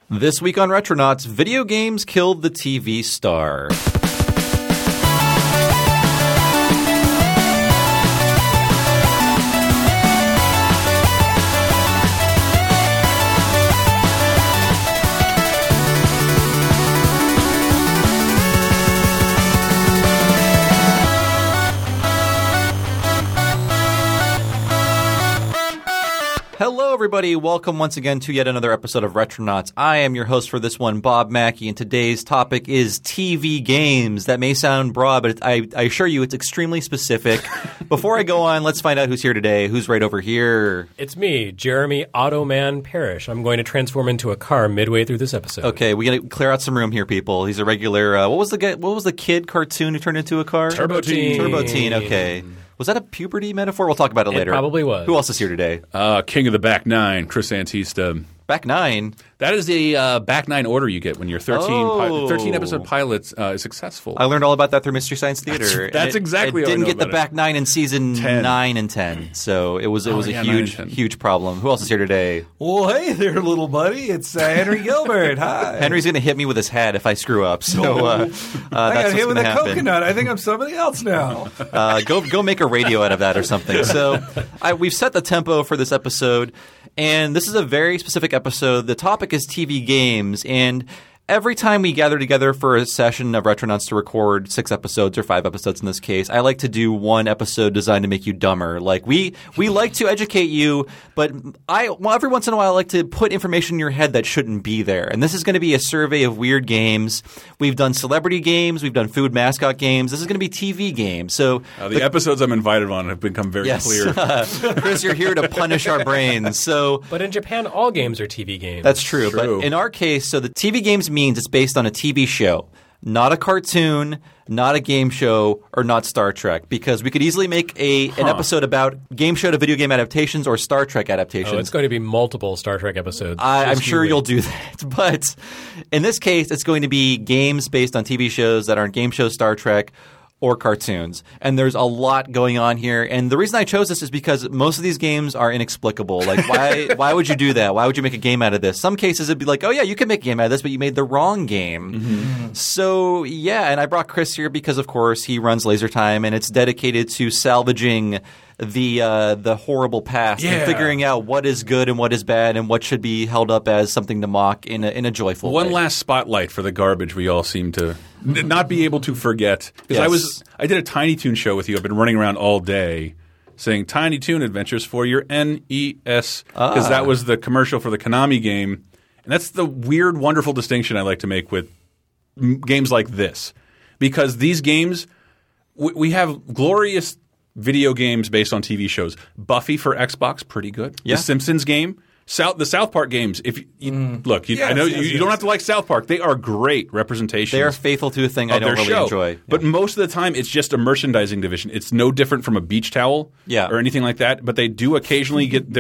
This week on Retronauts, video games killed the TV star. Hello, everybody. Welcome once again to yet another episode of Retronauts. I am your host for this one, Bob Mackey, and today's topic is TV games. That may sound broad, but I assure you it's extremely specific. Before I go on, let's find out who's here today. Who's right over here? It's me, Jeremy Automan Parrish. I'm going to transform into a car midway through this episode. Okay, we got to clear out some room here, people. He's a regular. What was the kid cartoon who turned into a car? Turbo Teen. Turbo Teen. Okay. Was that a puberty metaphor? We'll talk about it later. It probably was. Who else is here today? King of the Back Nine, Chris Antista. Back Nine? That is the Back Nine order you get when your 13-episode pilot is successful. I learned all about that through Mystery Science Theater. That's exactly what I know didn't get the about Back Nine in season 10. 9 and 10. So it was a huge problem. Who else is here today? Well, hey there, little buddy. It's Henry Gilbert. Hi. Henry's going to hit me with his hat if I screw up. So I got hit with a happen. coconut. I think I'm somebody else now. Go make a radio out of that or something. So we've set the tempo for this episode, and this is a very specific episode. The topic is TV games, and every time we gather together for a session of Retronauts to record 6 episodes or 5 episodes in this case, I like to do one episode designed to make you dumber. Like we like to educate you, but every once in a while I like to put information in your head that shouldn't be there. And this is going to be a survey of weird games. We've done celebrity games, we've done food mascot games. This is going to be TV games. So the episodes I'm invited on have become very clear. Chris, you're here to punish our brains. But in Japan, all games are TV games. That's true. But in our case, so the TV games means it's based on a TV show, not a cartoon, not a game show, or not Star Trek. Because we could easily make an episode about game show to video game adaptations or Star Trek adaptations. Oh, it's going to be multiple Star Trek episodes. I'm sure you'll do that. But in this case, it's going to be games based on TV shows that aren't game shows, Star Trek, or cartoons. And there's a lot going on here. And the reason I chose this is because most of these games are inexplicable. Like, why would you do that? Why would you make a game out of this? Some cases it'd be like, oh yeah, you can make a game out of this, but you made the wrong game. Mm-hmm. So yeah, and I brought Chris here because, of course, he runs Laser Time, and it's dedicated to salvaging the horrible past and figuring out what is good and what is bad and what should be held up as something to mock in a joyful way. One last spotlight for the garbage we all seem to not be able to forget. Because I did a Tiny Toon show with you. I've been running around all day saying Tiny Toon Adventures for your NES because that was the commercial for the Konami game. And that's the weird, wonderful distinction I like to make with games like this. Because these games, we have glorious video games based on TV shows. Buffy for Xbox, pretty good. Yeah. The Simpsons game. The South Park games. If you I know you don't have to like South Park. They are great representations. They are faithful to a thing I don't really enjoy. But most of the time, it's just a merchandising division. It's no different from a beach towel or anything like that. But they do occasionally get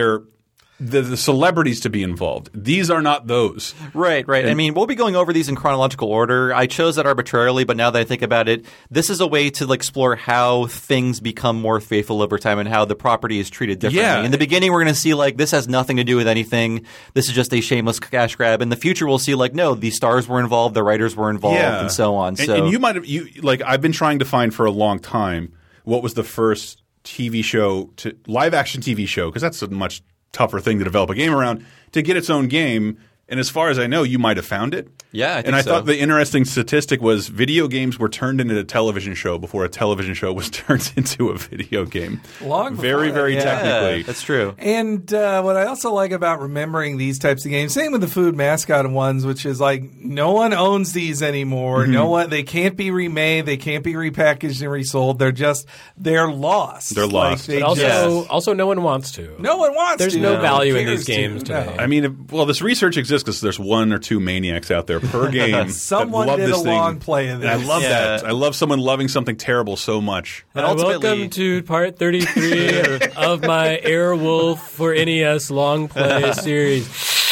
the celebrities to be involved. These are not those. Right. I mean, we'll be going over these in chronological order. I chose that arbitrarily, but now that I think about it, this is a way to explore how things become more faithful over time and how the property is treated differently. Yeah. In the beginning, we're going to see this has nothing to do with anything. This is just a shameless cash grab. In the future, we'll see no, the stars were involved, the writers were involved, and so on. And you might have I've been trying to find for a long time what was the first TV show live action TV show, because that's a much tougher thing to develop a game around, to get its own game. And as far as I know, you might have found it. Yeah, I think And I thought the interesting statistic was video games were turned into a television show before a television show was turned into a video game. Long before very, very that, technically. That's true. And what I also like about remembering these types of games, same with the food mascot ones, which is no one owns these anymore. Mm-hmm. They can't be remade, they can't be repackaged and resold. They're lost. They're lost. But also no one wants to. No one wants There's to. no value in cares these games to. today. No. I mean, this research exists because there's 1 or 2 maniacs out there per game. Someone that love did this a thing. long play of this. And I love that. I love someone loving something terrible so much. And ultimately, welcome to part 33 of my Airwolf for NES long play series.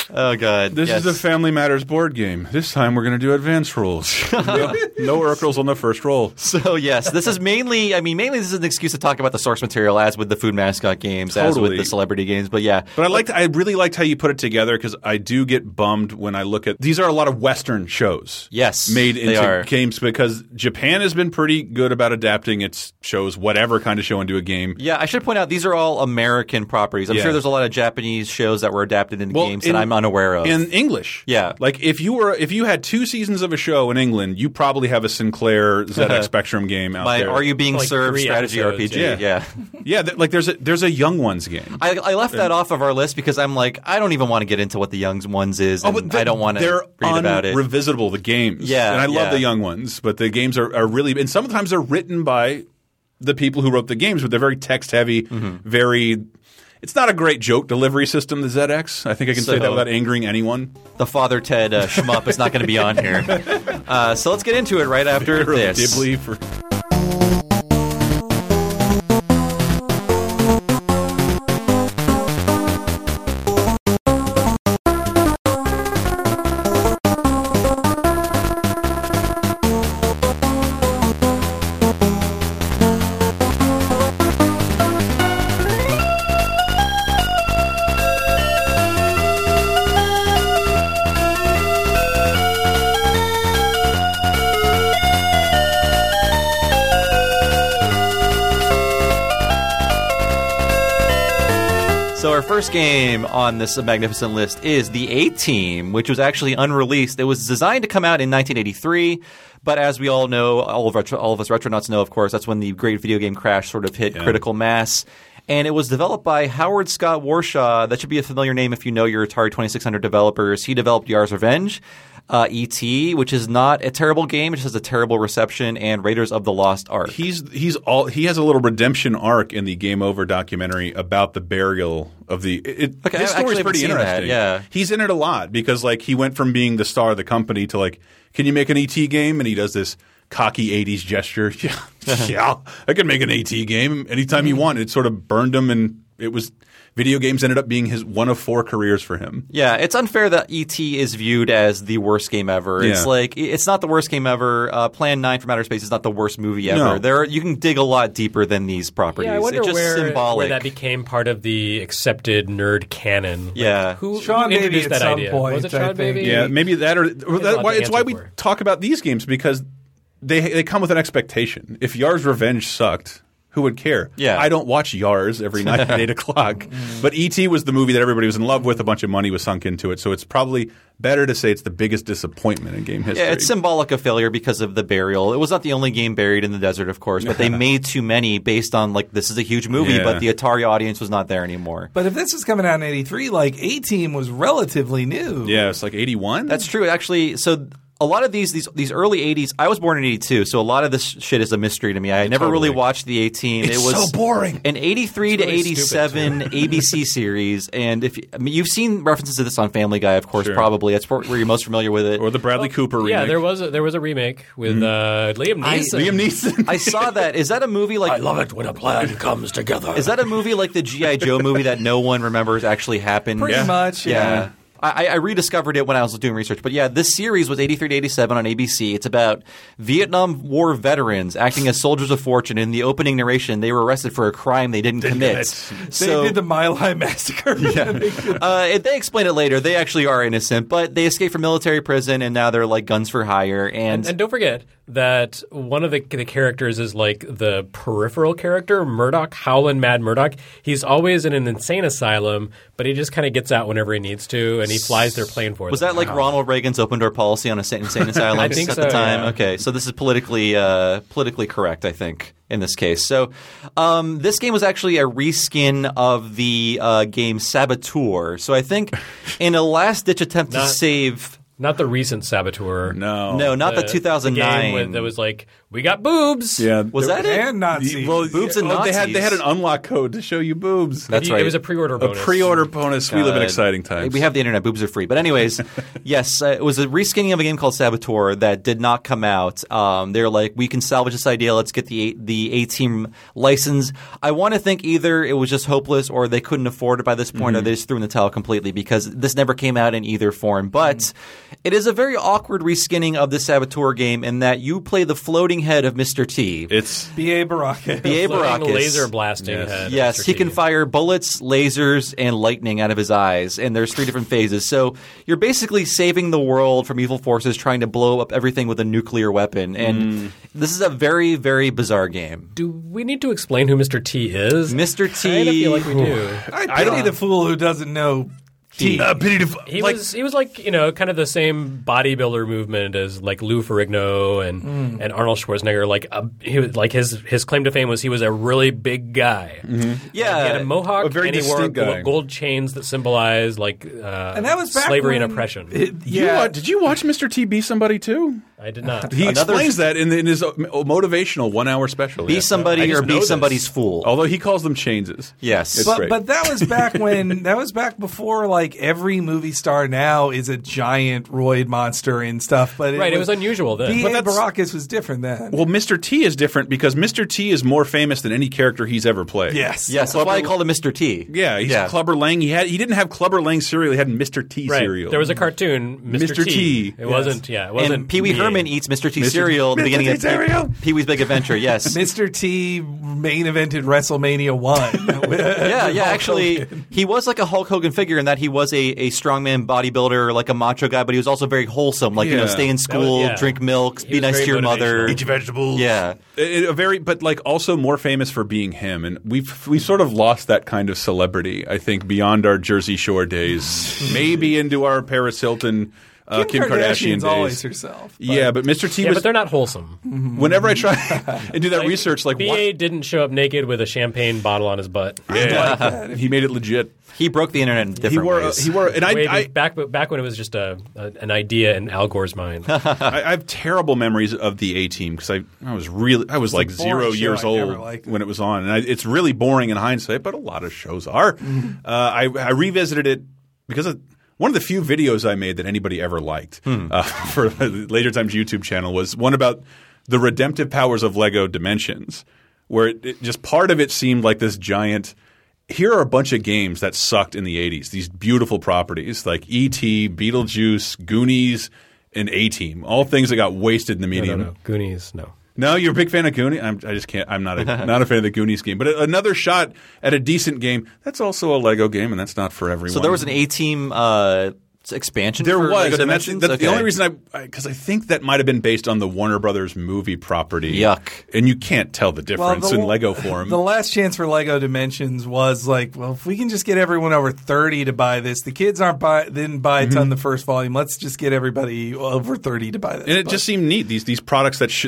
Oh, God. This yes. is a Family Matters board game. This time we're going to do advanced rolls. No Urkels on the first roll. So, yes, this is mainly this is an excuse to talk about the source material, as with the food mascot games, as with the celebrity games. But yeah. But I really liked how you put it together, because I do get bummed when I look at – these are a lot of Western shows. Yes, made into they are. games, because Japan has been pretty good about adapting its shows, whatever kind of show, into a game. Yeah, I should point out these are all American properties. I'm sure there's a lot of Japanese shows that were adapted into games that I'm unaware of. In English. Yeah. Like if you had 2 seasons of a show in England, you probably have a Sinclair ZX Spectrum game out there. Are You Being Like Served 3 strategy episodes, RPG? Yeah. Yeah, like there's a Young Ones game. I left that off of our list because I'm like, I don't even want to get into what the Young Ones is, and I don't want to read about it. They're unrevisitable, the games. Yeah, and I love the Young Ones, but the games are really – and sometimes they're written by the people who wrote the games, but they're very text-heavy, very – it's not a great joke delivery system, the ZX. I think I can say that without angering anyone. The Father Ted shmup is not going to be on here. So let's get into it right after this. Dibley for – So our first game on this magnificent list is the A-Team, which was actually unreleased. It was designed to come out in 1983, but as we all know, all of us Retronauts know, of course, that's when the great video game crash sort of hit critical mass. And it was developed by Howard Scott Warshaw. That should be a familiar name if you know your Atari 2600 developers. He developed Yar's Revenge, E.T., which is not a terrible game. It just has a terrible reception, and Raiders of the Lost Ark. He has a little redemption arc in the Game Over documentary about the burial of the his story's pretty interesting. That, yeah. He's in it a lot because like he went from being the star of the company to like, can you make an E.T. game? And he does this cocky 80s gesture. Yeah, I can make an E.T. game anytime you want. It sort of burned him, and it was video games ended up being his one of 4 careers for him. Yeah, it's unfair that E.T. is viewed as the worst game ever. It's like it's not the worst game ever. Plan 9 from Outer Space is not the worst movie ever. No. You can dig a lot deeper than these properties. Yeah, I wonder it's just where symbolic. that became part of the accepted nerd canon. Yeah. Who Sean Baby introduced at that some idea? point, Was it I Sean think. Baby? Yeah, maybe that, or it's why we for. talk about these games, because they come with an expectation. If Yar's Revenge sucked, who would care? Yeah. I don't watch Yar's every night at 8 o'clock. But E.T. was the movie that everybody was in love with. A bunch of money was sunk into it. So it's probably better to say it's the biggest disappointment in game history. Yeah, it's symbolic of failure because of the burial. It was not the only game buried in the desert, of course, but they made too many based on like this is a huge movie, but the Atari audience was not there anymore. But if this was coming out in 83, like A-Team was relatively new. Yeah, it's like 81? That's true. Actually, so a lot of these early 80s, I was born in 82, so a lot of this shit is a mystery to me. I never really watched the A-Team. It's it was so boring. An 83 to 87 ABC series, and you've seen references to this on Family Guy, of course, probably. That's where you're most familiar with it. Or the Bradley Cooper remake. Yeah, there was a remake with Liam Neeson. Liam Neeson. I saw that. Is that a movie like... I love it when a plan comes together. Is that a movie like the G.I. Joe movie that no one remembers actually happened? Pretty much, yeah. I rediscovered it when I was doing research. But yeah, this series was 83 to 87 on ABC. It's about Vietnam War veterans acting as soldiers of fortune. In the opening narration, they were arrested for a crime they didn't commit. They did the My Lai massacre. They explain it later. They actually are innocent, but they escaped from military prison, and now they're like guns for hire. And don't forget that one of the characters is like the peripheral character, Murdoch, Howlin' Mad Murdoch. He's always in an insane asylum, but he just kind of gets out whenever he needs to, and he flies their plane for them. Was that like Ronald Reagan's open door policy on insane asylums I think at so, the time? yeah. Okay, so this is politically correct, I think, in this case. So this game was actually a reskin of the game Saboteur. So I think in a last-ditch attempt to save Not the recent Saboteur. No, not the The 2009. game that was like, we got boobs. Yeah, Was that it? And Nazi. Boobs and they Nazis. had an unlock code to show you boobs. That's right. It was a pre-order A bonus. pre-order bonus. We live in God. exciting times. We have the internet. Boobs are free. But anyways, yes, it was a reskinning of a game called Saboteur that did not come out. They're like, we can salvage this idea. Let's get the A-Team license. I want to think either it was just hopeless or they couldn't afford it by this point or they just threw in the towel completely because this never came out in either form. But it is a very awkward reskinning of the Saboteur game in that you play the floating head of Mr. T. It's B.A. Baraka. B.A. Floating Baracus. laser blasting head. Yes, Mr. he T. can fire bullets, lasers, and lightning out of his eyes, and there's 3 different phases. So you're basically saving the world from evil forces trying to blow up everything with a nuclear weapon. And this is a very, very bizarre game. Do we need to explain who Mr. T is? Mr. T. I feel like we do. I pity the fool who doesn't know T. He was like kind of the same bodybuilder movement as like Lou Ferrigno and Arnold Schwarzenegger. Like he was like his claim to fame was he was a really big guy. Yeah. He had a mohawk A very and he wore distinct guy. gold chains that symbolized like And that was back slavery when and oppression. Did you watch Mr. T be somebody too? I did not. He explains that in his motivational 1-hour special. Be Yeah. I somebody just or be know this. somebody's fool. Although he calls them changes. Yes. It's But, great. but that was back when that was back before like every movie star now is a giant roid monster and stuff. But Right, it was unusual then. B.A. But that's- Baracus was different then. Well, Mr. T is different because Mr. T is more famous than any character he's ever played. yes. Yes, that's why I called him Mr. T. Yeah, he's Clubber Lang. He didn't have Clubber Lang cereal. He had Mr. T Right. cereal. There was a cartoon, Mr. T. It wasn't. Yeah, it wasn't. And Pee Wee BA. Herman eats Mr. T cereal at the beginning of cereal. Pee Wee's Big Adventure. Yes. Mr. T main evented WrestleMania 1. Yeah. Actually, he was like a Hulk Hogan figure in that he was a strongman bodybuilder, like a macho guy, but he was also very wholesome. Like, Yeah. stay in school, yeah. drink milk, He be was nice very to your mother. motivational. Eat your vegetables. Yeah. But like also more famous for being him, and we've sort of lost that kind of celebrity. I think beyond our Jersey Shore days, maybe into our Paris Hilton, Kim Kardashian Kardashian's days. always herself. Yeah, but Mr. T Yeah, was. but they're not wholesome. Whenever I try and do that research, like BA what? didn't show up naked with a champagne bottle on his butt. Yeah, he made it legit. He broke the internet in different ways. He wore, and Back when it was just an idea in Al Gore's mind. I have terrible memories of the A-Team because I was like 0 boring show. years I never old liked it. when it was on, and it's really boring in hindsight. But a lot of shows are. I revisited it because of one of the few videos I made that anybody ever liked for Later Times YouTube channel was one about the redemptive powers of Lego Dimensions, where it just part of it seemed like this giant. Here are a bunch of games that sucked in the 80s, these beautiful properties like E.T., Beetlejuice, Goonies, and A-Team, all things that got wasted in the medium. No. Goonies, no. No, you're a big fan of Goonies? I just can't. I'm not a fan of the Goonies game. But another shot at a decent game, that's also a Lego game, and that's not for everyone. So there was an A-Team expansion There for was, Lego and that's Dimensions? the only reason because I think that might have been based on the Warner Brothers movie property. Yuck. And you can't tell the difference in Lego form. The last chance for Lego Dimensions was like, well, if we can just get everyone over 30 to buy this, the kids didn't buy a ton the first volume. Let's just get everybody over 30 to buy this. And it just seemed neat. These products that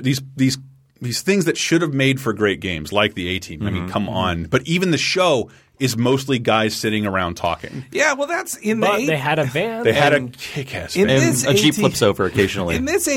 these things that should have made for great games, like the A-Team. I mean, come on. But even the show is mostly guys sitting around talking. yeah, well, that's in But the they had a van. They had a And- kick-ass in band. this And a Jeep AT flips over occasionally. In this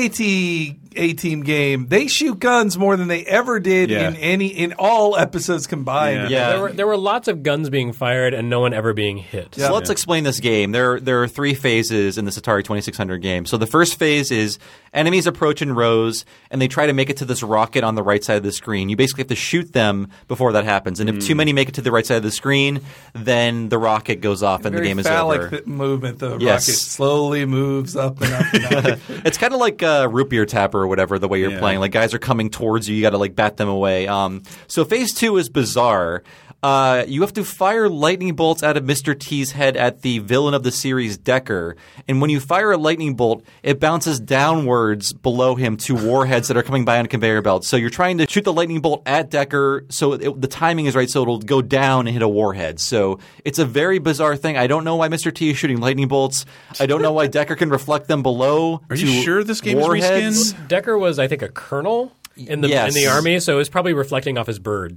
A-Team game, they shoot guns more than they ever did Yeah. in all episodes combined. Yeah. There were lots of guns being fired and no one ever being hit. So let's explain this game. There are 3 phases in this Atari 2600 game. So the first phase is enemies approach in rows, and they try to make it to this rocket on the right side of the screen. You basically have to shoot them before that happens. And if too many make it to the right side of the screen, then the rocket goes off and Very the game is phallic over. movement. The Yes. rocket slowly moves up and up and up. It's kind of like root beer tapper or whatever, the way you're Yeah. playing. Like guys are coming towards you. You got to like bat them away. So phase 2 is bizarre. You have to fire lightning bolts out of Mr. T's head at the villain of the series, Decker. And when you fire a lightning bolt, it bounces downwards below him to warheads that are coming by on a conveyor belt. So you're trying to shoot the lightning bolt at Decker so the timing is right so it'll go down and hit a warhead. So it's a very bizarre thing. I don't know why Mr. T is shooting lightning bolts. I don't know why Decker can reflect them below. Are you to sure this game is warheads. reskinned? Decker was, I think, a colonel in the Yes. army, so it was probably reflecting off his birds.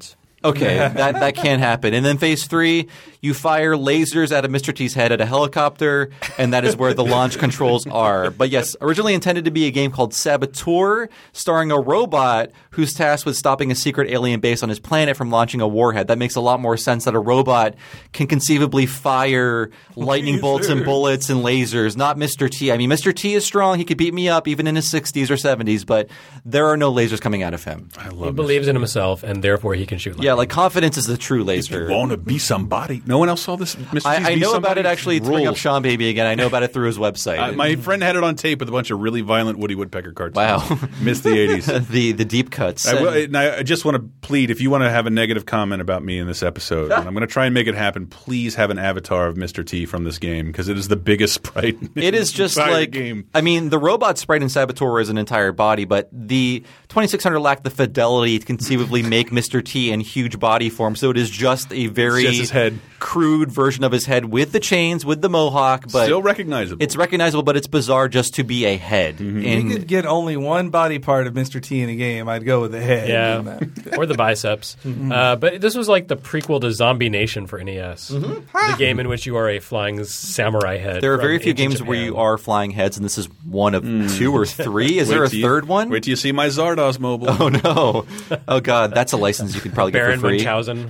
Okay, that can't happen. And then phase 3, you fire lasers at a Mr. T's head at a helicopter, and that is where the launch controls are. But yes, originally intended to be a game called Saboteur, starring a robot who's tasked with stopping a secret alien base on his planet from launching a warhead. That makes a lot more sense that a robot can conceivably fire lightning bolts and bullets and lasers, not Mr. T. I mean, Mr. T is strong. He could beat me up even in his 60s or 70s, but there are no lasers coming out of him. He believes in himself, and therefore he can shoot lightning. Yeah, like confidence is the true laser. Want to be somebody? No one else saw this. Mr. I know about it actually. To bring up Rules. Sean Baby again, I know about it through his website. My friend had it on tape with a bunch of really violent Woody Woodpecker cartoons. Wow. Missed the 80s. the deep cuts. I just want to plead, if you want to have a negative comment about me in this episode, and I'm going to try and make it happen, please have an avatar of Mr. T from this game, because it is the biggest sprite in It is just the entire like game. I mean, the robot sprite in Saboteur is an entire body, but the 2600 lacked the fidelity to conceivably make Mr. T in huge body form. So it is just a very just his head. crude version of his head with the chains, with the mohawk, but Still recognizable. it's recognizable, but it's bizarre just to be a head. You And could get only one body part of Mr. T in a game. I'd go with the head. Yeah, or the biceps. But this was like the prequel to Zombie Nation for NES, the game in which you are a flying samurai head. there are from very few ancient games where Japan. you are flying heads, and this is one of 2 or 3. Is there a Wait till you- third one? Wait till you see my Zardoz mobile. Oh no! Oh god, that's a license you could probably get Baron for free. Munchausen.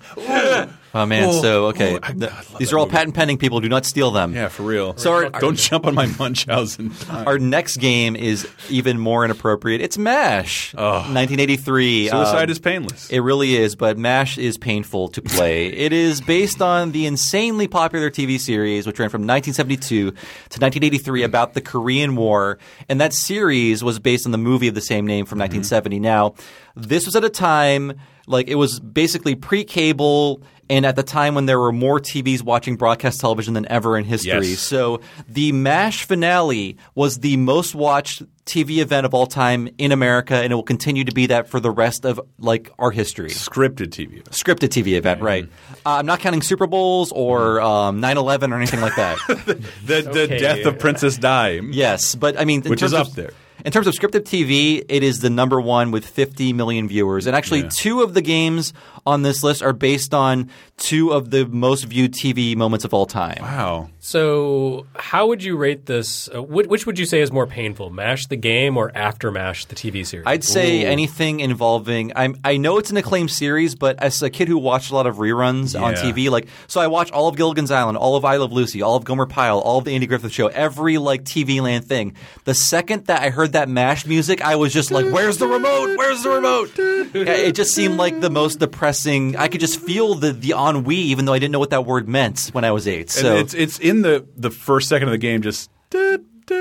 Oh man, so okay, I love these that are all movie. patent pending. People, do not steal them. Yeah, for real. So Don't jump on my Munchausen. our next game is even more inappropriate. It's MASH, 1983. Suicide is painless. It really is, but MASH is painful to play. It is based on the insanely popular TV series, which ran from 1972 to 1983 about the Korean War, and that series was based on the movie of the same name from 1970. Now, this was at a time, like it was basically pre-cable, and at the time when there were more TVs watching broadcast television than ever in history. Yes. So the MASH finale was the most watched TV event of all time in America, and it will continue to be that for the rest of like our history. Scripted TV. Scripted TV event, right? I'm not counting Super Bowls or 9/11 or anything like that. The Okay. death of Princess Di. Yes, but I mean, Which is up there. In terms of scripted TV, it is the number one with 50 million viewers. And actually, 2 of the games on this list are based on 2 of the most viewed TV moments of all time. Wow. So, how would you rate this? Which would you say is more painful, MASH the game or After MASH the TV series? I'd say anything involving. I know it's an acclaimed series, but as a kid who watched a lot of reruns on Yeah. TV, like so, I watched all of Gilligan's Island, all of I Love Lucy, all of Gomer Pyle, all of the Andy Griffith Show, every like TV land thing. The second that I heard that MASH music, I was just like, "Where's the remote? Where's the remote?" Yeah, it just seemed like the most depressing. I could just feel the ennui, even though I didn't know what that word meant when I was 8. So And it's in the first second of the game, just A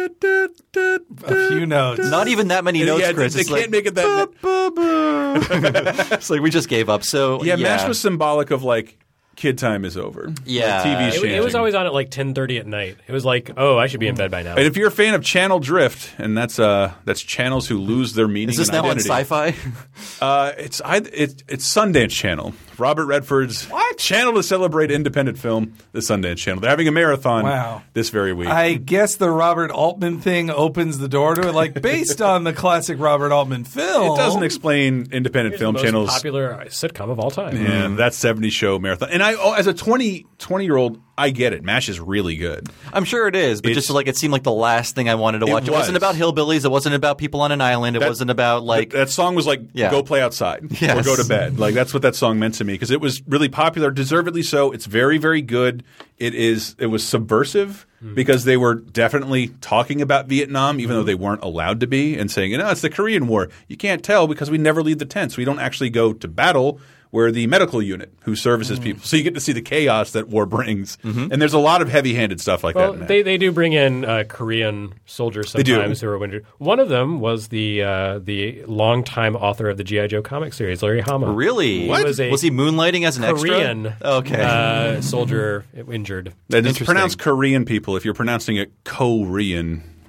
few notes. not even that many notes, yeah, Chris. they It's can't like, make it that. it's like we just gave up. So Yeah, MASH was symbolic of like kid time is over. Yeah. Like, TV's It changing. was always on at like 10:30 at night. It was like, oh, I should be in bed by now. And if you're a fan of channel drift, and that's channels who lose their meaning. Is this and now on identity. Sci-Fi? It's Sundance Channel. Robert Redford's channel to celebrate independent film, the Sundance Channel. They're having a marathon Wow. this very week. I guess the Robert Altman thing opens the door to it, like based on the classic Robert Altman film. it doesn't explain independent It's film the most channels. popular sitcom of all time. Yeah, that 70s show marathon. And as a 20-year-old, I get it. MASH is really good. I'm sure it is, but It's- just like it seemed like the last thing I wanted to watch. It wasn't was. about hillbillies. It wasn't about people on an island. It wasn't about like that song was like, Yeah. go play outside or Yes. go to bed. Like that's what that song meant to me because it was really popular, deservedly so. It's very, very good. It was subversive because they were definitely talking about Vietnam, even though they weren't allowed to be, and saying, it's the Korean War. You can't tell because we never leave the tents. We don't actually go to battle. We're the medical unit who services people. So you get to see the chaos that war brings. And there's a lot of heavy-handed stuff like Well, that in that. they do bring in Korean soldiers do. sometimes who are wounded. One of them was the longtime author of the G.I. Joe comic series, Larry Hama. really. What? Was a Was he moonlighting as an Korean extra? Okay. soldier injured. That it's Interesting. pronounced Korean, people. If you're pronouncing it Korean,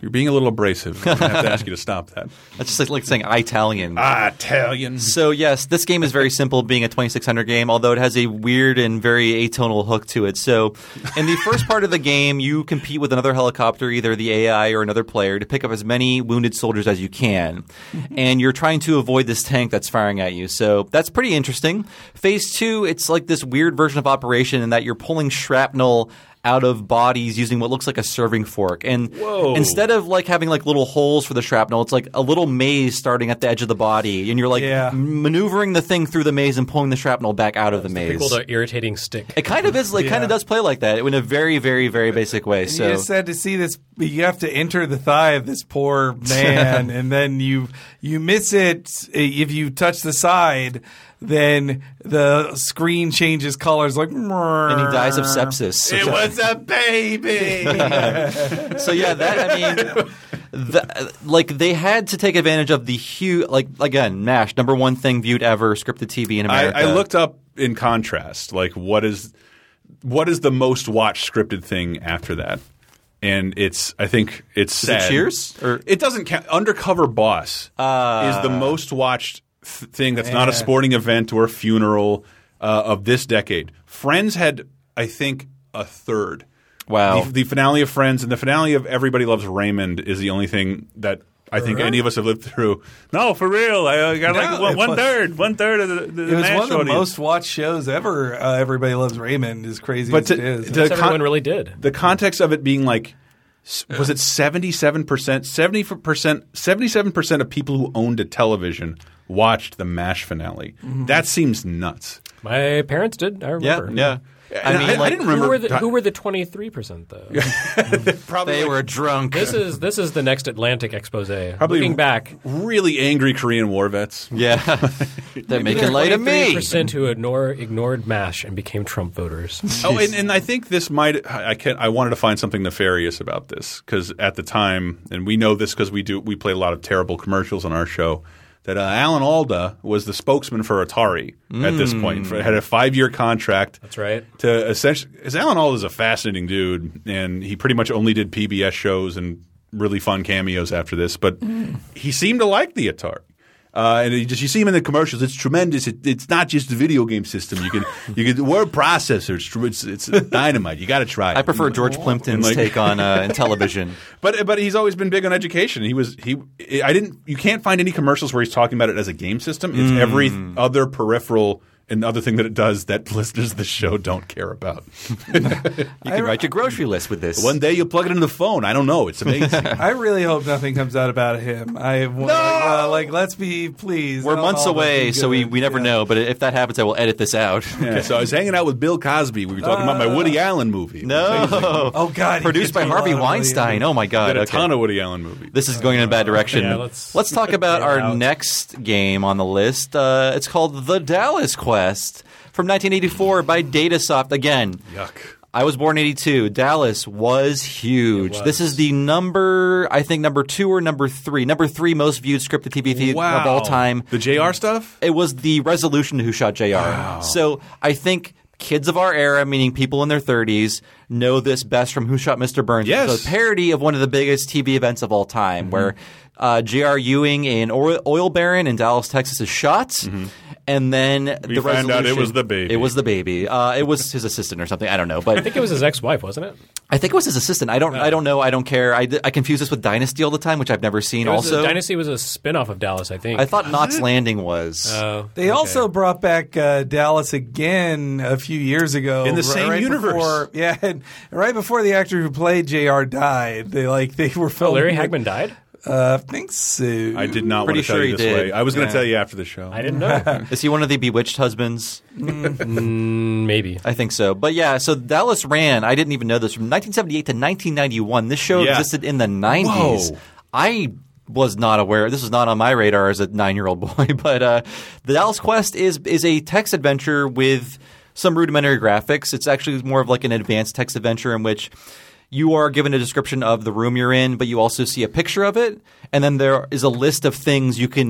You're being a little abrasive. I'm going to have to ask you to stop that. That's just like saying Italian. Italian. So yes, this game is very simple, being a 2600 game, although it has a weird and very atonal hook to it. So in the first part of the game, you compete with another helicopter, either the AI or another player, to pick up as many wounded soldiers as you can. And you're trying to avoid this tank that's firing at you. So that's pretty interesting. Phase 2, it's like this weird version of Operation in that you're pulling shrapnel out of bodies using what looks like a serving fork. And instead of like having like little holes for the shrapnel, it's like a little maze starting at the edge of the body. And you're like maneuvering the thing through the maze and pulling the shrapnel back out of the maze. Equal to irritating stick. It kind of is like kind of does play like that in a very, very, very basic way. So you just had to see this. You have to enter the thigh of this poor man, and then you miss it if you touch the side. Then the screen changes colors, like, and he dies of sepsis. It was a baby. So yeah, like they had to take advantage of the huge, like again, MASH, number one thing viewed ever, scripted TV in America. I looked up in contrast, like what is the most watched scripted thing after that. And I think it's sad. Is it Cheers? Or? It doesn't count. Undercover Boss is the most watched thing that's not a sporting event or a funeral of this decade. Friends had, I think, a third. Wow. The finale of Friends and the finale of Everybody Loves Raymond is the only thing that I think any of us have lived through. No, for real. I got one third of the It was MASH one of the audience. most watched shows ever. Everybody Loves Raymond, as crazy as it is. Everyone really did. The context of it being like, was it 77%? 77% of people who owned a television watched the MASH finale. Mm-hmm. That seems nuts. My parents did. I remember. Yeah. I didn't remember. Who were the 23% though? Probably they were drunk. This is the next Atlantic expose. Probably Looking back, really angry Korean War vets. Yeah, they're making light of me. 23% who ignored MASH and became Trump voters. And I think this might. I wanted to find something nefarious about this because at the time, and we know this because we play a lot of terrible commercials on our show. That Alan Alda was the spokesman for Atari at this point. Had a 5-year contract. That's right. To essentially, because Alan Alda is a fascinating dude, and he pretty much only did PBS shows and really fun cameos after this. But he seemed to like the Atari. And you see him in the commercials. It's tremendous. It's not just the video game system. You can the word processor. It's dynamite. You got to try it. I prefer George Plimpton's take on in television. But he's always been big on education. You can't find any commercials where he's talking about it as a game system. It's every other peripheral and other thing that it does that listeners of the show don't care about. You can write your grocery list with this. One day you'll plug it into the phone. I don't know. It's amazing. I really hope nothing comes out about him. Let's be pleased. We're months away, so we never know. But if that happens, I will edit this out. Yeah, so I was hanging out with Bill Cosby. We were talking about my Woody Allen movie. No. Oh, God. Produced by Harvey Weinstein. Oh, my God. Did a ton of Woody Allen movies. This is going in a bad direction. Yeah, let's talk about our next game on the list. It's called The Dallas Quest from 1984 by Datasoft. Again, yuck. I was born in 82. Dallas was huge. This is the number 2 or number 3 most viewed scripted TV feed of all time. The JR stuff? It was the resolution to Who Shot JR. Wow. So I think kids of our era, meaning people in their 30s, know this best from Who Shot Mr. Burns. Yes. It's a parody of one of the biggest TV events of all time where J.R. Ewing, an oil baron in Dallas, Texas, is shot. And then we found out it was the baby. It was the baby. It was his assistant or something. I don't know. But I think it was his ex-wife, wasn't it? I think it was his assistant. I don't know. I don't care. I confuse this with Dynasty all the time, which I've never seen. Dynasty was a spin-off of Dallas, I think. I thought Knots Landing was. They also brought back Dallas again a few years ago in the same universe. Right before the actor who played JR died. They were filming. Larry Hagman died? I think so. I did not want to tell you this way. I was going to tell you after the show. I didn't know. Is he one of the bewitched husbands? Maybe. I think so. But yeah, so Dallas ran, I didn't even know this, from 1978 to 1991. This show existed in the 90s. Whoa. I was not aware. This was not on my radar as a 9-year-old boy. But the Dallas Quest is a text adventure with some rudimentary graphics. It's actually more of like an advanced text adventure in which you are given a description of the room you're in, but you also see a picture of it. And then there is a list of things you can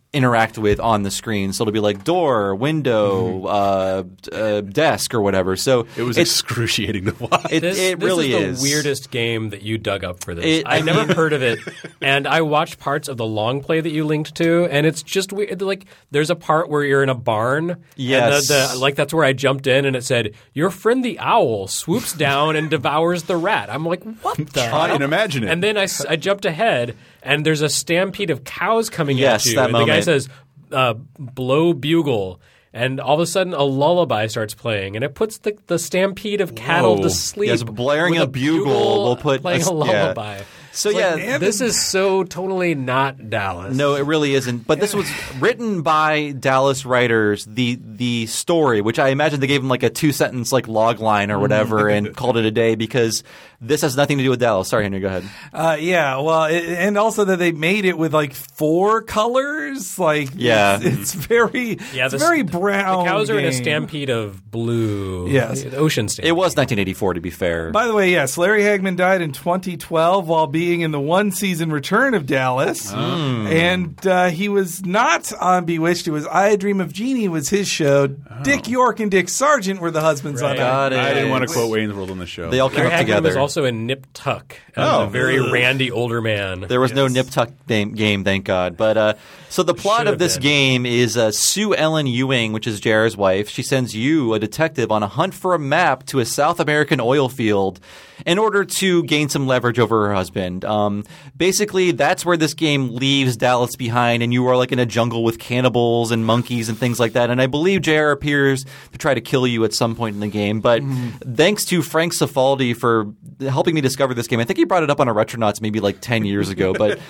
interact with on the screen. So it'll be like door, window, desk, or whatever. So It was excruciating to watch. it really this is the weirdest game that you dug up for this. I never heard of it, and I watched parts of the long play that you linked to, and it's just weird. Like there's a part where you're in a barn. Yes. And like that's where I jumped in, and it said your friend the owl swoops down and devours the rat. I'm like, what the? Try and imagine it. And then I jumped ahead, and there's a stampede of cows coming Yes, at you. that and the guy moment. says, blow bugle. And all of a sudden, a lullaby starts playing, and it puts the stampede of cattle Whoa. to sleep. Yes, blaring with a bugle will put playing a yeah. lullaby. So It's yeah, like, this is so totally not Dallas. No, it really isn't. But this was written by Dallas writers. The story, which I imagine they gave him like a 2-sentence like log line or whatever, and called it a day because this has nothing to do with Dallas. Sorry, Henry, go ahead. Yeah, well, and also that they made it with like 4 colors. Like, Yeah. it's very, it's very brown. The cows are in a game. stampede of blue. Yes. The ocean stampede. It was 1984, to be fair. By the way, yes, Larry Hagman died in 2012 while being in the one-season return of Dallas. And he was not on Bewitched. It was I Dream of Jeannie was his show. Dick York and Dick Sargent were the husbands on Right. that. Got it. I didn't want to quote Wayne's World on the show. They all came Larry up Hagman together. was also in Nip Tuck as Oh. a very randy older man. There was no Nip Tuck game, thank God. But so the plot Should of have this been. game is Sue Ellen Ewing, which is JR's wife. She sends you, a detective, on a hunt for a map to a South American oil field in order to gain some leverage over her husband. Basically, that's where this game leaves Dallas behind, and you are like in a jungle with cannibals and monkeys and things like that. And I believe JR appears to try to kill you at some point in the game. But thanks to Frank Cifaldi for helping me discover this game. I think he brought it up on a Retronauts maybe like 10 years ago. But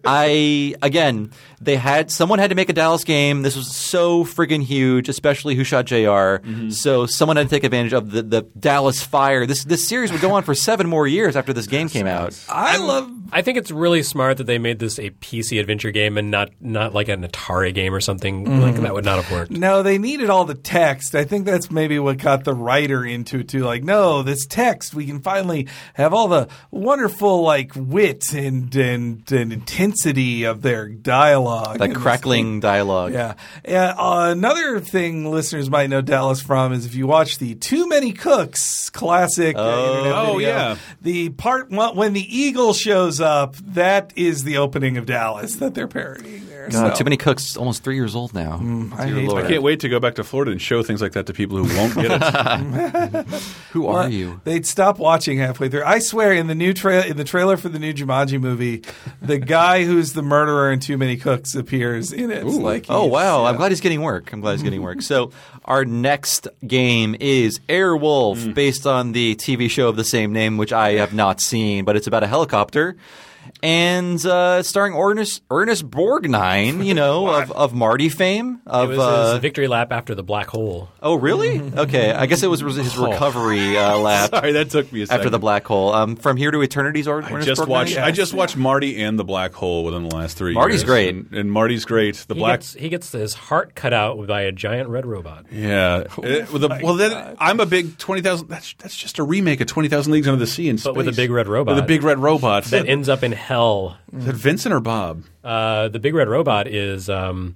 someone had to make a Dallas game. This was so friggin' huge, especially Who Shot JR. So someone had to take advantage of the Dallas fire. This series would go on for 7 more years after this game came out. I think it's really smart that they made this a PC adventure game and not like an Atari game or something. Like that would not have worked. No, they needed all the text. I think that's maybe what got the writer into it too. Like, no, this text, we can finally have all the wonderful like wit and intensity of their dialogue. That crackling dialogue. Yeah. Another thing listeners might know Dallas from is if you watch the Too Many Cooks classic internet video, yeah. the part when the eagle shows up, that is the opening of Dallas that they're parodying there. God, So- Too Many Cooks, almost 3 years old now. I Dear hate Lord. I can't wait to go back to Florida and show things like that to people who won't get it. Who are you? They'd stop watching halfway through. I swear, in the new in the trailer for the new Jumanji movie, the guy who's the murderer in Too Many Cooks appears in it. Like Oh, he's- wow. yeah. I'm glad he's getting work. So our next game is Airwolf, based on the TV show of the same name, which I have not seen, but it's about a helicopter. And starring Ernest Borgnine, of Marty fame. It was his victory lap after the black hole. Oh, really? Okay. I guess it was his recovery lap Sorry, that took me a second. after the black hole. From Here to Eternity's Ernest Borgnine? I just watched Marty and the Black Hole within the last 3 years. Marty's great. and Marty's great. He gets his heart cut out by a giant red robot. Yeah. Then I'm a big 20,000. That's just a remake of 20,000 Leagues Under the Sea in space. But with a big red robot. With a big red robot. That ends up in hell. Is that Vincent or Bob? The big red robot is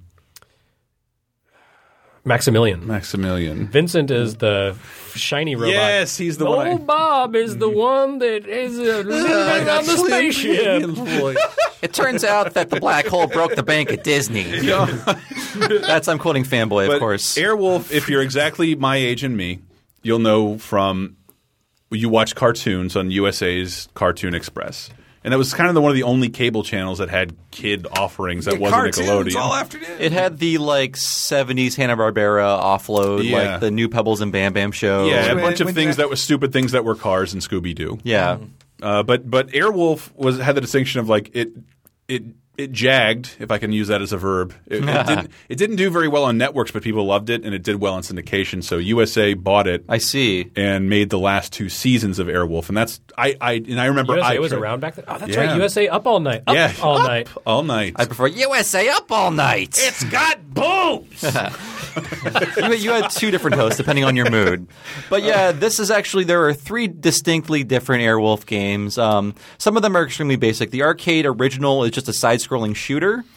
Maximilian. Maximilian. Vincent is the shiny robot. Yes, he's the one. Old Bob is the one that is living on the spaceship. It turns out that the black hole broke the bank at Disney. I'm quoting Fanboy, But of course. Airwolf, if you're exactly my age and me, you'll know from you watch cartoons on USA's Cartoon Express. And that was kind of one of the only cable channels that had kid offerings that wasn't cartoons Nickelodeon. all afternoon. It had the 70s Hanna-Barbera offload, Yeah. like the new Pebbles and Bam Bam show. Yeah, a When- bunch of when things that- that were stupid things that were Cars and Scooby-Doo. Yeah. But Airwolf had the distinction of it jagged, if I can use that as a verb. It didn't do very well on networks, but people loved it, and it did well in syndication. So USA bought it I see. and made the last 2 seasons of Airwolf, and that's I remember USA I was tried- around back then. Oh, that's Yeah. right. USA up all night. Up Yeah, all night. all night. I prefer USA Up All Night. It's got boobs. You had 2 different hosts depending on your mood. But yeah, there are 3 distinctly different Airwolf games. Some of them are extremely basic. The arcade original is just a side-scrolling shooter.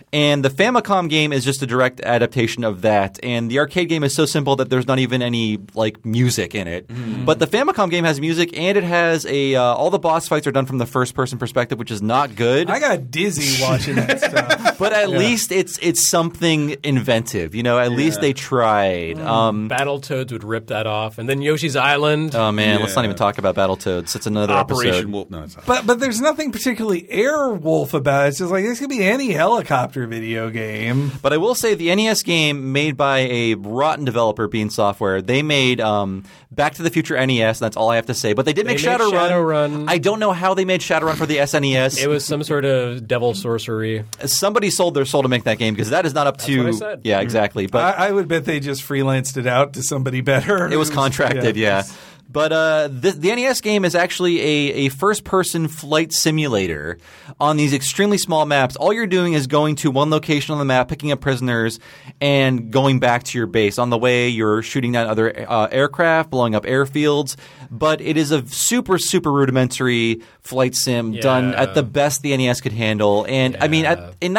And the Famicom game is just a direct adaptation of that. And the arcade game is so simple that there's not even any like music in it. But the Famicom game has music, and it has all the boss fights are done from the first person perspective, which is not good. I got dizzy watching that stuff. But at least it's something inventive. At least they tried. Battletoads would rip that off, and then Yoshi's Island. Oh man, let's not even talk about Battletoads. It's another Operation episode. Wolf. No, it's not. But there's nothing particularly Airwolf about it. It's just like this could be any helicopter video game. But I will say the NES game made by a rotten developer, Bean Software, they made Back to the Future NES, and that's all I have to say. But they did make They made Shadowrun. I don't know how they made Shadowrun for the SNES. It was some sort of devil sorcery. Somebody sold their soul to make that game because that is not up to. what I said. Yeah, exactly. But I would bet they just freelanced it out to somebody better. it was contracted, yeah. But the NES game is actually a first-person flight simulator on these extremely small maps. All you're doing is going to one location on the map, picking up prisoners, and going back to your base. On the way, you're shooting down other aircraft, blowing up airfields. But it is a super, super rudimentary flight sim done at the best the NES could handle. And I mean, in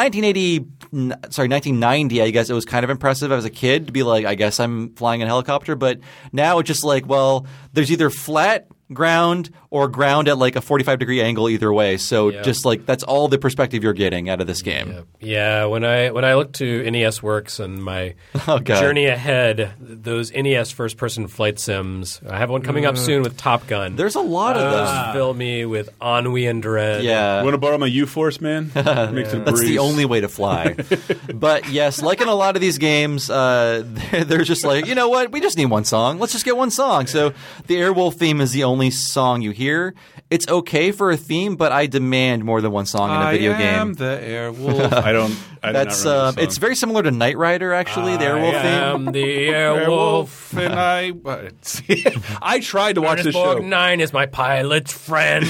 1990, I guess it was kind of impressive as a kid to be like, I guess I'm flying in a helicopter. But now it's just like, well, there's either flat ground or ground at like a 45-degree angle either way. So just like that's all the perspective you're getting out of this game. Yeah, when I look to NES Works and my journey ahead, those NES first-person flight sims, I have one coming up soon with Top Gun. There's a lot of Those them. fill me with ennui and dread. Yeah. Want to borrow my U-Force, man? Makes it a That's breeze. the only way to fly. But yes, like in a lot of these games, they're just like, you know what? We just need one song. Let's just get one song. So the Airwolf theme is the only song you hear. It's okay for a theme, but I demand more than one song in a video I game. am the Airwolf. I don't remember the song. It's very similar to Knight Rider, actually. The Airwolf I theme. am the Airwolf. and I tried to watch this show. Ernest Borgnine is my pilot's friend.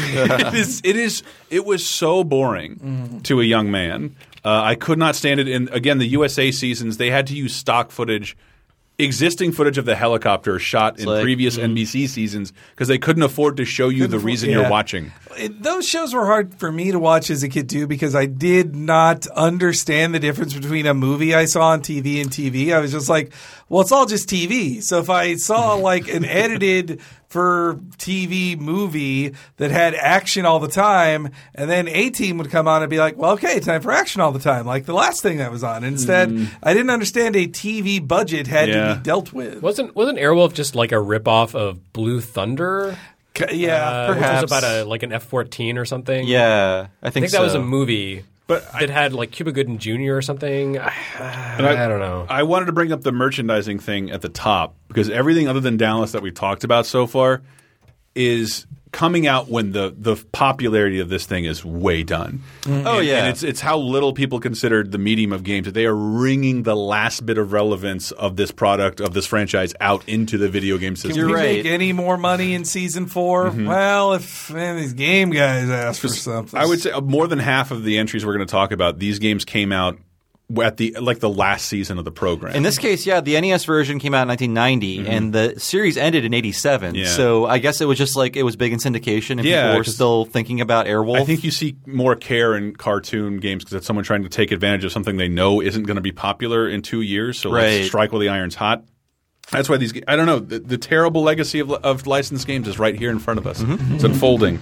It was so boring to a young man. I could not stand it. And again, the USA seasons, they had to use stock footage, existing footage of the helicopter shot in previous NBC seasons because they couldn't afford to show you the reason you're watching. Those shows were hard for me to watch as a kid too because I did not understand the difference between a movie I saw on TV and TV. I was just like, well, it's all just TV. So if I saw like an edited for TV movie that had action all the time, and then A-Team would come on and be like, well, okay, time for action all the time, like the last thing that was on. Instead, I didn't understand a TV budget had to be dealt with. Wasn't Airwolf just like a ripoff of Blue Thunder? Yeah, Which perhaps. was about like an F-14 or something. Yeah, I I think think that was so. a movie. But that had like Cuba Gooding Jr. or something. I don't know. I wanted to bring up the merchandising thing at the top because everything other than Dallas that we talked about so far is coming out when the popularity of this thing is way done. Oh, yeah. And it's how little people considered the medium of games that they are wringing the last bit of relevance of this product, of this franchise out into the video game system. Can we right. make any more money in season 4? Well, if these game guys ask for something. I would say more than half of the entries we're going to talk about, these games came out at the last season of the program. In this case, yeah, the NES version came out in 1990, and the series ended in 87. Yeah. So I guess it was just like it was big in syndication, and Yeah, people were 'cause still thinking about Airwolf. I think you see more care in cartoon games because it's someone trying to take advantage of something they know isn't going to be popular in 2 years. So Right. let's strike while the iron's hot. That's why these – I don't know. The terrible legacy of licensed games is right here in front of us. It's unfolding.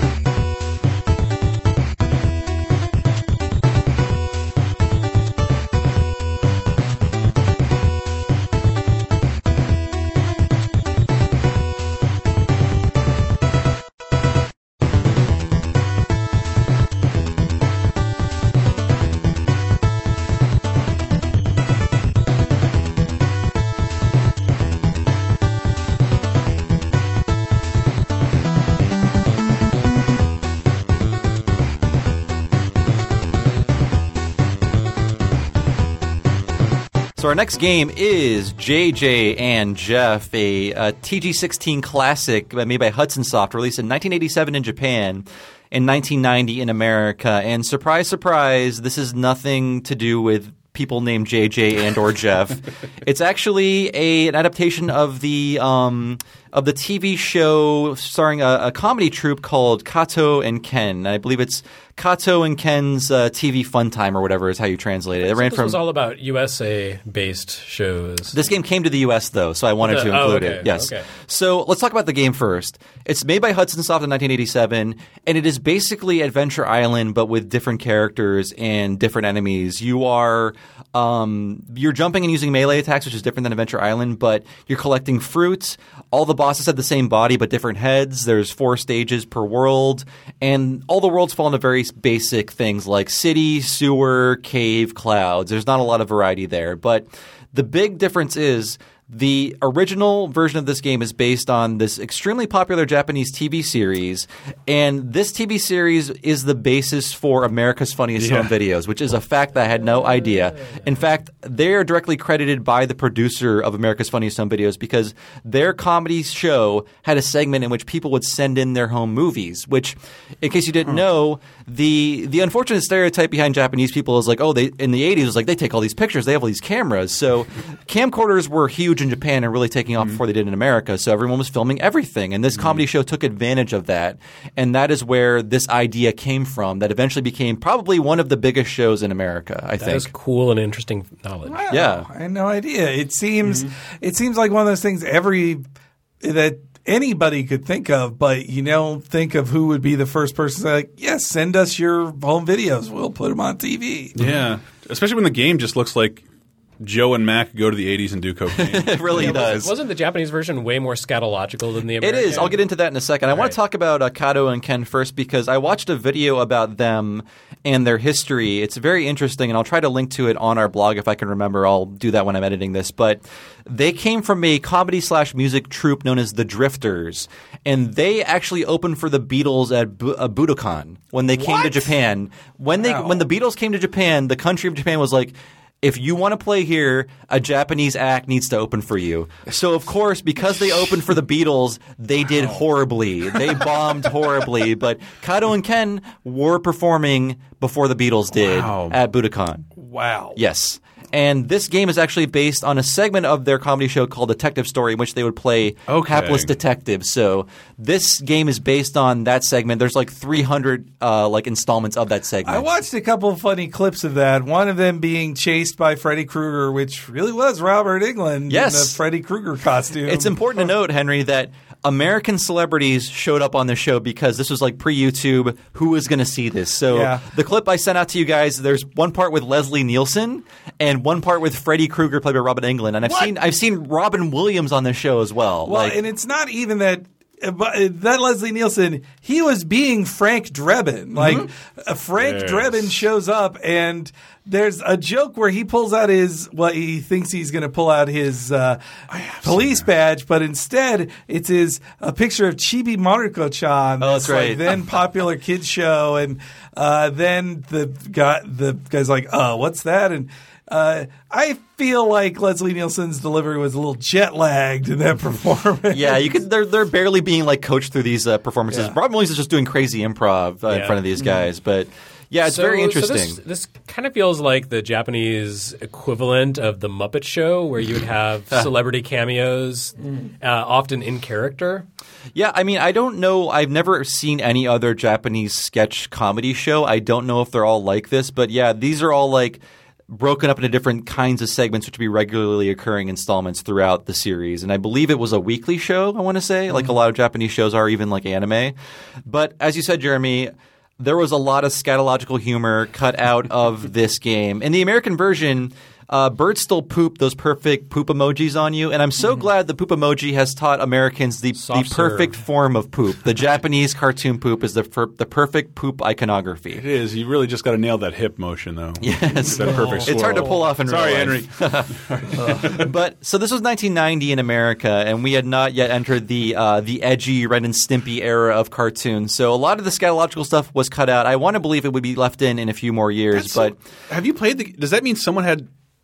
So our next game is JJ and Jeff, a TG16 classic made by Hudson Soft, released in 1987 in Japan and 1990 in America. And surprise, surprise, this is nothing to do with people named JJ and or Jeff. It's actually an adaptation of the of the TV show starring a comedy troupe called Kato and Ken. I believe it's Kato and Ken's TV Fun Time or whatever is how you translate it. It ran This from. was all about USA-based shows. This game came to the U.S. though, so I wanted to include okay, it. Yes. okay. So let's talk about the game first. It's made by Hudson Soft in 1987, and it is basically Adventure Island, but with different characters and different enemies. You're jumping and using melee attacks, which is different than Adventure Island, but you're collecting fruits. All the bosses have the same body but different heads. There's 4 stages per world, and all the worlds fall into very basic things like city, sewer, cave, clouds. There's not a lot of variety there, but the big difference is the original version of this game is based on this extremely popular Japanese TV series, and this TV series is the basis for America's Funniest Home Videos, which is a fact that I had no idea. In fact, they are directly credited by the producer of America's Funniest Home Videos because their comedy show had a segment in which people would send in their home movies, which, in case you didn't know, the unfortunate stereotype behind Japanese people is like, oh, they in the 80s was like they take all these pictures, they have all these cameras. So camcorders were huge in Japan and really taking off before they did in America. So everyone was filming everything. And this comedy show took advantage of that. And that is where this idea came from that eventually became probably one of the biggest shows in America, I think. That is cool and interesting knowledge. Wow, Yeah. I had no idea. It seems like one of those things that anybody could think of, but you don't think of who would be the first person to say, like, yes, send us your home videos. We'll put them on TV. Yeah, especially when the game just looks like Joe and Mac go to the 80s and do cocaine. It really does. Wasn't the Japanese version way more scatological than the American? It is. I'll get into that in a second. I want to talk about Kato and Ken first because I watched a video about them and their history. It's very interesting, and I'll try to link to it on our blog if I can remember. I'll do that when I'm editing this. But they came from a comedy/music troupe known as the Drifters, and they actually opened for the Beatles at Budokan when they came to Japan. When the Beatles came to Japan, the country of Japan was like, if you want to play here, a Japanese act needs to open for you. So, of course, because they opened for the Beatles, they did horribly. They bombed horribly. But Kato and Ken were performing before the Beatles did at Budokan. Wow. Yes. And this game is actually based on a segment of their comedy show called Detective Story, in which they would play hapless detectives. So this game is based on that segment. There's like 300 installments of that segment. I watched a couple of funny clips of that. One of them being chased by Freddy Krueger, which really was Robert Englund in the Freddy Krueger costume. It's important to note, Henry, that American celebrities showed up on the show because this was like pre-YouTube. Who was going to see this? So the clip I sent out to you guys, there's one part with Leslie Nielsen and one part with Freddy Krueger played by Robert Englund. And I've seen Robin Williams on the show as well. Well, and it's not even that. That Leslie Nielsen, he was being Frank Drebin. Like Frank Drebin shows up, and there's a joke where he pulls out he thinks he's going to pull out his police badge, but instead it's a picture of Chibi Maruko-chan. Oh, that's right. Like, then popular kids show, and then the guy's like, "Oh, what's that?" And I feel like Leslie Nielsen's delivery was a little jet lagged in that performance. Yeah, they're barely being like coached through these performances. Robin Williams is just doing crazy improv in front of these guys, but. Yeah, it's very interesting. So this kind of feels like the Japanese equivalent of the Muppet Show, where you would have celebrity cameos, often in character. Yeah, I mean, I don't know. I've never seen any other Japanese sketch comedy show. I don't know if they're all like this, but yeah, these are all like broken up into different kinds of segments, which would be regularly occurring installments throughout the series. And I believe it was a weekly show, I want to say, like a lot of Japanese shows are, even like anime. But as you said, Jeremy, there was a lot of scatological humor cut out of this game. In the American version, birds still poop those perfect poop emojis on you. And I'm so glad the poop emoji has taught Americans the perfect form of poop. The Japanese cartoon poop is the perfect poop iconography. It is. You really just got to nail that hip motion, though. Yes. That perfect It's hard to pull off in real life. Henry. But so this was 1990 in America, and we had not yet entered the edgy Ren and Stimpy era of cartoons. So a lot of the scatological stuff was cut out. I want to believe it would be left in a few more years. Have you played does that mean someone had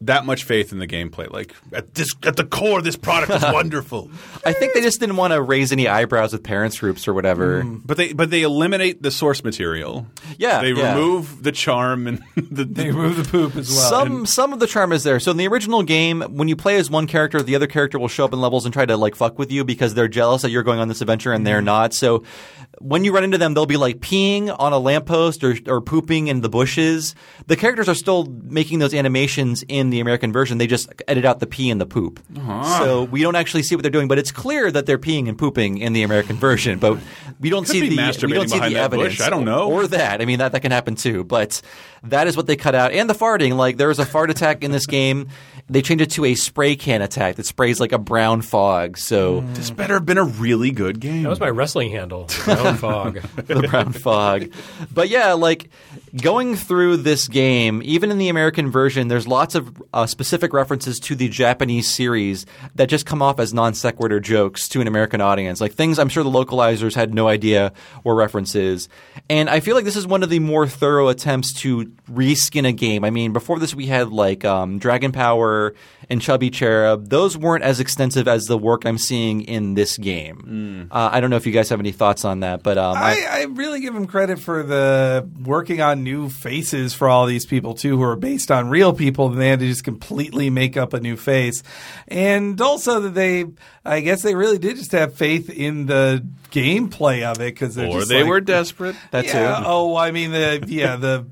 that much faith in the gameplay. Like at the core, this product is wonderful. I think they just didn't want to raise any eyebrows with parents groups or whatever. But they eliminate the source material. Yeah, they yeah. remove the charm and They remove the poop as well. Some of the charm is there. So in the original game, when you play as one character, the other character will show up in levels and try to like fuck with you because they're jealous that you're going on this adventure and they're not. So when you run into them, they'll be like peeing on a lamppost or pooping in the bushes. The characters are still making those animations in the American version. They just edit out the pee and the poop. So we don't actually see what they're doing, but it's clear that they're peeing and pooping in the American version. But we don't see the evidence. I don't know. Or that. I mean, that can happen too. But that is what they cut out. And the farting. Like there was a fart attack in this game. They changed it to a spray can attack that sprays like a brown fog. So this better have been a really good game. That was my wrestling handle. Brown fog. The brown fog. But yeah, like going through this game, even in the American version, there's lots of specific references to the Japanese series that just come off as non sequitur jokes to an American audience. Like things I'm sure the localizers had no idea were references. And I feel like this is one of the more thorough attempts to reskin a game. I mean, before this we had like Dragon Power and Chubby Cherub. Those weren't as extensive as the work I'm seeing in this game. I don't know if you guys have any thoughts on that, but I really give them credit for the working on new faces for all these people too, who are based on real people. And they had to just completely make up a new face, and also that I guess they really did just have faith in the gameplay of it because they were desperate. That's too. Oh, I mean the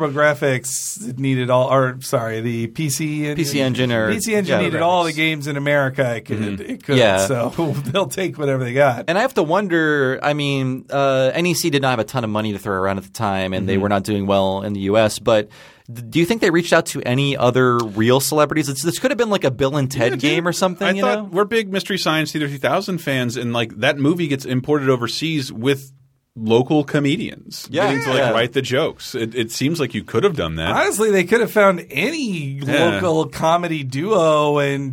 TurboGrafx needed the PC Engine needed all the games in America it could. Yeah. So they'll take whatever they got. And I have to wonder, I mean, NEC did not have a ton of money to throw around at the time, and they were not doing well in the U.S., but do you think they reached out to any other real celebrities? This could have been like a Bill and Ted game or something, I thought we're big Mystery Science Theater 3000 fans, and like that movie gets imported overseas with local comedians getting to write the jokes. It seems like you could have done that. Honestly, they could have found any local comedy duo in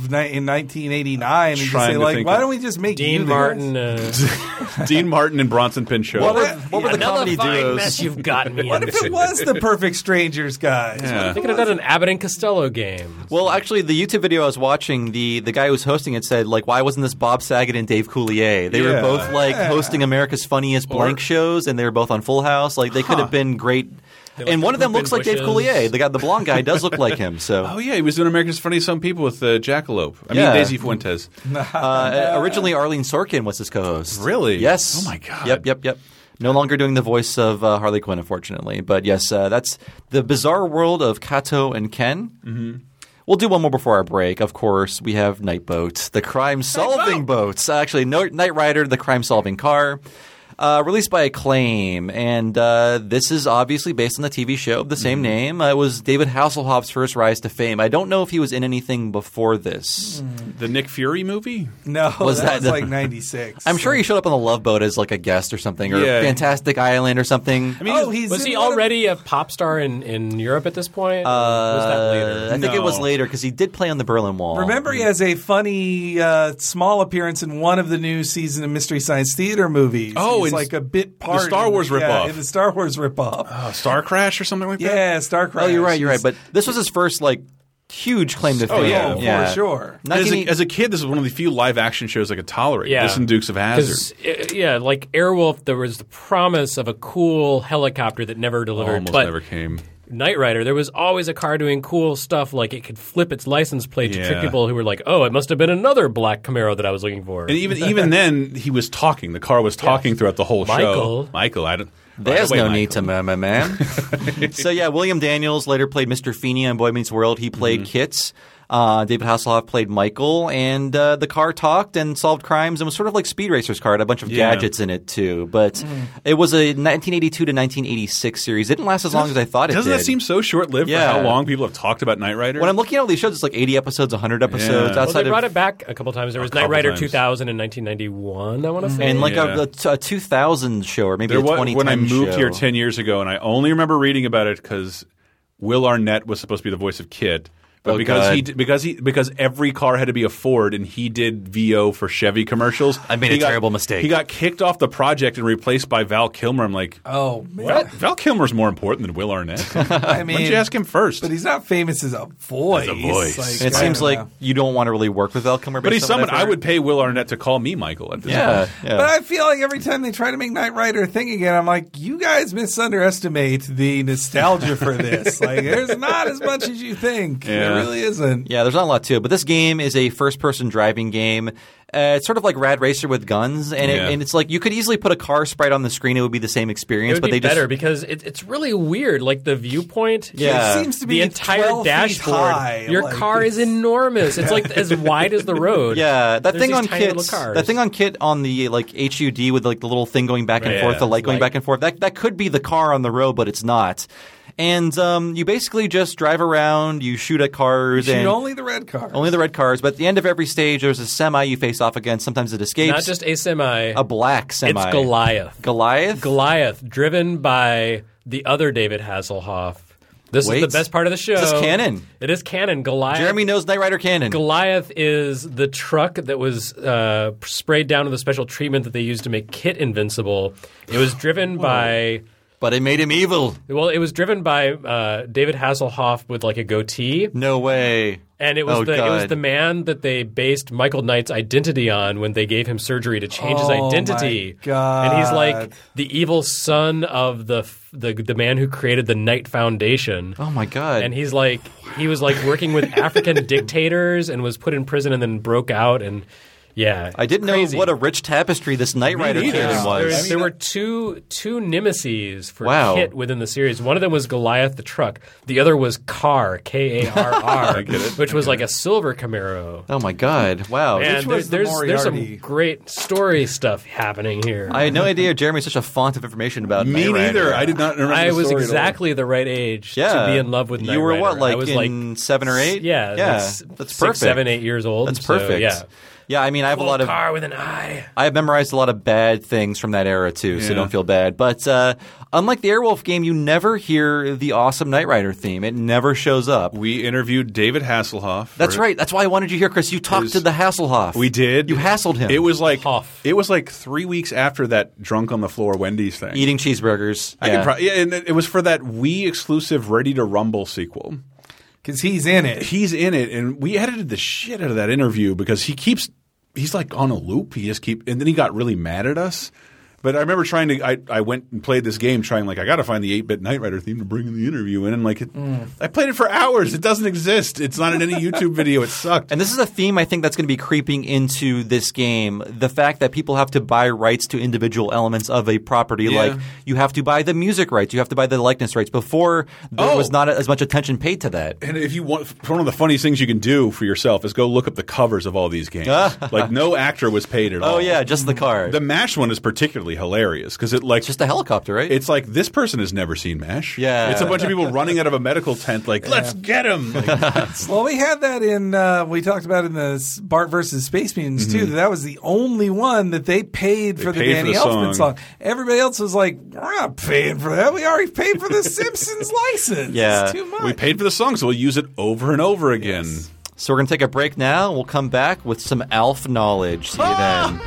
1989 and just say like, why don't we just make Dean Martin, Dean Martin and Bronson Pinchot. What were the comedy duos? Mess you've gotten me What if it was the Perfect Strangers guys? Yeah. They could have done an Abbott and Costello game. Well, actually, the YouTube video I was watching, the guy who was hosting it said, like, why wasn't this Bob Saget and Dave Coulier? They were both like hosting America's Funniest Blank shows, and they were both on Full House. Like they could have been great. And one of them looks like Dave Coulier. The blonde guy does look like him. So he was doing America's Funniest Some People with Jackalope. I mean Daisy Fuentes. Originally, Arlene Sorkin was his co-host. Really? Yes. Oh my god. Yep. No longer doing the voice of Harley Quinn, unfortunately. But yes, that's the bizarre world of Kato and Ken. Mm-hmm. We'll do one more before our break. Of course, we have Nightboat, the crime-solving boat. Actually, Knight Rider, the crime-solving car. Released by Acclaim, and this is obviously based on the TV show of the same name. It was David Hasselhoff's first rise to fame. I don't know if he was in anything before this. The Nick Fury movie? No, that was like 96. I'm sure he showed up on the Love Boat as like a guest or something, or Fantastic Island or something. I mean, was he already a pop star in Europe at this point? Was that later? I think it was later because he did play on the Berlin Wall. Remember, he has a funny small appearance in one of the new season of Mystery Science Theater movies. Oh, He's like a bit part. The Star Wars ripoff. In the Star Wars ripoff. Star Crash or something like that? Yeah, Star Crash. Oh, you're right. But this was his first like huge claim to fame. For sure. As a kid, this was one of the few live action shows I could tolerate. This and Dukes of Hazzard. Like Airwolf, there was the promise of a cool helicopter that never delivered. Never came. Knight Rider, there was always a car doing cool stuff, like it could flip its license plate to trick people who were like, oh, it must have been another black Camaro that I was looking for. And even then, he was talking. The car was talking throughout the whole show. Michael, I don't... There's no need to murmur, man. So, William Daniels later played Mr. Feeney on Boy Meets World. He played Kits. David Hasselhoff played Michael, and the car talked and solved crimes and was sort of like Speed Racer's car. It had a bunch of gadgets in it, too. But it was a 1982 to 1986 series. It didn't last as long as I thought it did. Doesn't that seem so short-lived for how long people have talked about Knight Rider? When I'm looking at all these shows, it's like 80 episodes, 100 episodes. Well, they brought it back a couple times. There was Knight Rider 2000 in 1991, I want to say. And like a 2000 show or maybe a 2010 show. When I moved here 10 years ago, and I only remember reading about it because Will Arnett was supposed to be the voice of Kit. But Oh, because every car had to be a Ford, and he did VO for Chevy commercials. I made a terrible mistake. He got kicked off the project and replaced by Val Kilmer. I'm like, Oh, man. what? Val Kilmer's more important than Will Arnett. I mean, Why don't you ask him first? But he's not famous as a voice. It seems like you don't want to really work with Val Kilmer. But he's based on what someone I've I heard. would pay Will Arnett to call me Michael at this point. Yeah. But I feel like every time they try to make Knight Rider a thing again, I'm like, you guys misunderestimate the nostalgia for this. Like, there's not as much as you think. Yeah. There really isn't. Yeah, there's not a lot to it, but this game is a first-person driving game. It's sort of like Rad Racer with guns, and, and it's like you could easily put a car sprite on the screen; it would be the same experience. It would but be they better just because it's really weird. Like the viewpoint, Yeah. It seems to be the entire 12 feet dashboard. high. Your Like, car is enormous. It's like as wide as the road. yeah, that There's thing these on tiny Kit, little cars. that thing on Kit on the like HUD with like the little thing going back and Yeah, forth, the light it's going light. back and forth. That could be the car on the road, but it's not. And you basically just drive around, you shoot at cars, Shoot and only the red car. only the red cars. But at the end of every stage, there's a semi you face off against. Sometimes it escapes. Not just a semi. a black semi. It's Goliath. Goliath. Goliath, driven by the other David Hasselhoff. This Wait. is the best part of the show. Is this canon? It is canon. Goliath. Jeremy knows Knight Rider canon. Goliath is the truck that was sprayed down with a special treatment that they used to make Kit invincible. It was driven by... But it made him evil. Well, it was driven by David Hasselhoff with like a goatee. No way. And it was Oh, it was God. the man that they based Michael Knight's identity on when they gave him surgery to change his Oh, identity. my God. And he's like the evil son of the man who created the Knight Foundation. Oh my God. And he was like working with African dictators and was put in prison and then broke out and yeah. I didn't crazy. know what a rich tapestry this Knight Rider neither. canon was. There were two nemesis for Wow. Kit within the series. One of them was Goliath the truck. The other was Car, Karr, which was like a silver Camaro. Oh my God. Wow. And was the there's some Moriarty? great story stuff happening here. I had no idea Jeremy's such a font of information about Me Knight Rider. neither. I did not remember I the was story at all. exactly the right age Yeah. to be in love with Knight You were Rider. what, like I was in 7 or 8? Yeah, That's six, perfect. 7, 8 years old. That's so, perfect. yeah. Yeah, I mean, I have a lot of. car with an eye. I have memorized a lot of bad things from that era too, so Yeah. don't feel bad. But unlike the Airwolf game, you never hear the awesome Knight Rider theme. It never shows up. We interviewed David Hasselhoff. That's right. That's why I wanted you here, Chris. You talked to the Hasselhoff. We did. You hassled him. It was like Hoff. it was like 3 weeks after that drunk on the floor Wendy's thing. eating cheeseburgers. I could yeah, and it was for that Wii exclusive Ready to Rumble sequel. Because he's in it. He's in it, and we edited the shit out of that interview because he's like on a loop. And then he got really mad at us. But I remember I went and played this game trying I got to find the 8-bit Knight Rider theme to bring in the interview in. And I played it for hours. It doesn't exist. It's not in any YouTube video. It sucked. And this is a theme I think that's going to be creeping into this game. The fact that people have to buy rights to individual elements of a property. Yeah. Like you have to buy the music rights. You have to buy the likeness rights. Before, there was not as much attention paid to that. And if you want, one of the funniest things you can do for yourself is go look up the covers of all these games. Like no actor was paid at all. Oh, yeah, just the card. The MASH one is particularly hilarious because Just a helicopter, right? it's like this person has never seen MASH. Yeah. It's a bunch of people running out of a medical tent like, let's get him. Well, we had that in, we talked about in the Bart versus Space Mutants, too. That was the only one that they paid for the paid Danny for the Elfman song. song. Everybody else was like, we're not paying for that. We already paid for the Simpsons license. Yeah. It's too much. We paid for the song, so we'll use it over and over again. So we're going to take a break now. We'll come back with some Alf knowledge. See you then.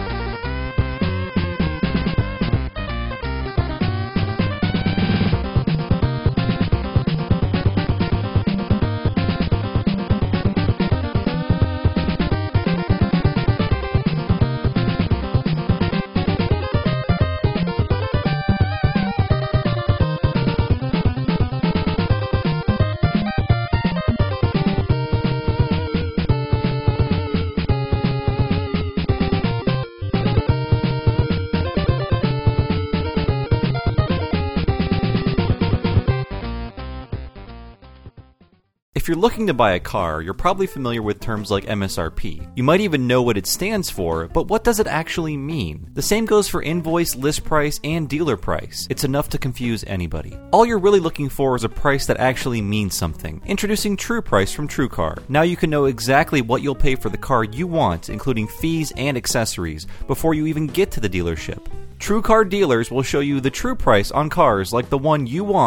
If you're looking to buy a car, you're probably familiar with terms like MSRP. You might even know what it stands for, but what does it actually mean? The same goes for invoice, list price, and dealer price. It's enough to confuse anybody. All you're really looking for is a price that actually means something. Introducing True Price from TrueCar. Now you can know exactly what you'll pay for the car you want, including fees and accessories, before you even get to the dealership. TrueCar dealers will show you the true price on cars like the one you want,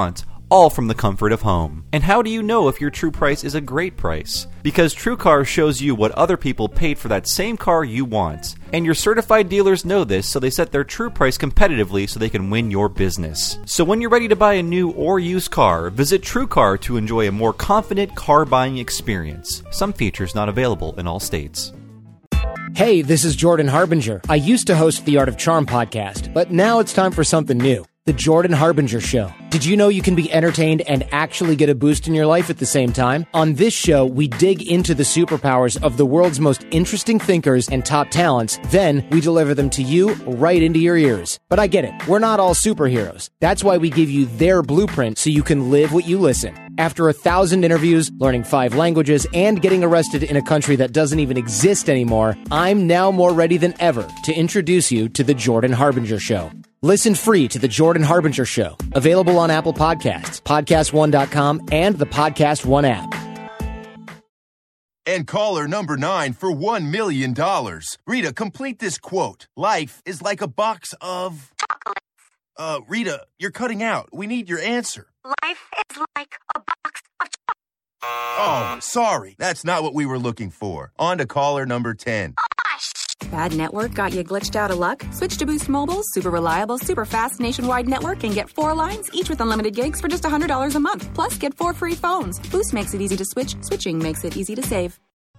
all from the comfort of home. And how do you know if your true price is a great price? Because TrueCar shows you what other people paid for that same car you want. And your certified dealers know this, so they set their true price competitively so they can win your business. So when you're ready to buy a new or used car, visit TrueCar to enjoy a more confident car buying experience. Some features not available in all states. Hey, this is Jordan Harbinger. I used to host the Art of Charm podcast, but now it's time for something new. The Jordan Harbinger Show. Did you know you can be entertained and actually get a boost in your life at the same time? On this show, we dig into the superpowers of the world's most interesting thinkers and top talents. Then we deliver them to you right into your ears. But I get it. We're not all superheroes. That's why we give you their blueprint so you can live what you listen. After 1,000 interviews, learning 5 languages, and getting arrested in a country that doesn't even exist anymore, I'm now more ready than ever to introduce you to The Jordan Harbinger Show. Listen free to The Jordan Harbinger Show. Available on Apple Podcasts, PodcastOne.com, and the Podcast One app. And caller number 9 for $1 million. Rita, complete this quote. Life is like a box of... chocolates. Rita, you're cutting out. We need your answer. Life is like a box of chocolates. Oh, sorry. That's not what we were looking for. On to caller number 10. Bad network got you glitched out of luck? Switch to Boost Mobile's super reliable, super fast nationwide network and get 4 lines, each with unlimited gigs for just $100 a month. Plus, get 4 free phones. Boost makes it easy to switch. Switching makes it easy to save.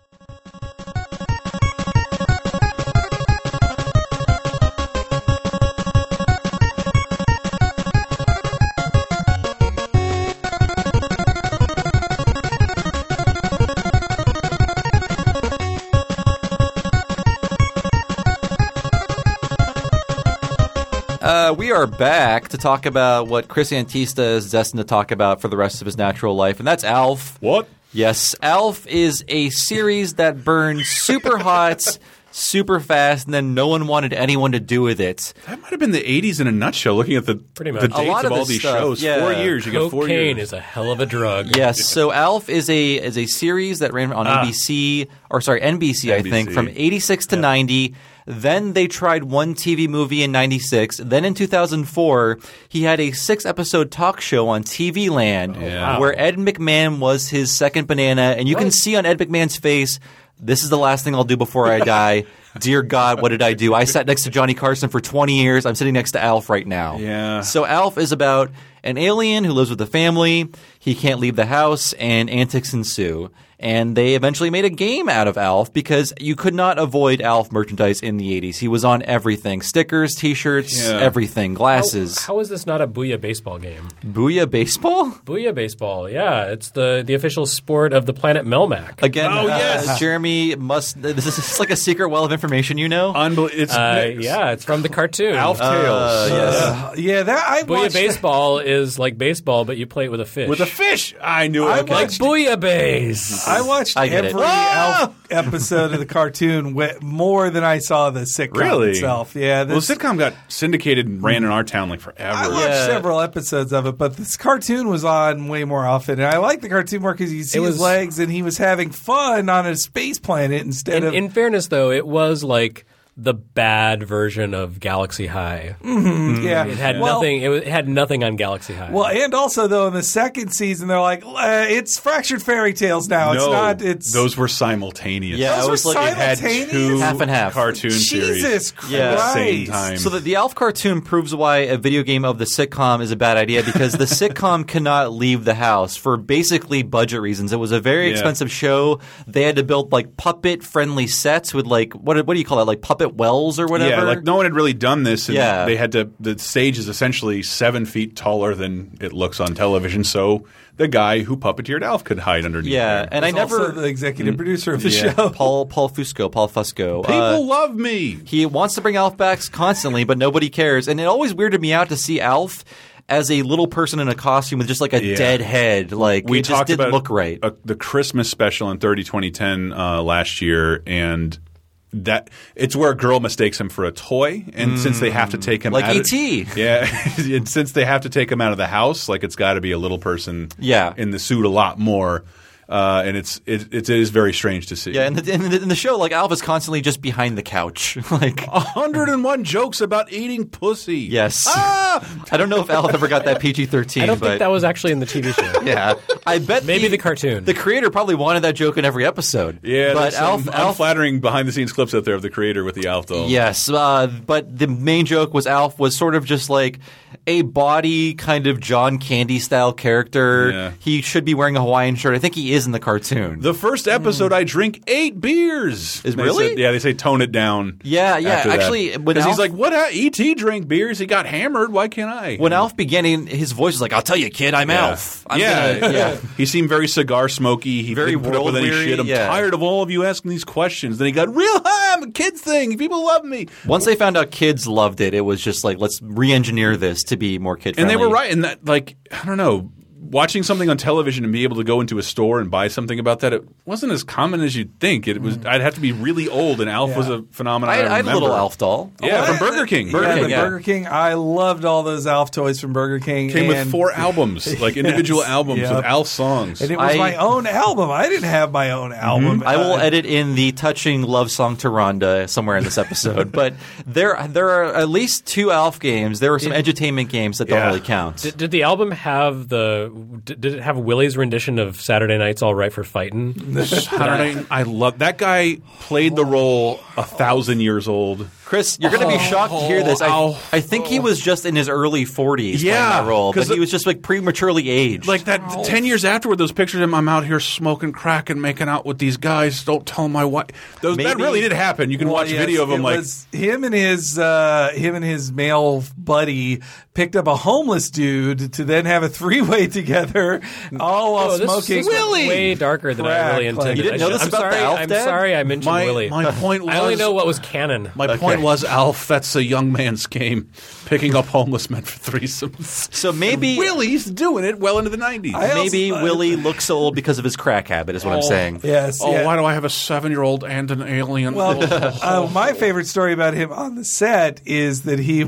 We are back to talk about what Chris Antista is destined to talk about for the rest of his natural life, and that's ALF. What? Yes, ALF is a series that burned super hot, super fast, and then no one wanted anyone to do with it. That might have been the 80s in a nutshell, looking at the much. dates A lot of of all this these stuff, shows. yeah. 4 years. You get 4 years. Cocaine is a hell of a drug. Yes, so ALF is a series that ran on NBC, I think, from 86 to 90. Then they tried one TV movie in 96. Then in 2004, he had a 6-episode talk show on TV Land where Ed McMahon was his second banana. And you can see on Ed McMahon's face, this is the last thing I'll do before I die. Dear God, what did I do? I sat next to Johnny Carson for 20 years. I'm sitting next to ALF right now. Yeah. So ALF is about an alien who lives with a family. He can't leave the house, and antics ensue. And they eventually made a game out of ALF because you could not avoid ALF merchandise in the 80s. He was on everything. Stickers, T-shirts, everything. Glasses. How is this not a Booyah baseball game? Booyah Baseball? Booyah baseball, yeah. It's the official sport of the planet Melmac. Again, Jeremy must – this is like a secret well of information, you know? It's from the cartoon. ALF Tales. Yes. I Booyah watched baseball is like baseball, but you play it with a fish. With a fish. I knew it. like Booyah Base. I watched every ALF episode of the cartoon more than I saw the sitcom itself. Yeah, the sitcom got syndicated and ran in our town like forever. I watched several episodes of it, but this cartoon was on way more often. And I like the cartoon more because you see his legs and he was having fun on a space planet instead of... In fairness, though, it was like the bad version of Galaxy High. Yeah, it had nothing. It had nothing on Galaxy High. Well, and also though in the second season they're like, it's Fractured Fairy Tales now. No, it's not. It's those were simultaneous. Yeah, those it was were like simultaneous? it had 2 half and half cartoon series. Jesus Christ! Yeah. At the same time. So the ALF cartoon proves why a video game of the sitcom is a bad idea because the sitcom cannot leave the house for basically budget reasons. It was a very expensive show. They had to build like puppet friendly sets with like what do you call it, like puppet wells or whatever. Yeah, like no one had really done this. And Yeah. they had to. The stage is essentially 7 feet taller than it looks on television, so the guy who puppeteered ALF could hide underneath. there. And I He's never also the executive producer of the Yeah. show. Paul Fusco. People love me. He wants to bring ALF back constantly, but nobody cares. And it always weirded me out to see ALF as a little person in a costume with just like a dead head. Like We it just talked didn't about look right. The Christmas special in 2010 last year, and that it's where a girl mistakes him for a toy, and since they have to take him Like out E.T.. and since they have to take him out of the house, like it's got to be a little person Yeah. in the suit a lot more. and it is very strange to see. Yeah, in the show, like Alf is constantly just behind the couch, like 101 jokes about eating pussy. Yes. I don't know if Alf ever got that PG-13. I don't but think that was actually in the TV show. Yeah, I bet Maybe the cartoon. The creator probably wanted that joke in every episode. Yeah, but there's some unflattering behind-the-scenes clips out there of the creator with the Alf doll. Yes, but the main joke was Alf was sort of just like a body kind of John Candy style character. Yeah. He should be wearing a Hawaiian shirt. I think he is in the cartoon. The first episode, I drink 8 beers. Really? They say tone it down. Yeah. after that. Actually, when because Alf, he's like, "What? E.T. drank beers. He got hammered. Why can't I?" when Alf began, his voice was like, "I'll tell you, kid, I'm Alf." Yeah. He seemed very cigar smoky. He Very didn't put up with any world-weary, shit. I'm yeah. tired of all of you asking these questions. Then he got real high. I'm a kid's thing. People love me. Once they found out kids loved it, it was just like, let's re-engineer this to be more kid friendly. And they were right in that, like, I don't know, watching something on television and be able to go into a store and buy something about that, it wasn't as common as you'd think. It was. I'd have to be really old, and Alf was a phenomenon. I had a little Alf doll. Yeah, from Burger King. Burger King. I loved all those Alf toys from Burger King. Came with 4 albums, like individual albums of Alf songs. And it was my own album. I didn't have my own album. I will edit in the touching love song to Rhonda somewhere in this episode. But there are at least 2 Alf games. There were some edutainment games that don't really count. Did the album have did it have Willie's rendition of Saturday Night's All Right for Fighting? Saturday, I love that guy. Played the role 1,000 years old. Chris, you're going to be shocked to hear this. I think he was just in his early 40s playing that role, but he was just like prematurely aged. Like that 10 years afterward, those pictures of him, I'm out here smoking crack and making out with these guys. Don't tell my wife. That really did happen. You can watch video of him. Like him and his male buddy picked up a homeless dude to then have a 3-way together, all while smoking. This is way darker than I really intended. You didn't know this about the Alf I'm Dad? sorry I mentioned Willie. My point was, I only know what was canon. My point was, Alf, that's a young man's game, picking up homeless men for threesomes. So maybe Willie's doing it well into the 90s. Maybe Willie looks so old because of his crack habit, is what I'm saying. Yes. Why do I have a 7-year-old and an alien? Well, my favorite story about him on the set is that he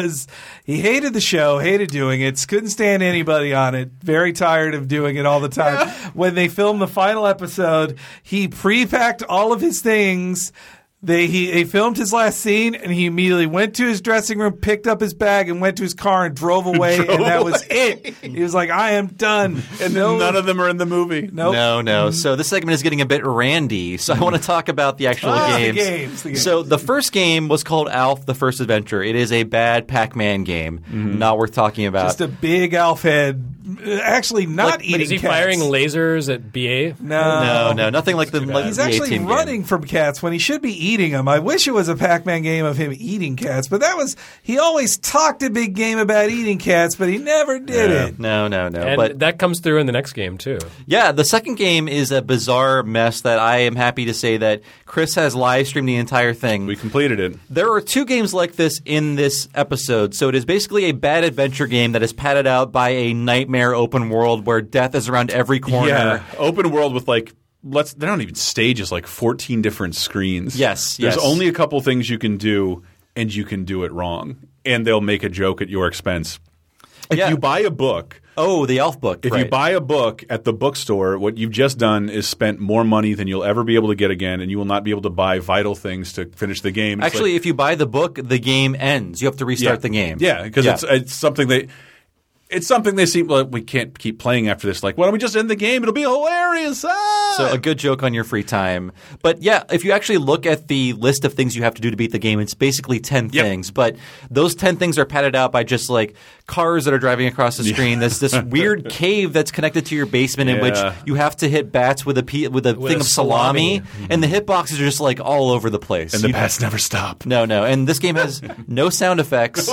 hated the show, hated doing it, couldn't stand anybody on it, very tired of doing it all the time. Yeah. When they filmed the final episode, he pre-packed all of his things. They filmed his last scene, and he immediately went to his dressing room, picked up his bag, and went to his car and drove away, and that was it. He was like, I am done. And none of them are in the movie. Nope. No. So this segment is getting a bit randy, so I want to talk about the actual games. The games. So the first game was called Alf: The First Adventure. It is a bad Pac-Man game. Not worth talking about. Just a big Alf head. Actually, not eating Is he cats. firing lasers at BA? No. Nothing like the He's actually running from cats when he should be eating them. I wish it was a Pac-Man game of him eating cats, but he always talked a big game about eating cats, but he never did it. No. And but that comes through in the next game, too. Yeah, the second game is a bizarre mess that I am happy to say that Chris has live streamed the entire thing. We completed it. There are 2 games like this in this episode, so it is basically a bad adventure game that is padded out by a nightmare open world where death is around every corner. Yeah, open world with they don't even stages, like 14 different screens. Yes. There's only a couple things you can do, and you can do it wrong, and they'll make a joke at your expense. If you buy a book. Oh, the Alf book. If you buy a book at the bookstore, what you've just done is spent more money than you'll ever be able to get again, and you will not be able to buy vital things to finish the game. Actually, if you buy the book, the game ends. You have to restart the game. Yeah, because it's something they – it's something they see, well, we can't keep playing after this. Like, why don't we just end the game? It'll be hilarious. So a good joke on your free time. But yeah, if you actually look at the list of things you have to do to beat the game, it's basically 10 things. But those 10 things are padded out by just like cars that are driving across the screen. There's this weird cave that's connected to your basement in which you have to hit bats with a thing of salami. And the hitboxes are just like all over the place. And the bats never stop. No. And this game has no sound effects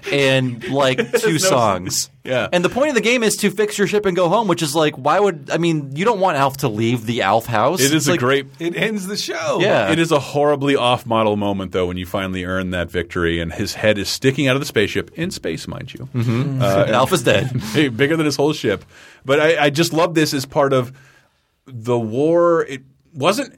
and like 2 songs. Yeah. And the point of the game is to fix your ship and go home, which is like, you don't want Alf to leave the Alf house. It is it ends the show. Yeah. It is a horribly off-model moment, though, when you finally earn that victory and his head is sticking out of the spaceship, in space, mind you. Mm-hmm. Alf is dead. Bigger than his whole ship. But I just love this as part of the war. wasn't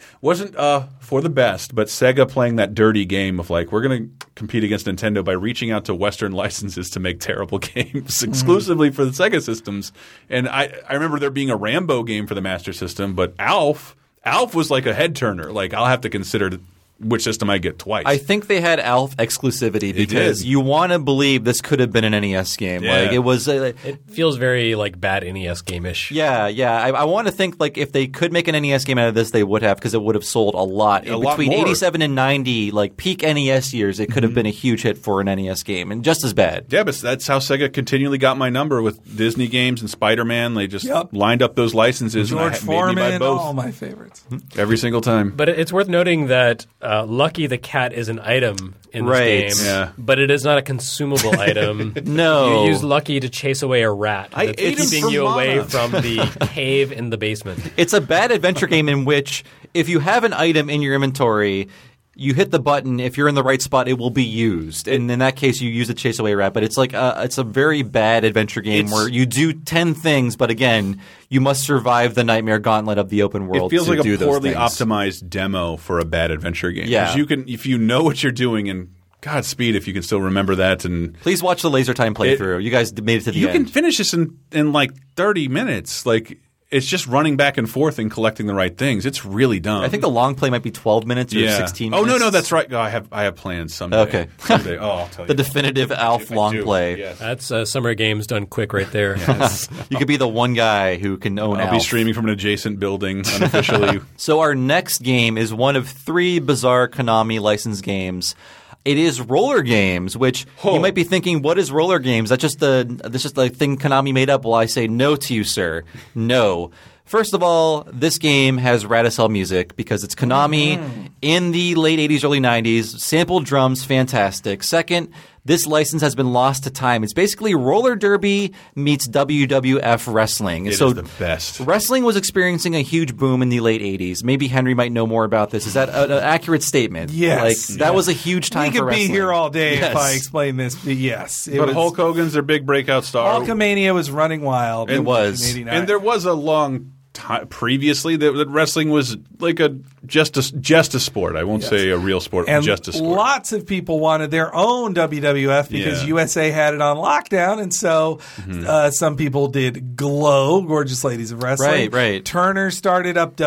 for the best, but Sega playing that dirty game of like, we're going to compete against Nintendo by reaching out to Western licenses to make terrible games exclusively for the Sega systems. And I remember there being a Rambo game for the Master System, but Alf was like a head turner. Like, I'll have to consider which system I get twice. I think they had ALF exclusivity because you want to believe this could have been an NES game. Yeah. Like, it was. It feels very like bad NES game-ish. Yeah. I want to think like if they could make an NES game out of this, they would have, because it would have sold a lot. Between more. 87 and 90, like peak NES years, it could have been a huge hit for an NES game, and just as bad. Yeah, but that's how Sega continually got my number with Disney games and Spider-Man. They just lined up those licenses George and made me buy Foreman, both all my favorites. every single time. But it's worth noting that Lucky the cat is an item in this game, Yeah. but it is not a consumable item. No. You use Lucky to chase away a rat I that's ate him keeping from you away Mana. from the cave in the basement. It's a bad adventure game in which if you have an item in your inventory, you hit the button. If you're in the right spot, it will be used. And in that case, you use a chase away rat. But it's like it's a very bad adventure game where you do 10 things, but again, you must survive the nightmare gauntlet of the open world. It feels to like do a those poorly things. optimized demo for a bad adventure game. Yeah. 'Cause you can, if you know what you're doing, and Godspeed if you can still remember that. And Please watch the Laser Time playthrough. You guys made it to the you end. can finish this in like 30 minutes. Like, it's just running back and forth and collecting the right things. It's really dumb. I think the long play might be 12 minutes or 16 minutes. Oh, no, that's right. Oh, I have plans someday. Okay. Someday. Oh, I'll tell you. The definitive ALF I long do. play. Yes. That's summer games done quick right there. You could be the one guy who can own I'll ALF. be streaming from an adjacent building unofficially. So our next game is one of 3 bizarre Konami licensed games. It is Roller Games, which you might be thinking, what is Roller Games? That's just the thing Konami made up. Well, I say no to you, sir. No. First of all, this game has Radicel music because it's Konami in the late 80s, early 90s. Sampled drums, fantastic. Second, this license has been lost to time. It's basically roller derby meets WWF wrestling. It is the best. Wrestling was experiencing a huge boom in the late 80s. Maybe Henry might know more about this. Is that an accurate statement? Yes. Like, that was a huge time We for could be wrestling. here all day Yes. if I explain this. But yes. But Hulk Hogan's their big breakout star. Hulkamania was running wild. It was. in 89. And there was a long time previously that wrestling was like just a sport. I won't say a real sport, and just a sport. lots of people wanted their own WWF because Yeah. USA had it on lockdown, and so some people did Glow, Gorgeous Ladies of Wrestling. Right. Turner started up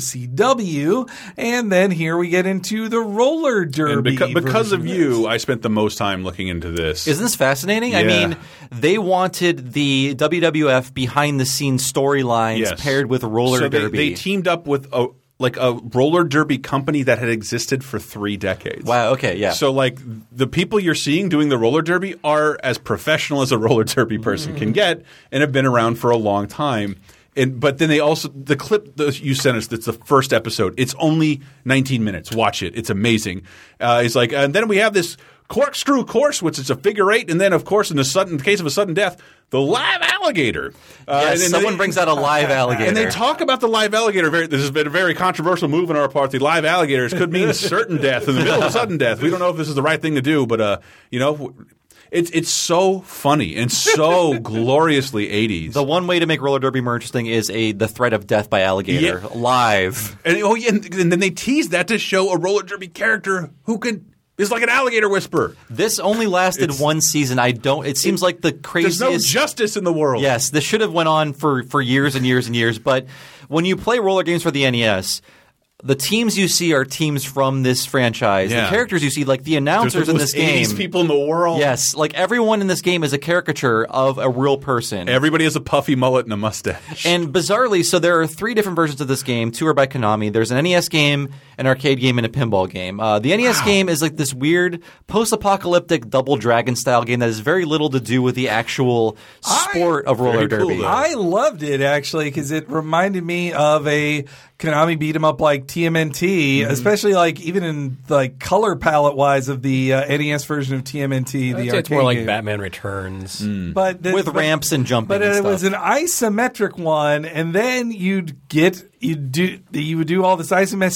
WCW, and then here we get into the roller And derby. because version of this. you, I spent the most time looking into this. Isn't this fascinating? I Yeah. mean, they wanted the WWF behind-the-scenes storylines Yes. paired with roller so derby. They teamed up with a roller derby company that had existed for 3 decades. Wow. Okay. Yeah. So, like, the people you're seeing doing the roller derby are as professional as a roller derby person can get and have been around for a long time. But then they also – the clip that you sent us, that's the first episode. It's only 19 minutes. Watch it. It's amazing. It's like – and then we have this corkscrew course, which is a figure 8. And then, of course, in the case of a sudden death, the live alligator. yes, and someone brings out a live alligator. And they talk about the live alligator. This has been a very controversial move on our part. The live alligators could mean certain death in the middle of sudden death. We don't know if this is the right thing to do, but it's so funny and so gloriously 80s. The one way to make roller derby more interesting is the threat of death by alligator live. And then they tease that to show a roller derby character who is like an alligator whisperer. This only lasted one season. It seems like the craziest. There's no justice in the world. Yes, this should have went on for years and years and years. But when you play roller games for the NES, the teams you see are teams from this franchise. Yeah. The characters you see, like the announcers in this game. 80s people in the world. Yes, like everyone in this game is a caricature of a real person. Everybody has a puffy mullet and a mustache. And bizarrely, so there are 3 different versions of this game. 2 are by Konami. There's an NES game, an arcade game, and a pinball game. The NES game is like this weird post-apocalyptic Double Dragon style game that has very little to do with the actual sport of roller Very cool, derby. though. I loved it actually because it reminded me of a Konami beat 'em up like TMNT, especially like even in like color palette wise of the NES version of TMNT. I'd The say arcade it's more like game. Batman Returns. but with ramps and jumping But and it stuff. was an isometric one, and then you would do all this isometric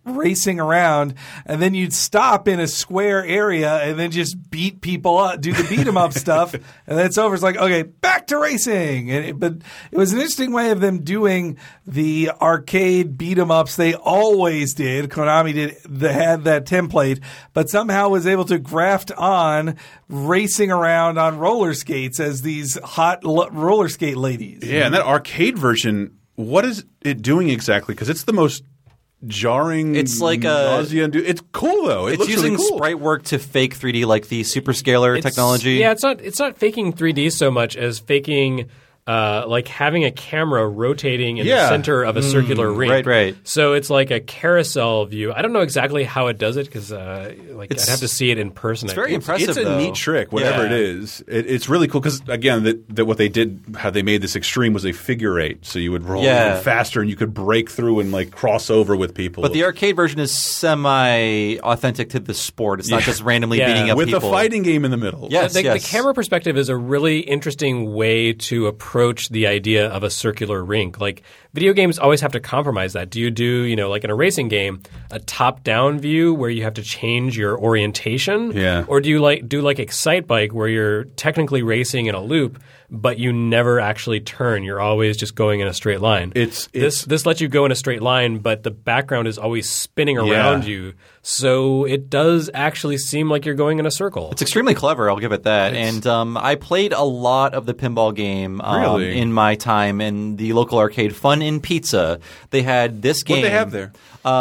racing around, and then you'd stop in a square area and then just beat people up, do the beat 'em up stuff, and then it's over. It's like, okay, back to racing. But it was an interesting way of them doing the arcade beat 'em ups. They always did. Konami had that template, but somehow was able to graft on racing around on roller skates as these hot roller skate ladies. Yeah, and that arcade version, what is it doing exactly? Because it's the most jarring. It's like it's cool though. It's using really cool. sprite work to fake 3D, like the superscaler technology. Yeah, it's not faking 3D so much as faking like having a camera rotating in the center of a circular rink. Right. So it's like a carousel view. I don't know exactly how it does it because I'd have to see it in person. It's very impressive. It's a neat trick, whatever it is. It's really cool because, again, that what they did, how they made this extreme was a figure eight. So you would roll even faster and you could break through and like cross over with people. But the arcade version is semi-authentic to the sport. It's not just randomly beating up with people. With a fighting game in the middle. Yes, the camera perspective is a really interesting way to approach the idea of a circular rink. Like video games always have to compromise that. Do you do, like in a racing game, a top-down view where you have to change your orientation? Yeah. Or do you do like Excitebike where you're technically racing in a loop, but you never actually turn. You're always just going in a straight line. This lets you go in a straight line, but the background is always spinning around you. So it does actually seem like you're going in a circle. It's extremely clever, I'll give it that. And I played a lot of the pinball game in my time in the local arcade. Fun in Pizza. They had this game. What do they have there?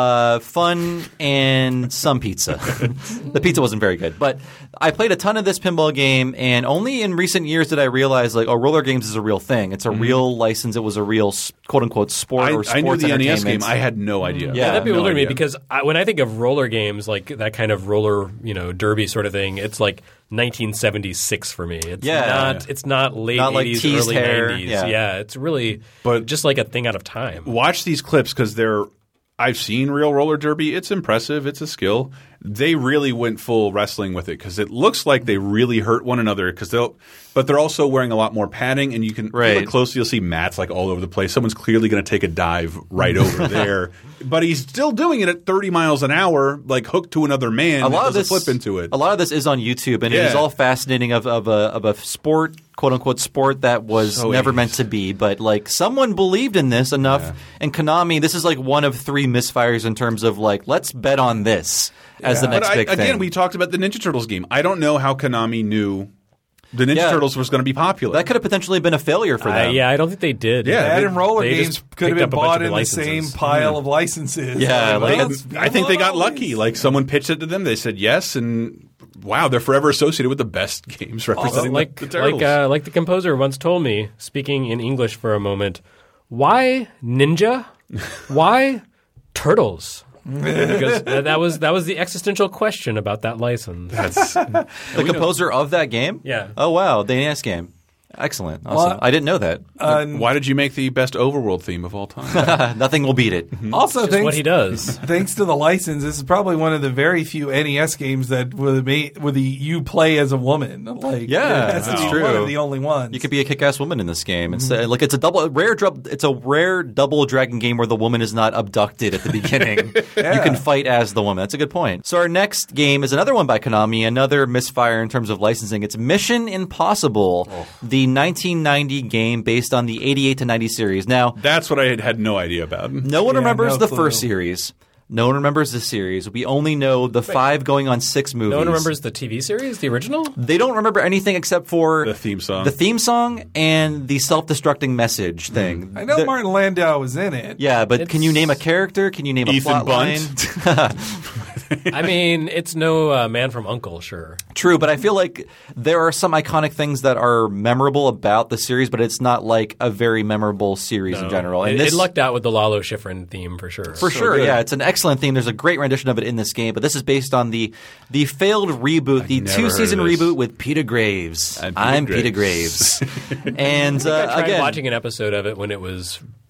Fun and some pizza. The pizza wasn't very good. But I played a ton of this pinball game, and only in recent years did I realize, roller games is a real thing. It's a real license. It was a real quote-unquote sport or sports I knew the NES entertainment. game. I had no idea. Yeah, that bewildered me because when I think of roller games, like that kind of roller, derby sort of thing, it's like 1976 for me. It's not late not 80s, early hair. 90s. Yeah, it's really just like a thing out of time. Watch these clips because I've seen real roller derby. It's impressive. It's a skill. They really went full wrestling with it because it looks like they really hurt one another but they're also wearing a lot more padding, and you can look closely. You'll see mats like all over the place. Someone's clearly going to take a dive right over there, but he's still doing it at 30 miles an hour, like hooked to another man. A lot of this flip into it. A lot of this is on YouTube, and it is all fascinating of a sport, quote unquote sport that was never meant to be. But someone believed in this enough, and Konami. This is one of 3 misfires in terms of let's bet on this as the next big thing. Again, we talked about the Ninja Turtles game. I don't know how Konami knew the Ninja Turtles was going to be popular. That could have potentially been a failure for them. I don't think they did. Yeah, that and roller games could have been bought in the same pile of licenses. Yeah, I think they got lucky. Someone pitched it to them. They said yes, and wow, they're forever associated with the best games representing the Turtles. Like the composer once told me, speaking in English for a moment, why ninja? Why turtles? Because that was the existential question about that license. The composer of that game? Yeah. Oh, wow. The NES game. Excellent. Awesome. Well, I didn't know that. Why did you make the best overworld theme of all time? Nothing will beat it. Also, what he does. Thanks to the license, this is probably one of the very few NES games that you play as a woman. That's true. One of the only ones. You could be a kick-ass woman in this game. It's it's a rare double dragon game where the woman is not abducted at the beginning. You can fight as the woman. That's a good point. So our next game is another one by Konami, another misfire in terms of licensing. It's Mission Impossible, the 1990 game based on the 88 to 90 series. Now, that's what I had no idea about. No one remembers the first series. No one remembers the series. We only know the 5 going on 6 movies. No one remembers the TV series, the original? They don't remember anything except for the theme song. The theme song and the self-destructing message thing. I know Martin Landau was in it. Yeah, but can you name a character? Can you name a plot line? I mean, it's no Man from U.N.C.L.E., sure. True, but I feel like there are some iconic things that are memorable about the series, but it's not a very memorable series in general. And it lucked out with the Lalo Schifrin theme for sure. For sure, yeah. It's an excellent theme. There's a great rendition of it in this game, but this is based on the failed reboot, the 2-season reboot with Peter Graves. I'm Peter Graves. And I tried again, watching an episode of it when it was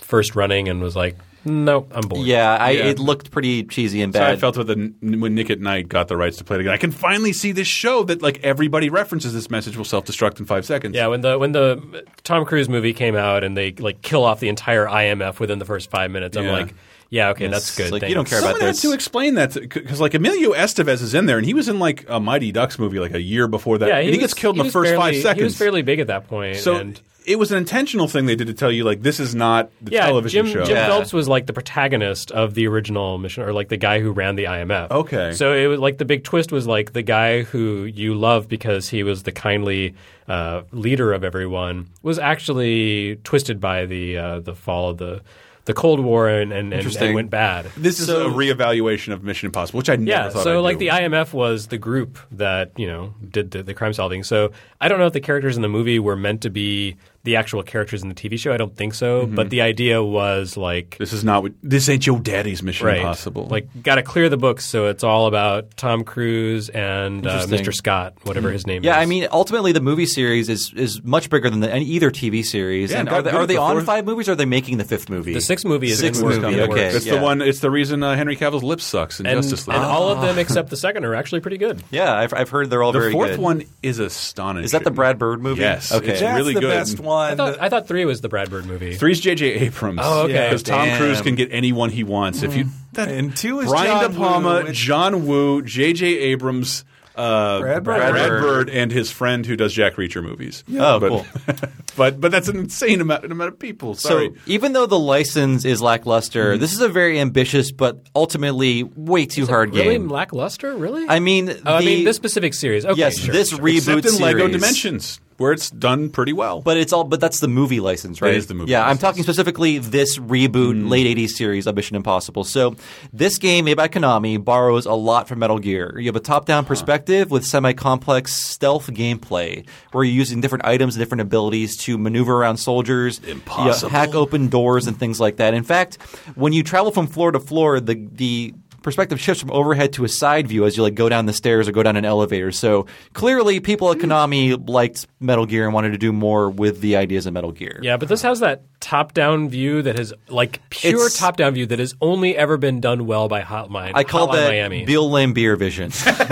first running and was like, nope, I'm bored. Yeah, it looked pretty cheesy and So bad. I felt when Nick at Night got the rights to play it again. I can finally see this show that like everybody references this message will self-destruct in 5 seconds. Yeah, when the Tom Cruise movie came out and they like kill off the entire IMF within the first 5 minutes, I'm like, yeah, okay, that's good. Like, thanks. you don't care about Someone had this. to explain that because like Emilio Estevez is in there and he was in like a Mighty Ducks movie like a year before that. Yeah, and he gets killed in the first 5 seconds. He was fairly big at that point. So and it was an intentional thing they did to tell you like this is not the television show. Jim Phelps was like the protagonist of the original mission, or like the guy who ran the IMF. Okay. So it was like the big twist was like the guy who you love because he was the kindly leader of everyone was actually twisted by the fall of the Cold War and went bad. This is a reevaluation of Mission Impossible, which I never thought so I'd like do. the IMF was the group that did the crime solving. So I don't know if the characters in the movie were meant to be the actual characters in the TV show. I don't think so. But the idea was like this ain't your daddy's Mission right, Impossible. like got to clear the books, so it's all about Tom Cruise and Mr. Scott, whatever his name is. Yeah, I mean, ultimately, the movie series is much bigger than either TV series. Yeah, and got are they good on before- 5 movies? Or are they making the 5th movie? The 6th movie is Sixth in work. movie, in okay. works. It's the one. It's the reason Henry Cavill's lip sucks in Justice League. And all of them except the second are actually pretty good. Yeah, I've heard they're all the very fourth good. one is astonishing. Is that the Brad Bird movie? Yes. Okay. It's That's really the good. best one. I thought 3 was the Brad Bird movie. 3's J.J. Abrams. Oh, okay. Because Tom Damn. Cruise can get anyone he wants. If you And 2 is Brian John De Palma, Woo, John Woo, J.J. Abrams, Brad Brad Bird. Bird, and his friend who does Jack Reacher movies. Oh, but, cool. but that's an insane amount of people. Sorry. So even though the license is lackluster, this is a very ambitious but ultimately way too hard Really game. lackluster? Really? I mean, this specific series. Okay, yes, sure, this sure. reboot Except in series. Lego Dimensions, where it's done pretty well. But that's the movie license, right? is the movie Yeah, I'm license. talking specifically this reboot late 80s series of Mission Impossible. So this game made by Konami borrows a lot from Metal Gear. You have a top-down perspective with semi-complex stealth gameplay where you're using different items and different abilities to maneuver around soldiers, Impossible. hack open doors and things like that. In fact, when you travel from floor to floor, the perspective shifts from overhead to a side view as you like go down the stairs or go down an elevator. So clearly people at Konami liked Metal Gear and wanted to do more with the ideas of Metal Gear. Yeah, but this has that top-down view that is like pure It's- top-down view that has only ever been done well by Hotline. I call Hotline that Miami. Bill Lambier vision.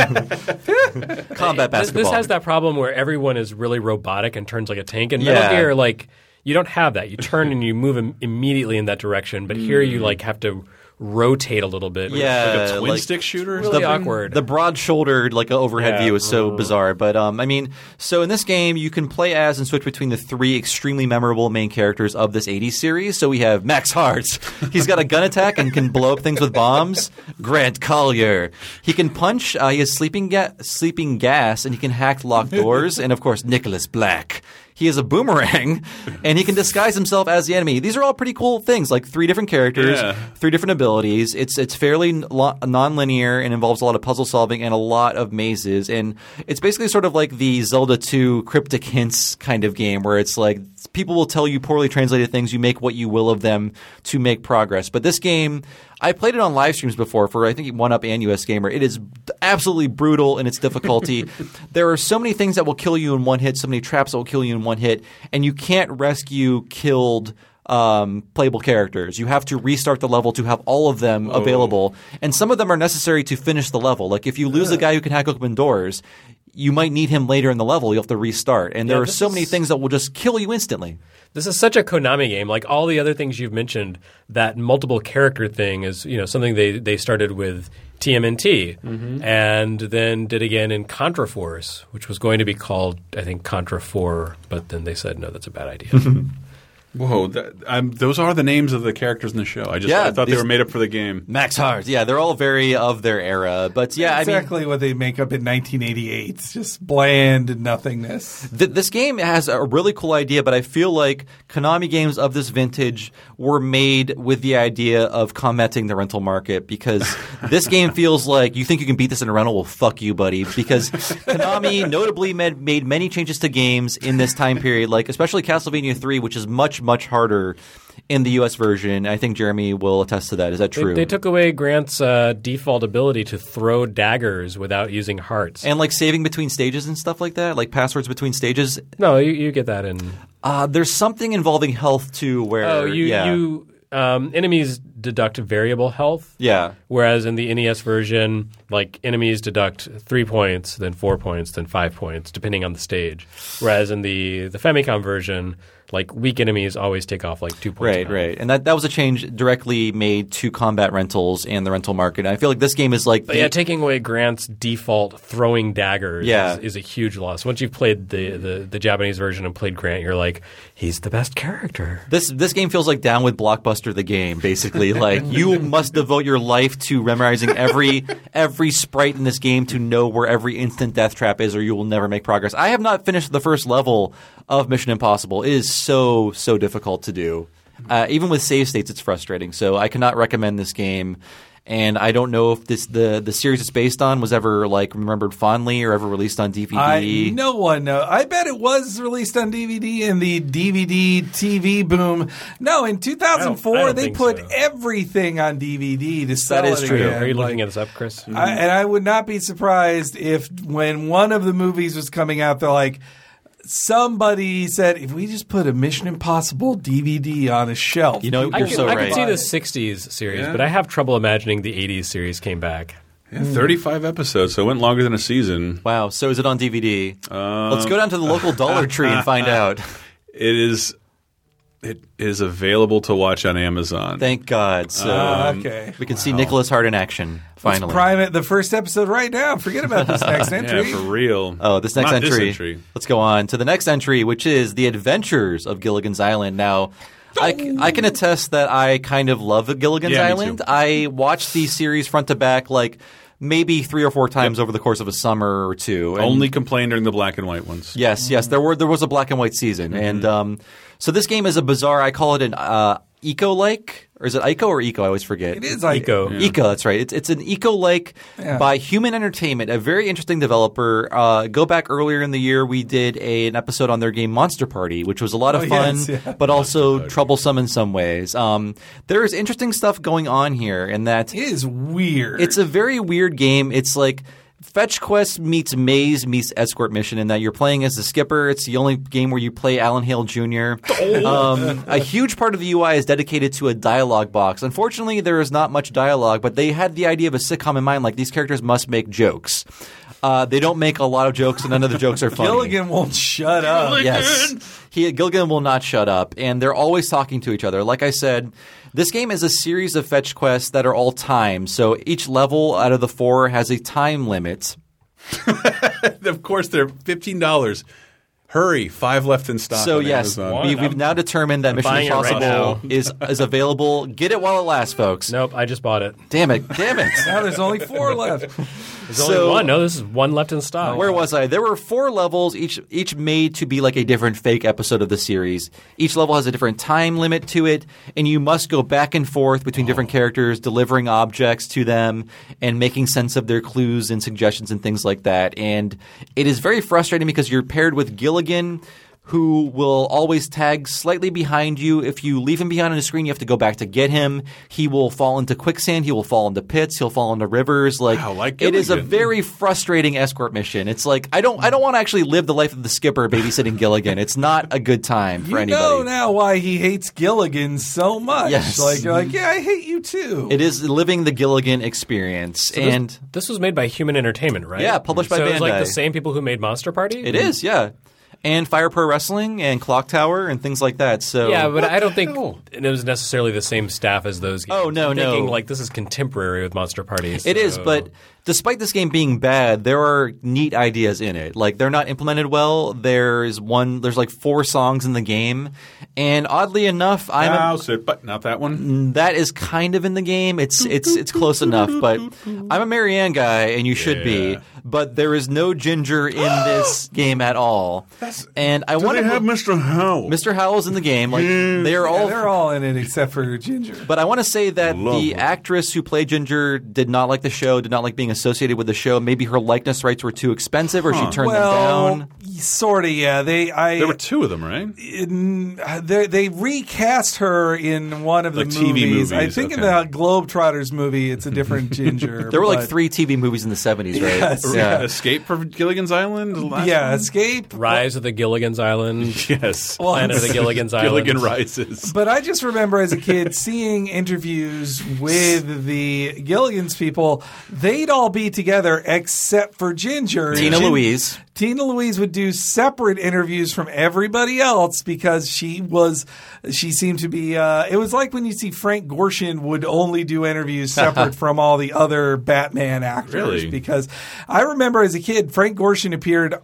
Combat basketball. This has that problem where everyone is really robotic and turns like a tank. And Yeah. Metal Gear, like you don't have that. You turn and you move immediately in that direction. But here you like have to rotate a little bit. Yeah, Like a twin like- stick shooter? Really awkward. The broad-shouldered, like overhead Yeah. view, is so bizarre. But I mean, so in this game, you can play as and switch between the 3 extremely memorable main characters of this 80s series. So we have Max Hart. He's got a gun attack and can blow up things with bombs. Grant Collier. He can punch. He has sleeping gas, and he can hack locked doors. And of course, Nicholas Black. He is a boomerang, and he can disguise himself as the enemy. These are all pretty cool things, like 3 different characters, Yeah. 3 different abilities. It's fairly non-linear and involves a lot of puzzle solving and a lot of mazes. And it's basically sort of like the Zelda 2 cryptic hints kind of game where it's like people will tell you poorly translated things. You make what you will of them to make progress. But this game, I played it on live streams before for I think 1UP and US Gamer. It is absolutely brutal in its difficulty. There are so many things that will kill you in one hit, so many traps that will kill you in one hit, and you can't rescue killed playable characters. You have to restart the level to have all of them available, and some of them are necessary to finish the level. Like if you lose a guy who can hack open doors, you might need him later in the level. You have to restart, and there are so many things that will just kill you instantly. This is such a Konami game. Like all the other things you've mentioned, that multiple character thing is something they started with TMNT and then did again in Contra Force, which was going to be called, I think, Contra 4, but then they said, no, that's a bad idea. Whoa, those are the names of the characters in the show. I thought they were made up for the game. Max Hart, yeah, they're all very of their era. But yeah, exactly what they make up in 1988. It's just bland nothingness. This game has a really cool idea, but I feel like Konami games of this vintage were made with the idea of commenting the rental market because this game feels like you think you can beat this in a rental? Well, fuck you, buddy. Because Konami notably made many changes to games in this time period, like especially Castlevania 3, which is much harder in the U.S. version. I think Jeremy will attest to that. Is that true? They took away Grant's default ability to throw daggers without using hearts. And like saving between stages and stuff like that, like passwords between stages. No, you get that in. There's something involving health too, where enemies deduct variable health. Yeah. Whereas in the NES version, like enemies deduct 3 points, then 4 points, then 5 points, depending on the stage. Whereas in the Famicom version, like weak enemies always take off like 2 points. Right. And that was a change directly made to combat rentals and the rental market. And I feel like this game is like taking away Grant's default throwing daggers is a huge loss. Once you've played the Japanese version and played Grant, you're like, he's the best character. This game feels like Down with Blockbuster the game, basically. Like you must devote your life to memorizing every sprite in this game to know where every instant death trap is, or you will never make progress. I have not finished the first level of Mission Impossible. It is so difficult to do. Even with save states, it's frustrating. So I cannot recommend this game. And I don't know if the series it's based on was ever like remembered fondly or ever released on DVD. No one knows. I bet it was released on DVD in the DVD TV boom. No, in 2004 they put everything on DVD to sell it. That is true. Again. Are you looking at this up, Chris? And I would not be surprised if when one of the movies was coming out, they're like, somebody said, if we just put a Mission Impossible DVD on a shelf. You know, I you're so right. I could see the 60s series, but I have trouble imagining the 80s series came back. Yeah, 35 episodes, so it went longer than a season. Wow. So is it on DVD? Let's go down to the local Dollar Tree and find out. It is available to watch on Amazon. Thank God. So okay. We can see Nicholas Hart in action, finally. Let's prime it the first episode right now. Forget about this next entry. Yeah, for real. Oh, this next entry. Let's go on to the next entry, which is The Adventures of Gilligan's Island. Now, I can attest that I kind of love Gilligan's Island. I watched the series front to back like maybe 3 or 4 times over the course of a summer or two. And only complained during the black and white ones. Yes. There was a black and white season. And so this game is a bizarre, I call it an eco-like, or is it Ico or Eco? I always forget. It is Ico. Yeah. Eco, that's right. It's an eco-like by Human Entertainment, a very interesting developer. Go back earlier in the year, we did an episode on their game Monster Party, which was a lot of fun, but also troublesome in some ways. There is interesting stuff going on here in that it is weird. It's a very weird game. It's like Fetch Quest meets Maze meets Escort Mission in that you're playing as the skipper. It's the only game where you play Alan Hale Jr. A huge part of the UI is dedicated to a dialogue box. Unfortunately, there is not much dialogue, but they had the idea of a sitcom in mind, like these characters must make jokes. They don't make a lot of jokes, and none of the jokes are funny. Gilligan won't shut up. Yes. Gilligan will not shut up, and they're always talking to each other. Like I said, this game is a series of fetch quests that are all timed. So each level out of the 4 has a time limit. Of course, they're $15. Hurry, 5 left in stock. So yes, we've now determined that Mission Impossible is available. Get it while it lasts, folks. Nope, I just bought it. Damn it. Now there's only 4 left. There's only one. No, this is 1 left in stock. Where was I? There were 4 levels, each made to be like a different fake episode of the series. Each level has a different time limit to it, and you must go back and forth between different characters, delivering objects to them and making sense of their clues and suggestions and things like that. And it is very frustrating because you're paired with Gilligan, who will always tag slightly behind you. If you leave him behind on the screen, you have to go back to get him. He will fall into quicksand. He will fall into pits. He'll fall into rivers. It is a very frustrating escort mission. It's like I don't want to actually live the life of the skipper babysitting Gilligan. It's not a good time for anybody. You know now why he hates Gilligan so much. Yes. You're like, yeah, I hate you too. It is living the Gilligan experience. So this was made by Human Entertainment, right? Yeah, published by Bandai. So it's like the same people who made Monster Party? It is, yeah. And Fire Pro Wrestling and Clock Tower and things like that. So yeah, but I don't think it was necessarily the same staff as those games. Oh, no, I'm thinking like this is contemporary with Monster Party. It is, but despite this game being bad, there are neat ideas in it. Like they're not implemented well. There's like 4 songs in the game, and oddly enough, but not that one. That is kind of in the game. It's close enough, but I'm a Marianne guy, and you should be. But there is no Ginger in this game at all. And I want to have Mr. Howell. Mr. Howell's in the game. Like they're all in it except for Ginger. But I want to say that the actress who played Ginger did not like the show, did not like being associated with the show. Maybe her likeness rights were too expensive, or she turned them down. Sort of, yeah. There were 2 of them, right? They recast her in one of the TV movies. I think in the Globetrotters movie, it's a different Ginger. There were like 3 TV movies in the 70s, right? Yes. Yeah. Escape from Gilligan's Island. the last Yeah, one? Escape. Rise of the Gilligan's Island. Yes. Planet of the Gilligan's Island. Gilligan Rises. But I just remember as a kid seeing interviews with the Gilligan's people. They'd all be together except for Ginger. Tina Louise. Tina Louise would do separate interviews from everybody else because she seemed to be, it was like when you see Frank Gorshin would only do interviews separate from all the other Batman actors. Really? Because I remember as a kid, Frank Gorshin appeared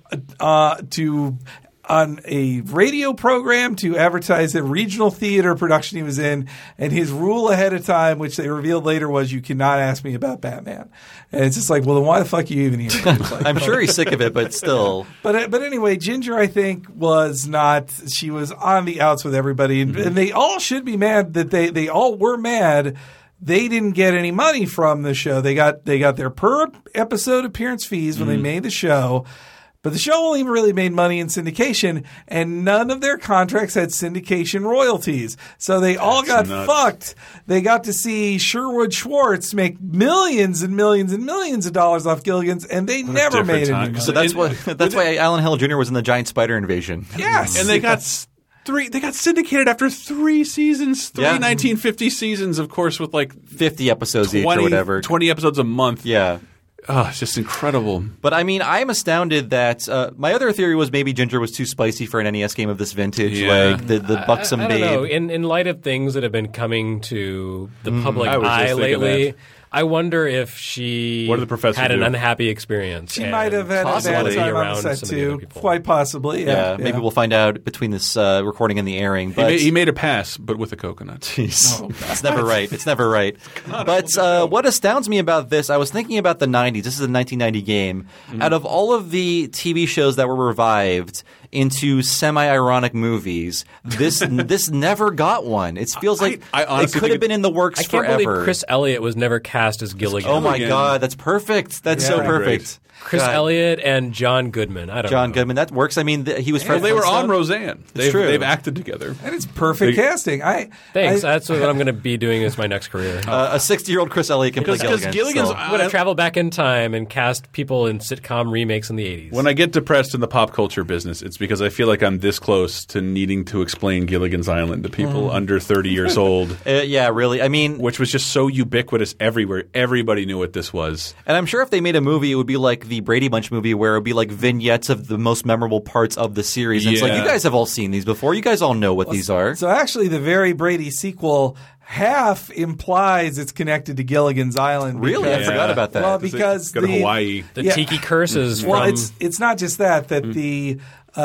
on a radio program to advertise a regional theater production he was in, and his rule ahead of time, which they revealed later, was you cannot ask me about Batman. And it's just like, well, then why the fuck are you even here? Like, I'm sure he's sick of it, but still. But anyway, Ginger, I think, was not. She was on the outs with everybody, and they all should be mad that they all were mad. They didn't get any money from the show. They got their per episode appearance fees when they made the show. But the show only really made money in syndication, and none of their contracts had syndication royalties. So they all got fucked. They got to see Sherwood Schwartz make millions and millions and millions of dollars off Gilligan's, and they never made any money. So that's why Alan Hale Jr. was in the Giant Spider Invasion. Yes. And they got they got syndicated after 3 seasons, 1950 seasons, of course, with like 50 episodes each or whatever. 20 episodes a month. Yeah. Oh, it's just incredible. But I mean, I'm astounded that my other theory was maybe Ginger was too spicy for an NES game of this vintage, like the buxom I don't know. babe. In light of things that have been coming to the public I was just eye thinking lately, that. I wonder if she What did the professor had an do? unhappy experience. She and might have had a possibly bad time on around the set some of the other too. people. Quite possibly. Yeah, maybe we'll find out between this recording and the airing. But He made a pass, but with a coconut. it's never right. It's never right. But what astounds me about this, I was thinking about the 90s. This is a 1990 game. Out of all of the TV shows that were revived into semi-ironic movies, this never got one. It feels like I honestly it could have been in the works I can't forever. believe Chris Elliott was never cast as Gilligan. Oh my Gilligan. God, that's perfect. That's so Yeah. perfect. Chris God. Elliott and John Goodman. I don't John know. Goodman, that works. I mean, he was Well, Fred they were on Flintstone. Roseanne. true. They've acted together. And it's perfect casting. Thanks. That's what I'm going to be doing as my next career. A 60-year-old Chris Elliott can play Because Gilligan. Gilligan's so. I'm going to travel back in time and cast people in sitcom remakes in the 80s. When I get depressed in the pop culture business, it's because I feel like I'm this close to needing to explain Gilligan's Island to people under 30 years old, Yeah, really. I mean, which was just so ubiquitous everywhere. Everybody knew what this was. and I'm sure if they made a movie, it would be like the Brady Bunch movie where it would be like vignettes of the most memorable parts of the series. And it's like, Yeah. you guys have all seen these before. You guys all know what these are. So actually, the very Brady sequel half implies it's connected to Gilligan's Island. Really? I because- forgot about that. Well, because Go to the Hawaii. the yeah. Tiki curses Well, from it's not just that the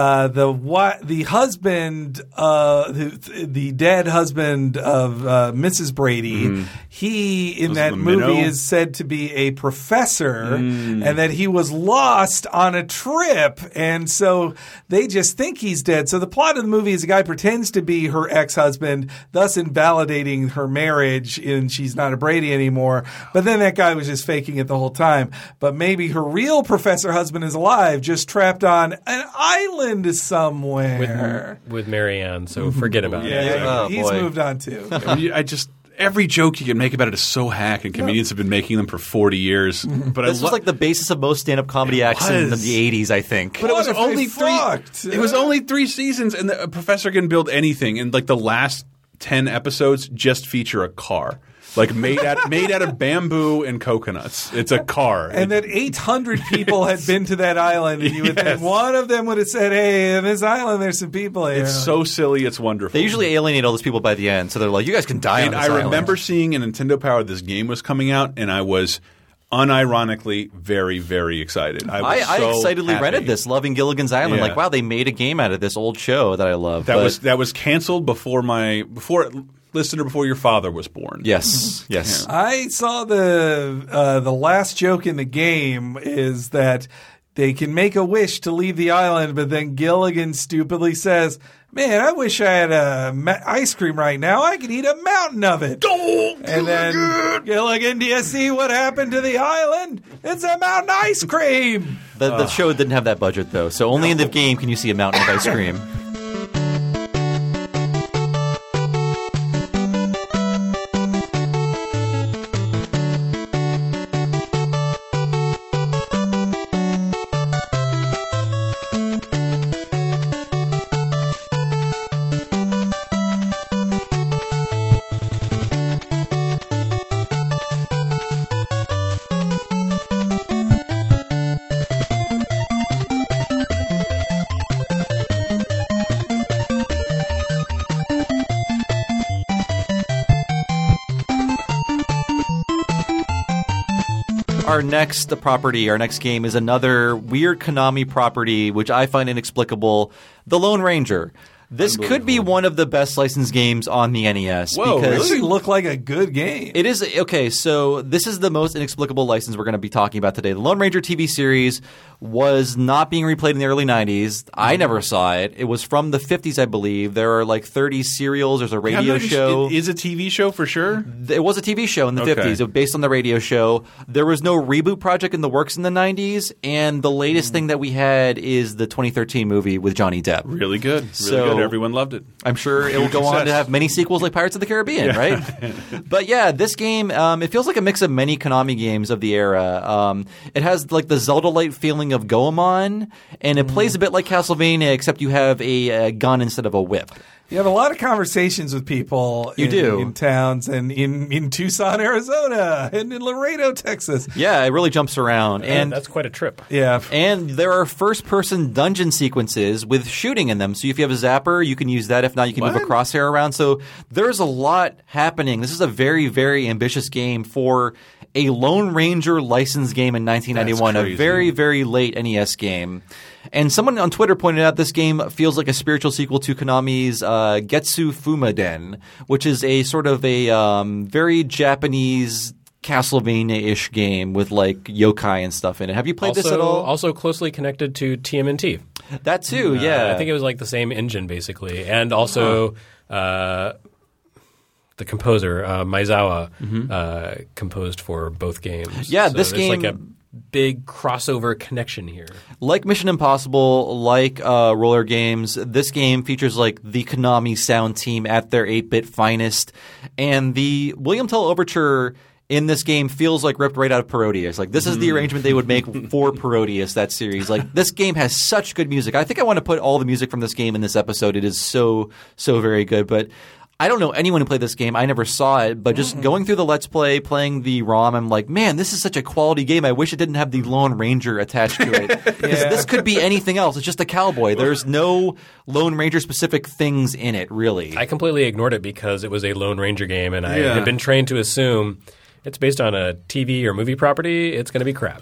husband, the dead husband of Mrs. Brady, he in Was that the movie minnow? is said to be a professor, and that he was lost on a trip, and so they just think he's dead. So the plot of the movie is a guy pretends to be her ex-husband, thus invalidating her marriage, and she's not a Brady anymore. But then that guy was just faking it the whole time. But maybe her real professor husband is alive, just trapped on an island somewhere. with Marianne, so forget about it. Oh, he's boy. moved on too. I just every joke you can make about it is so hack, and comedians have been making them for 40 years. But This was like the basis of most stand-up comedy acts in was. the 80s, I think. But it was What if only they three. fucked? It was only 3 seasons, and a professor can build anything. And like the last 10 episodes just feature a car, like made out of bamboo and coconuts. It's a car. And that 800 people had been to that island, and you would think Yes. one of them would have said, "Hey, in this island, there's some people here." It's so silly. It's wonderful. They usually alienate all those people by the end, so they're like, you guys can die on And this I island. remember seeing in Nintendo Power this game was coming out, and I was unironically very, very excited. I was I so excitedly happy. rented this, loving Gilligan's Island. Yeah. Like, wow, they made a game out of this old show that I love. That was canceled before listener before your father was born. Yes, yes. I saw the last joke in the game is that they can make a wish to leave the island, but then Gilligan stupidly says, "Man, I wish I had ice cream right now. I could eat a mountain of it." And then Gilligan, do you see what happened to the island? It's a mountain ice cream. The show didn't have that budget, though, so only in the game can you see a mountain of ice cream. Our next property, our next game is another weird Konami property, which I find inexplicable, The Lone Ranger. This could be one of the best licensed games on the NES. Whoa, because It looked like a good game. it is okay. So this is the most inexplicable license we're going to be talking about today. The Lone Ranger TV series was not being replayed in the early 90s. I never saw it. It was from the 50s, I believe. There are like 30 serials. There's a radio show. It is a TV show for sure? It was a TV show in the 50s. It was based on the radio show. There was no reboot project in the works in the 90s. And the latest thing that we had is the 2013 movie with Johnny Depp. Really good. Really good. Everyone loved it. I'm sure it will go on to have many sequels like Pirates of the Caribbean, right? But yeah, this game, it feels like a mix of many Konami games of the era. It has like the Zelda-like feeling of Goemon, and it plays a bit like Castlevania, except you have a gun instead of a whip. You have a lot of conversations with people in towns and in Tucson, Arizona, and in Laredo, Texas. Yeah, it really jumps around. And that's quite a trip. Yeah. And there are first-person dungeon sequences with shooting in them. So if you have a zapper, you can use that. If not, you can move a crosshair around. So there's a lot happening. This is a very, very ambitious game for a Lone Ranger licensed game in 1991, a very, very late NES game. And someone on Twitter pointed out this game feels like a spiritual sequel to Konami's Getsu Fumaden, which is a sort of a very Japanese Castlevania-ish game with like yokai and stuff in it. Have you played this at all? Also closely connected to TMNT. That too, yeah. I think it was like the same engine basically. And also the composer, Maezawa, composed for both games. Yeah, so this game like a big crossover connection here. Like Mission Impossible, like roller games, this game features like the Konami sound team at their 8-bit finest. And the William Tell Overture in this game feels like ripped right out of Parodius. Like this is the arrangement they would make for Parodius, that series. Like this game has such good music. I think I want to put all the music from this game in this episode. It is so very good. But I don't know anyone who played this game. I never saw it, but just going through the Let's Play, playing the ROM, I'm like, man, this is such a quality game. I wish it didn't have the Lone Ranger attached to it. Because this could be anything else. It's just a cowboy. There's no Lone Ranger-specific things in it, really. I completely ignored it because it was a Lone Ranger game, and I had been trained to assume it's based on a TV or movie property. It's going to be crap.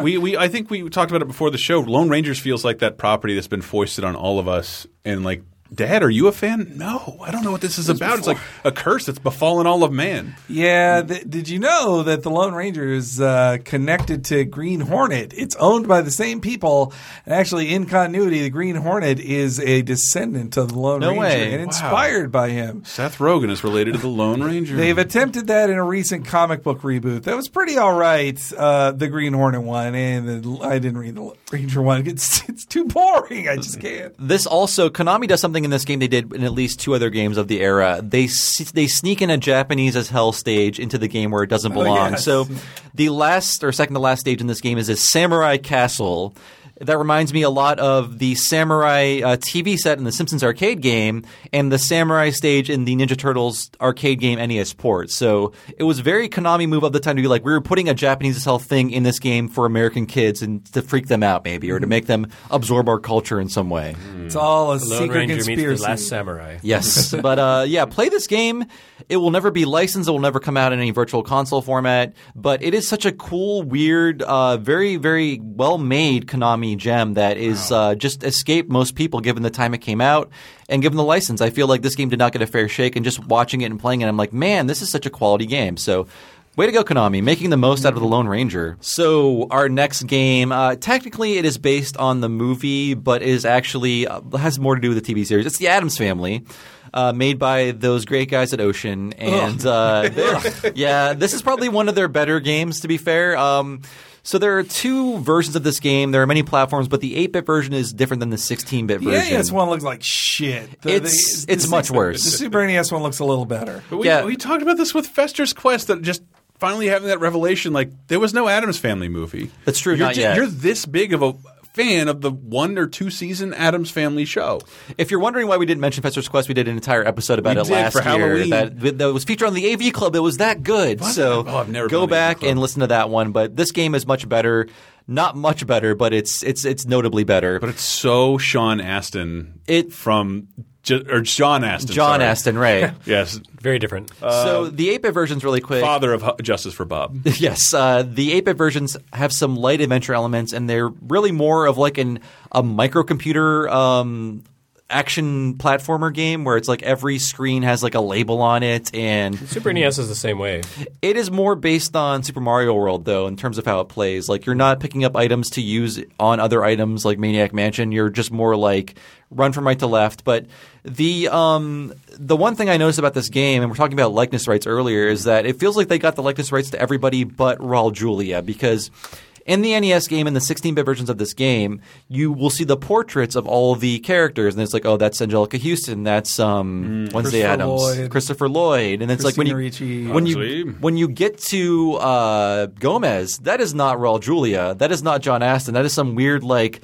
I think we talked about it before the show. Lone Rangers feels like that property that's been foisted on all of us, and like, Dad, are you a fan? No, I don't know what this is about. It's like a curse that's befallen all of man. Yeah. Did you know that the Lone Ranger is connected to Green Hornet? It's owned by the same people. And actually, in continuity, the Green Hornet is a descendant of the Lone Ranger and inspired by him. Seth Rogen is related to the Lone Ranger. They've attempted that in a recent comic book reboot. That was pretty all right, the Green Hornet one. And I didn't read the Ranger one. It's too boring. I just can't. This also, Konami does something in this game they did in at least two other games of the era. They sneak in a Japanese as hell stage into the game where it doesn't belong. Yes. So the last or second to last stage in this game is a Samurai Castle. That reminds me a lot of the Samurai TV set in the Simpsons arcade game and the Samurai stage in the Ninja Turtles arcade game NES port. So it was very Konami move of the time to be like, we were putting a Japanese as hell thing in this game for American kids and to freak them out maybe, or to make them absorb our culture in some way. It's all a The Lone secret Ranger conspiracy. meets the Last Samurai. Yes. But yeah, play this game. It will never be licensed. It will never come out in any virtual console format. But it is such a cool, weird, very, very well-made Konami gem that is just escaped most people given the time it came out and given the license. I feel like this game did not get a fair shake. And just watching it and playing it, I'm like, man, this is such a quality game. So way to go, Konami, making the most out of the Lone Ranger. So our next game, technically it is based on the movie, but is actually has more to do with the TV series. It's The Addams Family. Made by those great guys at Ocean. And yeah, this is probably one of their better games, to be fair. So there are two versions of this game. There are many platforms, but the 8-bit version is different than the 16-bit version. The NES one looks like shit. It's much worse. The Super NES one looks a little better. But we talked about this with Fester's Quest, that just finally having that revelation, like there was no Addams Family movie. That's true, not yet. You're this big of a fan of the 1 or 2 season Addams Family show. If you're wondering why we didn't mention Fester's Quest, we did an entire episode about it last year. Halloween. That was featured on the AV Club. It was that good. So I've never go been back and listen to that one. But this game is much better. Not much better, but it's notably better. But it's so Sean Astin from Or John Astin. John sorry. Astin, right. Yes. Very different. So the 8-bit versions really quick. Father of Justice for Bob. Yes. The 8-bit versions have some light adventure elements, and they're really more of like a microcomputer action platformer game where it's like every screen has like a label on it. And Super NES is the same way. it is more based on Super Mario World, though, in terms of how it plays. Like you're not picking up items to use on other items like Maniac Mansion. You're just more like run from right to left. But the one thing I noticed about this game, and we're talking about likeness rights earlier, is that it feels like they got the likeness rights to everybody but Raul Julia, because in the NES game, in the 16-bit versions of this game, you will see the portraits of all the characters, and it's like, oh, that's Angelica Houston, that's Wednesday Addams, Christopher Lloyd, and it's like when you get to Gomez, that is not Raul Julia, that is not John Astin, that is some weird like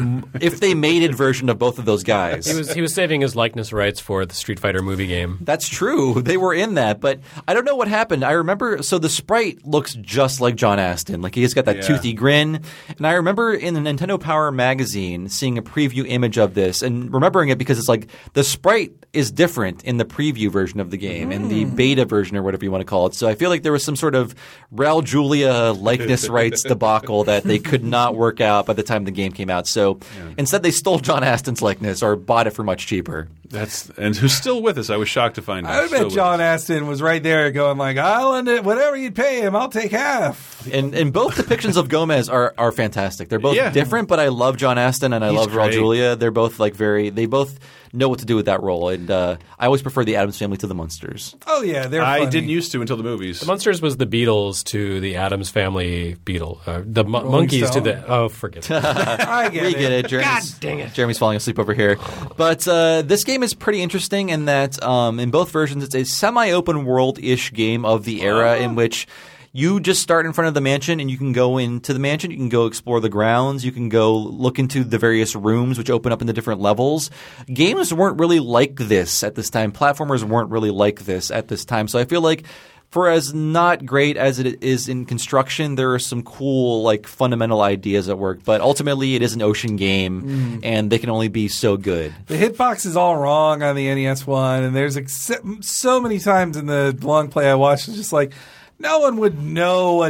if they mated version of both of those guys. He was saving his likeness rights for the Street Fighter movie game. That's true. They were in that, but I don't know what happened. I remember, so the sprite looks just like John Astin, like he's got that toothy grin. And I remember in the Nintendo Power magazine seeing a preview image of this and remembering it because it's like the sprite is different in the preview version of the game and the beta version or whatever you want to call it. So I feel like there was some sort of Raul Julia likeness rights debacle that they could not work out by the time the game came out. So instead they stole John Astin's likeness or bought it for much cheaper. And who's still with us. I was shocked to find out. I bet John Astin was right there going like, I'll end it, whatever you'd pay him, I'll take half. And both depictions of Gomez are fantastic. They're both different, but I love John Astin and I love Raul Julia. They're both like they both know what to do with that role. And I always prefer the Addams Family to the Munsters. Oh, yeah, they're funny. I didn't used to until the movies. The Munsters was the Beatles to the Addams Family Beatle. The Monkeys Stone? to the – oh, forget it. I get We get it. God dang it. Jeremy's falling asleep over here. But this game is pretty interesting in that in both versions it's a semi-open world-ish game of the era in which – you just start in front of the mansion and you can go into the mansion. You can go explore the grounds. You can go look into the various rooms which open up into different levels. Games weren't really like this at this time. Platformers weren't really like this at this time. So I feel like for as not great as it is in construction, there are some cool like fundamental ideas at work. But ultimately it is an ocean game and they can only be so good. The hitbox is all wrong on the NES one. And there's so many times in the long play I watched, it's just like – no one would know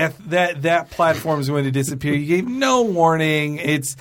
that platform is going to disappear. You gave no warning.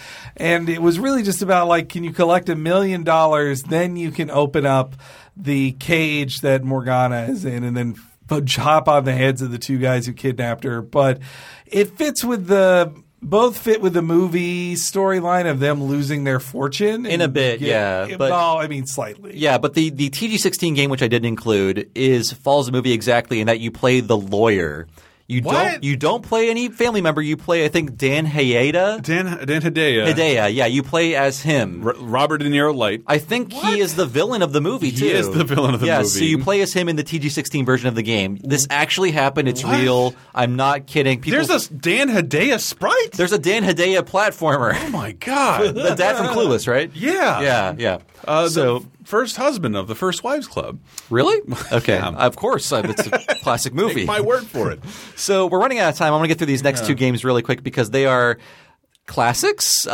And it was really just about like, can you collect $1 million? Then you can open up the cage that Morgana is in, and then hop on the heads of the two guys who kidnapped her. But it fits with both fit with the movie storyline of them losing their fortune. In a bit, But, well, I mean, slightly. Yeah, but the TG16 game, which I didn't include, follows the movie exactly in that you play the lawyer. You don't play any family member. You play, I think, Dan Hedaya. Dan Hedaya. Hedaya, yeah. You play as him. Robert De Niro light. I think he is the villain of the movie, too. He is the villain of the movie. Yeah, so you play as him in the TG16 version of the game. This actually happened. It's real. I'm not kidding. There's a Dan Hedaya sprite? There's a Dan Hedaya platformer. Oh, my God. The dad from Clueless, right? Yeah. Yeah. The first husband of the First Wives Club. Really? Okay. Of course. It's a classic movie. Take my word for it. So we're running out of time. I'm going to get through these next two games really quick because they are classics.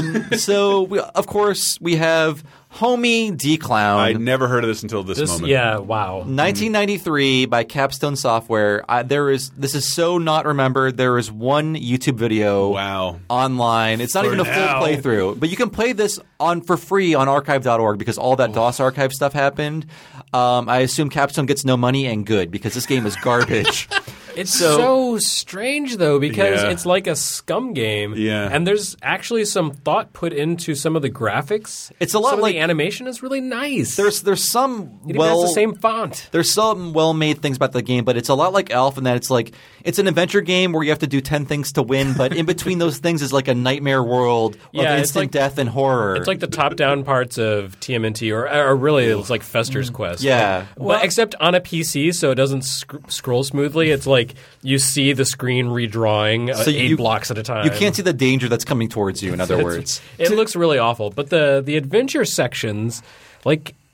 Of course, we have Homie D-Clown. I never heard of this until this moment. Yeah, wow. 1993 by Capstone Software. This is so not remembered. There is one YouTube video online. It's not even a full playthrough. But you can play this for free on archive.org because all that DOS archive stuff happened. I assume Capstone gets no money, and good, because this game is garbage. It's so strange, though, because it's like a Scum game. Yeah. And there's actually some thought put into some of the graphics. It's a lot some like the animation is really nice. There's some it has the same font. There's some well-made things about the game, but it's a lot like Elf in that it's like it's an adventure game where you have to do 10 things to win, but in between those things is like a nightmare world of instant death and horror. It's like the top-down parts of TMNT, or really it's like Fester's Quest. Yeah. But except on a PC, so it doesn't scroll smoothly. It's like you see the screen redrawing 8 blocks at a time. You can't see the danger that's coming towards you, in other words. It looks really awful. But the adventure sections, like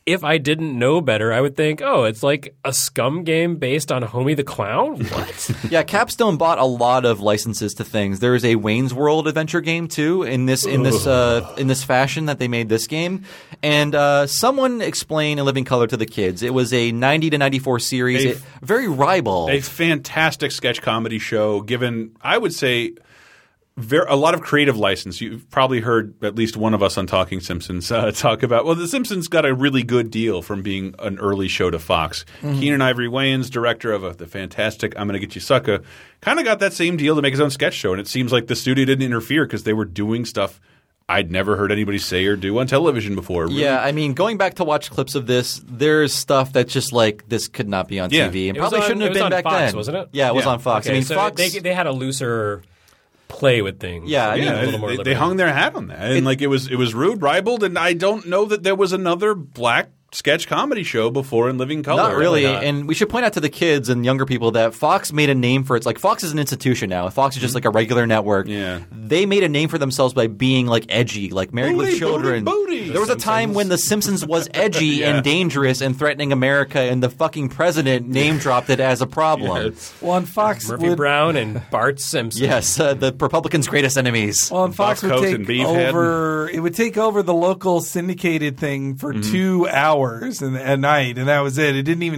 if I didn't know better, I would think, oh, it's like a Scum game based on Homie the Clown? What? Yeah, Capstone bought a lot of licenses to things. There is a Wayne's World adventure game too in this fashion that they made this game. And someone explained in living color to the kids. It was a 90 to 94 series, very ribald. A fantastic sketch comedy show given, I would say, a lot of creative license. You've probably heard at least one of us on Talking Simpsons talk about, well, The Simpsons got a really good deal from being an early show to Fox. Keenan Ivory Wayans, director of the fantastic I'm Gonna Get You Sucker, kind of got that same deal to make his own sketch show. And it seems like the studio didn't interfere because they were doing stuff I'd never heard anybody say or do on television before. Really. Yeah, I mean, going back to watch clips of this, there's stuff that's just like, this could not be on TV. And probably shouldn't have been back Fox, then. Wasn't it? Yeah, it was on Fox. Okay, I mean, so Fox. they had a looser play with things. Yeah, I mean, a little more they liberal. hung their hat on that, and it was rude, ribald, and I don't know that there was another black sketch comedy show before in living color. Not really. And we should point out to the kids and younger people that Fox made a name for it. It's like Fox is an institution now. Fox is just like a regular network. Yeah. They made a name for themselves by being like edgy, like Married with Children. Booty. There was a time when The Simpsons was edgy and dangerous and threatening America, and the fucking president name dropped it as a problem. Well, on Fox Murphy Brown and Bart Simpson. Yes, the Republicans' greatest enemies. Well, and Fox would Coke take and Beefhead. over. It would take over the local syndicated thing for 2 hours a night, and that was it. It didn't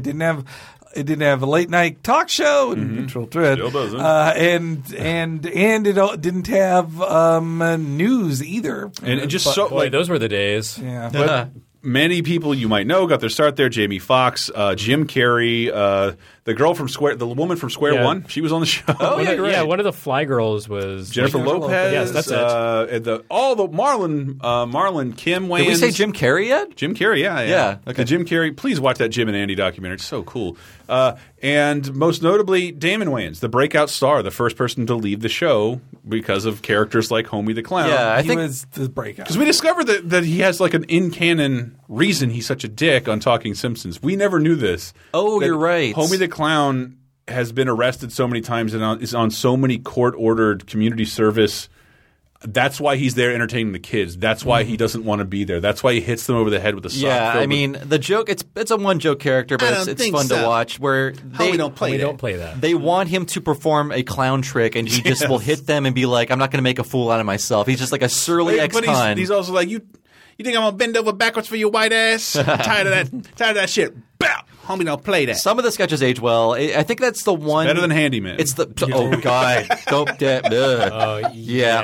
have a late night talk show and Neutral Thread. Still doesn't. And it didn't have news either. And just Boy, those were the days. Yeah. But many people you might know got their start there. Jamie Foxx, Jim Carrey, the woman from Square One. She was on the show. Oh, yeah, right. Yeah, one of the Fly Girls was Jennifer Lopez. Yes, that's it. And all the Marlon, Kim Wayans. Did we say Jim Carrey yet? Jim Carrey, yeah. Yeah, okay. The Jim Carrey. Please watch that Jim and Andy documentary. It's so cool. And most notably, Damon Wayans, the breakout star, the first person to leave the show because of characters like Homie the Clown. Yeah, I He think was the breakout. Because we discovered that he has like an in-canon reason he's such a dick on Talking Simpsons. We never knew this. Oh, That you're right. Homie the Clown has been arrested so many times and is on so many court-ordered community service. That's why he's there entertaining the kids. That's why he doesn't want to be there. That's why he hits them over the head with a sock. Yeah, filled I mean, the joke, it's a one-joke character, but it's fun to watch where We don't play that. They want him to perform a clown trick, and he just will hit them and be like, I'm not going to make a fool out of myself. He's just like a surly But ex-con. he's also like, you think I'm going to bend over backwards for your white ass? I'm tired of that shit. Bow! Homie, don't play that. Some of the sketches age well. I think that's the one. Better than Handyman. It's the oh god, don't yeah.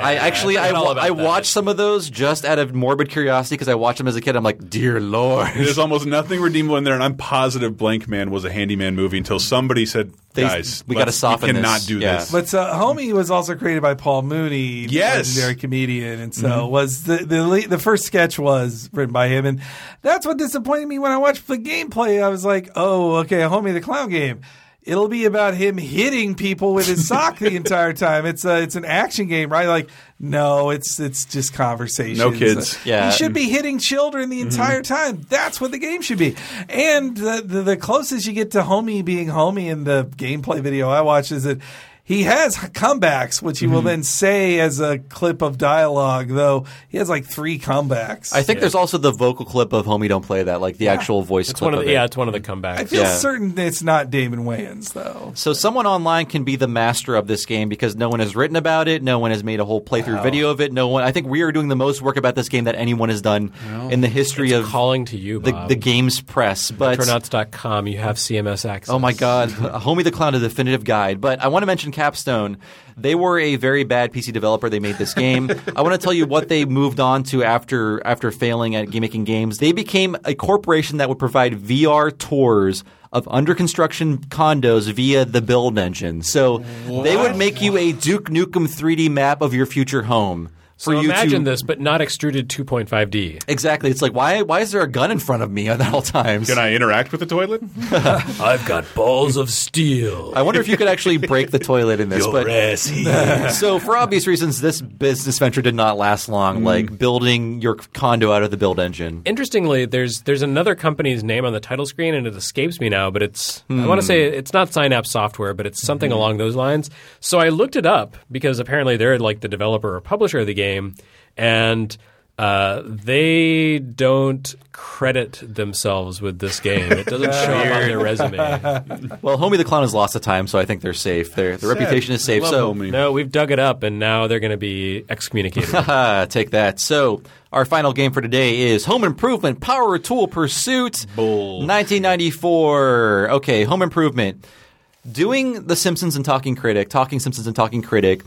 I watched some of those just out of morbid curiosity because I watched them as a kid. I'm like, dear Lord, There's almost nothing redeemable in there, and I'm positive Blank Man was a Handyman movie until somebody said, guys, we gotta soften we cannot this. do Yeah. this. But Homie was also created by Paul Mooney, Yes. legendary comedian, and so was the first sketch was written by him, and that's what disappointed me when I watched the gameplay. I was like, oh, okay, a Homie the Clown game. It'll be about him hitting people with his sock the entire time. It's an action game, right? Like, no, it's just conversation. No kids. Yeah. He should be hitting children the entire time. That's what the game should be. And the closest you get to Homie being Homie in the gameplay video I watched is that he has comebacks, which he will then say as a clip of dialogue, though he has like 3 comebacks. I think there's also the vocal clip of Homie Don't Play That, like the actual voice It's clip one of of the, it. it's one of the comebacks. I feel Yeah. certain it's not Damon Wayans, though. So someone online can be the master of this game because no one has written about it. No one has made a whole playthrough video of it. I think we are doing the most work about this game that anyone has done in the history of calling to you, Bob. the games press. But Retronauts.com, you have CMS access. oh my God, Homie the Clown, a definitive guide. But I want to mention Capstone. They were a very bad PC developer. They made this game. I want to tell you what they moved on to after failing at making games. They became a corporation that would provide VR tours of under construction condos via the build engine. So they would make you a Duke Nukem 3D map of your future home. So imagine this, but not extruded 2.5D. Exactly. It's like, why is there a gun in front of me at all times? Can I interact with the toilet? I've got balls of steel. I wonder if you could actually break the toilet in this. Your ass here. So for obvious reasons, this business venture did not last long, like building your condo out of the build engine. Interestingly, there's another company's name on the title screen, and it escapes me now, but it's I want to say it's not Synapse Software, but it's something along those lines. So I looked it up because apparently they're like the developer or publisher of the game, and They don't credit themselves with this game. It doesn't show up on their resume. Well, Homie the Clown has lost the time, so I think they're safe. Their reputation is safe. Love So Homie. No, we've dug it up, and now they're going to be excommunicated. take that. So our final game for today is Home Improvement Power Tool Pursuit, Bull. 1994. Okay, Home Improvement. Doing The Simpsons and Talking Simpsons and Talking Critic,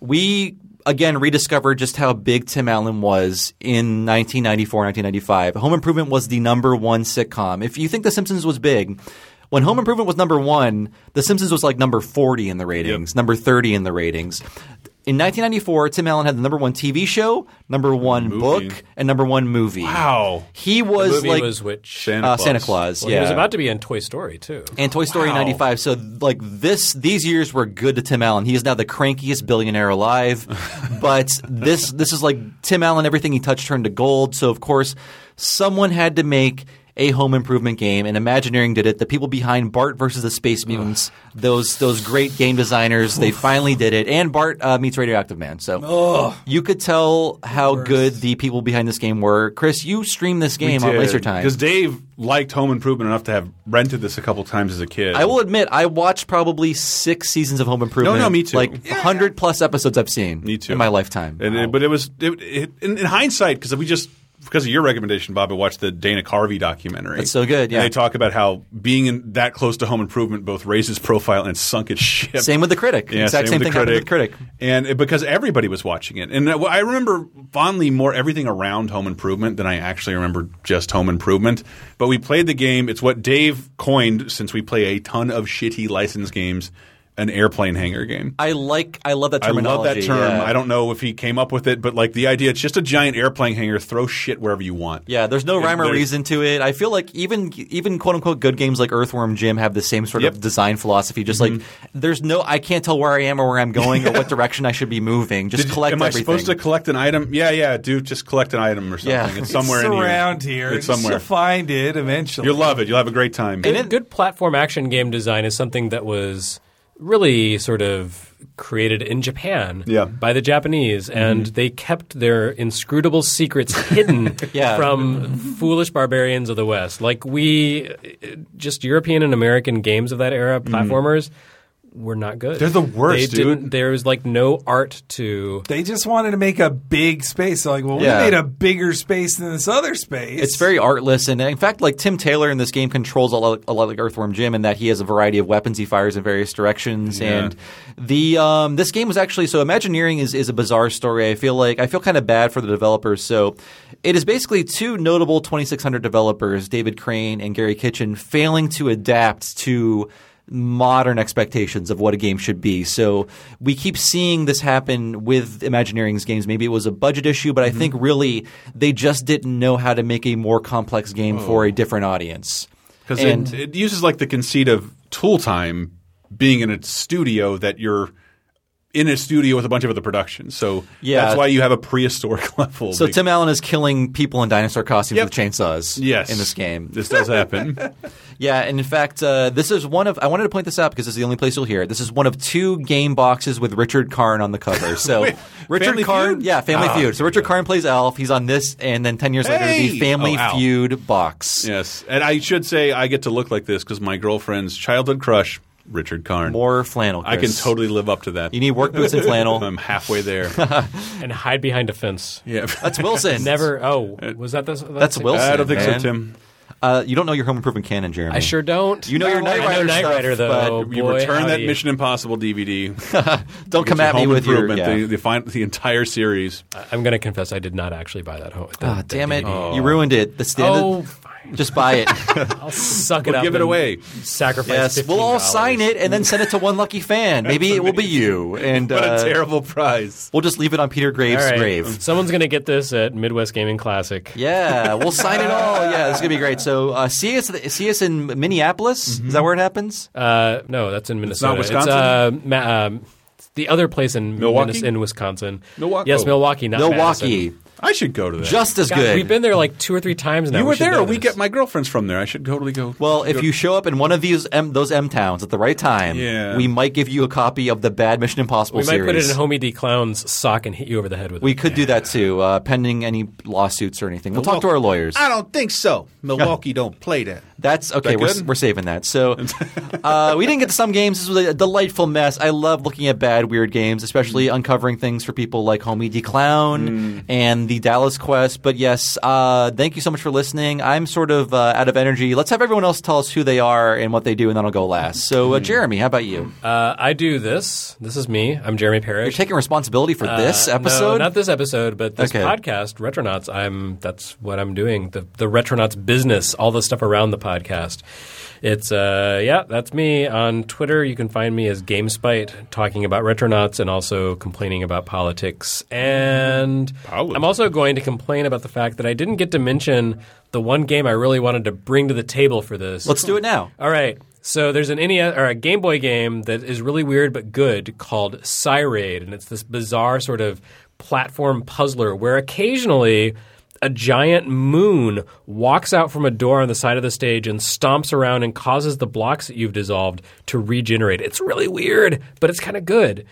we again rediscovered just how big Tim Allen was in 1994, 1995. Home Improvement was the number one sitcom. If you think The Simpsons was big, when Home Improvement was number one, The Simpsons was like number 40 in the ratings, number 30 in the ratings. In 1994, Tim Allen had the number one TV show, number one book, and number one movie. Wow. He The was movie like was which? Santa Claus. Well, yeah. he was about to be in Toy Story, too. And Toy Story 95. So like these years were good to Tim Allen. He is now the crankiest billionaire alive. But this is like Tim Allen, everything he touched turned to gold. So of course someone had to make a home improvement game, and Imagineering did it. The people behind Bart versus the Space Mutants, those great game designers, they finally did it. And Bart meets Radioactive Man. So you could tell how good the people behind this game were. Chris, you streamed this game on Laser Time. Because Dave liked Home Improvement enough to have rented this a couple times as a kid. I will admit, I watched probably 6 seasons of Home Improvement. No, me too. Like 100 plus episodes I've seen. Me too. In my lifetime. But it was in hindsight, because because of your recommendation, Bob, I watched the Dana Carvey documentary. That's so good, yeah. And they talk about how being that close to Home Improvement both raised its profile and sunk its ship. Same with The Critic. Yeah, Exact same thing happened with The Critic. And because everybody was watching it. And I remember fondly more everything around Home Improvement than I actually remember just Home Improvement. But we played the game. It's what Dave coined, since we play a ton of shitty licensed games, an airplane hangar game. I love that I terminology. love that term. Yeah. I don't know if he came up with it, but like the idea, it's just a giant airplane hangar. Throw shit wherever you want. Yeah, there's no rhyme or reason to it. I feel like even quote unquote good games like Earthworm Jim have the same sort of design philosophy. Just like I can't tell where I am or where I'm going or what direction I should be moving. Just collect Am I everything. supposed to collect an item? Yeah, dude. Just collect an item or something. Yeah. It's somewhere in here. around here. It's somewhere. You'll find it eventually. You'll love it. You'll have a great time. Good platform action game design is something that was really sort of created in Japan by the Japanese, and they kept their inscrutable secrets hidden from foolish barbarians of the West. Like just European and American games of that era, platformers, were not good. They're the worst, dude. There was like no art to. They just wanted to make a big space. They're like, well, we made a bigger space than this other space. It's very artless, and in fact, like Tim Taylor in this game controls a lot like Earthworm Jim, in that he has a variety of weapons he fires in various directions. Yeah. And this game was actually Imagineering is a bizarre story. I feel kind of bad for the developers. So it is basically two notable 2600 developers, David Crane and Gary Kitchen, failing to adapt to modern expectations of what a game should be. So we keep seeing this happen with Imagineering's games. Maybe it was a budget issue, but I think really they just didn't know how to make a more complex game for a different audience. Because it uses like the conceit of Tool Time being in a studio that you're in a studio with a bunch of other productions. So that's why you have a prehistoric level. So Tim Allen is killing people in dinosaur costumes with chainsaws in this game. This does happen. Yeah, and in fact, this is one of – I wanted to point this out because it's the only place you'll hear it. This is one of 2 game boxes with Richard Karn on the cover. So Wait, Richard Family Karn Feud? – yeah, Family Feud. So Richard Karn plays Alf. He's on this, and then 10 years later, the Family Feud box. Yes. And I should say I get to look like this because my girlfriend's childhood crush – Richard Karn. More flannel, Chris. I can totally live up to that. You need work boots and flannel. I'm halfway there. And hide behind a fence. Yeah. That's Wilson. Never. Oh, was that this? That's Wilson. I don't think man. so, Tim. You don't know your Home Improvement canon, Jeremy. I sure don't. You know your Knight Rider I know Knight stuff, Rider, though. You Boy, return that howdy. Mission Impossible DVD. Don't come at me with your the entire series. I'm going to confess I did not actually buy that. Damn it! DVD. You ruined it. The standard. fine. Just buy it. I'll suck it We'll up. give it and away. Sacrifice. Yes, we'll all sign it and then send it to one lucky fan. Maybe it will be you. And What a terrible prize. we'll just leave it on Peter Graves' All right. grave. Someone's going to get this at Midwest Gaming Classic. Yeah, we'll sign it all. Yeah, this is gonna be great. So see us in Minneapolis. Is that where it happens? No, that's in Minnesota. Wisconsin? It's the other place in Milwaukee? in Wisconsin. Milwaukee. Yes, Milwaukee, not Milwaukee. Madison. I should go to that. Just as God, good. we've been there like 2 or 3 times now. You We were should there. know We this. get my girlfriend's from there. I should totally go. Well, if you show up in one of those M towns at the right time, Yeah. we might give you a copy of the bad Mission Impossible We might series. put it in Homie D. Clown's sock and hit you over the head with We it. could do that too, pending any lawsuits or anything. We'll talk to our lawyers. I don't think so. Milwaukee don't play that. That's okay. That good? We're saving that. So we didn't get to some games. This was a delightful mess. I love looking at bad, weird games, especially uncovering things for people like Homie D. Clown and the Dallas Quest. But yes, thank you so much for listening. I'm sort of out of energy. Let's have everyone else tell us who they are and what they do, and then I'll go last. So Jeremy, how about you? I do this. This is me. I'm Jeremy Parrish. You're taking responsibility for this episode? No, not this episode, but this Okay. podcast, Retronauts. That's what I'm doing. The Retronauts business, all the stuff around the podcast. It's that's me. On Twitter, you can find me as GameSpite, talking about Retronauts and also complaining about politics. And I'm also going to complain about the fact that I didn't get to mention the one game I really wanted to bring to the table for this. Let's do it now. All right. So there's an NES or a Game Boy game that is really weird but good called Cyraid, and it's this bizarre sort of platform puzzler where occasionally a giant moon walks out from a door on the side of the stage and stomps around and causes the blocks that you've dissolved to regenerate. It's really weird, but it's kind of good.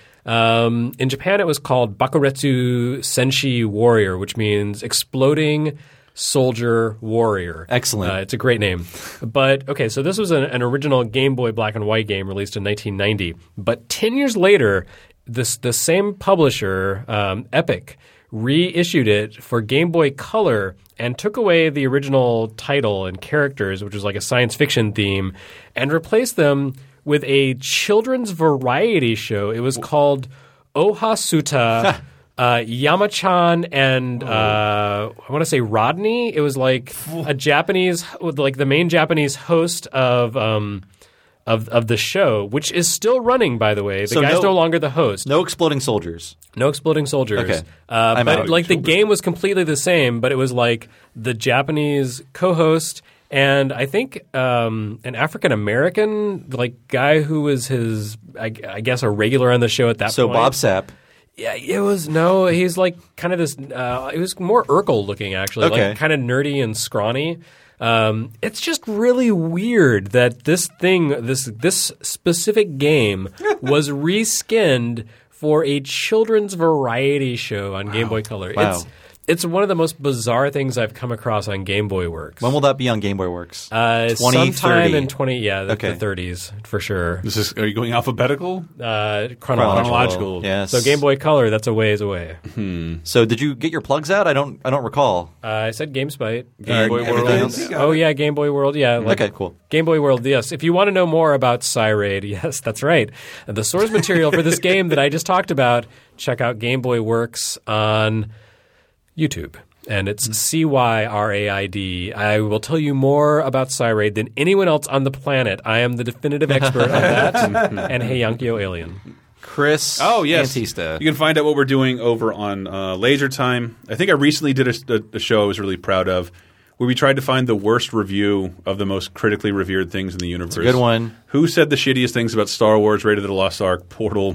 In Japan, it was called Bakuretsu Senshi Warrior, which means exploding soldier warrior. Excellent. It's a great name. But, okay, so this was an original Game Boy black and white game released in 1990. But 10 years later, the same publisher, Epic, reissued it for Game Boy Color and took away the original title and characters, which was like a science fiction theme, and replaced them with a children's variety show. It was called Ohasuta Yamachan and I want to say Rodney. It was like a Japanese, like the main Japanese host of the show, which is still running, by the way. The guy's no longer the host. No exploding soldiers. No exploding soldiers. Okay. But like the game was completely the same, but it was like the Japanese co-host and I think an African American like guy who was his, I guess, a regular on the show at that point. So Bob Sapp. Yeah, it was he's like kind of this. It was more Urkel looking actually, Okay. like kind of nerdy and scrawny. It's just really weird that this specific game was reskinned for a children's variety show on Game Boy Color. Wow. It's one of the most bizarre things I've come across on Game Boy Works. When will that be on Game Boy Works? Sometime 2030. in the Okay. 30s for sure. Are you going alphabetical? Chronological. Yes. So Game Boy Color, that's a ways away. So did you get your plugs out? I don't recall. I said GameSpite. Game Boy World. Everything else? Oh yeah, Game Boy World. Yeah. Okay, cool. Game Boy World. Yes. If you want to know more about Cyraid, yes, that's right. The source material for this game that I just talked about, check out Game Boy Works on YouTube. And it's CYRAID. I will tell you more about Cyraid than anyone else on the planet. I am the definitive expert on that. And Hey Yankyo Alien. Chris Oh, yes. Antista. You can find out what we're doing over on Laser Time. I think I recently did a show I was really proud of where we tried to find the worst review of the most critically revered things in the universe. a good one. Who said the shittiest things about Star Wars, Raiders of the Lost Ark, Portal,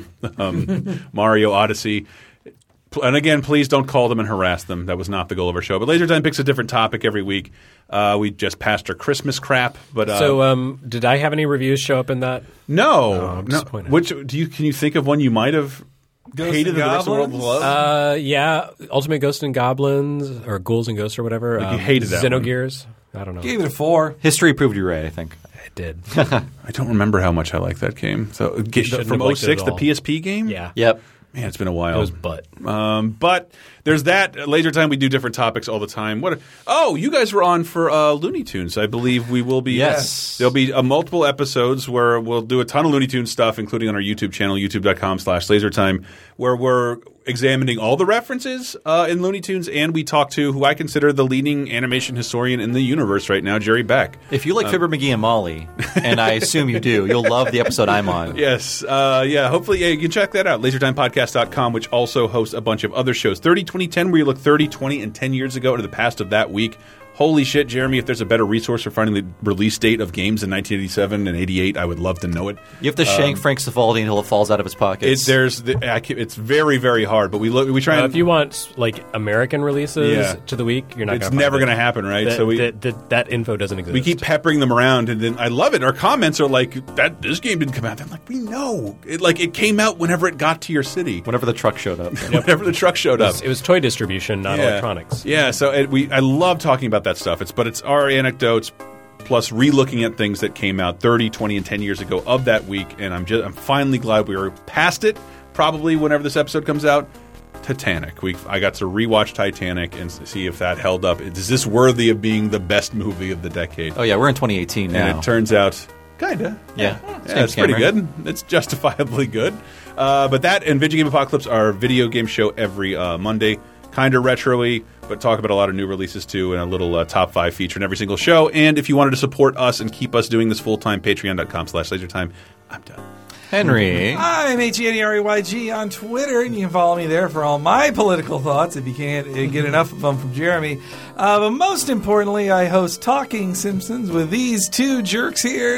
Mario Odyssey? And again, please don't call them and harass them. That was not the goal of our show. But Laser Time picks a different topic every week. We just passed our Christmas crap. But So did I have any reviews show up in that? no. I'm disappointed. Which can you think of one you might have Ghosts hated and that the rest of the world Goblins? loved? Yeah. Ultimate Ghosts and Goblins or Ghouls and Ghosts or whatever. Like you hated that one. Xenogears. I don't know. Gave it a 4. History proved you right, I think. I did. I don't remember how much I liked that game. So shouldn't from have liked it 06, at the all. PSP game? Yeah. Yep. Man, it's been a while. It was butt. But there's that. Laser Time, we do different topics all the time. You guys were on for Looney Tunes. I believe we will be. Yes. There'll be multiple episodes where we'll do a ton of Looney Tunes stuff, including on our YouTube channel, youtube.com/lasertime, where we're examining all the references in Looney Tunes, and we talk to who I consider the leading animation historian in the universe right now, Jerry Beck. If you like Fibber McGee and Molly, and I assume you do, you'll love the episode I'm on. Yes. Hopefully, you can check that out. LaserTimePodcast.com, which also hosts a bunch of other shows. 30-20-10, where you look 30, 20, and 10 years ago to the past of that week. Holy shit, Jeremy, if there's a better resource for finding the release date of games in 1987 and 88, I would love to know it. You have to shank Frank Cifaldi until it falls out of his pockets. It's very, very hard, but we try and... if you want, like, American releases to the week, you're not going to It's never going to happen, right? That info doesn't exist. We keep peppering them around, and then I love it. Our comments are like, this game didn't come out. I'm like, we know. It came out whenever it got to your city. Whenever the truck showed up. Whenever the truck showed up. It was toy distribution, not electronics. Yeah, so I love talking about that stuff. It's our anecdotes plus re-looking at things that came out 30, 20, and 10 years ago of that week, and I'm finally glad we were past it. Probably whenever this episode comes out, Titanic. I got to rewatch Titanic and see if that held up. Is this worthy of being the best movie of the decade? Oh yeah, we're in 2018 now. And it turns out, kinda. Yeah, it's pretty good. It's justifiably good. But that and Video Game Apocalypse, our video game show every Monday. Kind of retro-y, but talk about a lot of new releases too, and a little top 5 feature in every single show. And if you wanted to support us and keep us doing this full-time, patreon.com/lasertime. I'm done. Henry. I'm HENRYG on Twitter, and you can follow me there for all my political thoughts if you can't get enough of them from Jeremy. But most importantly, I host Talking Simpsons with these two jerks here.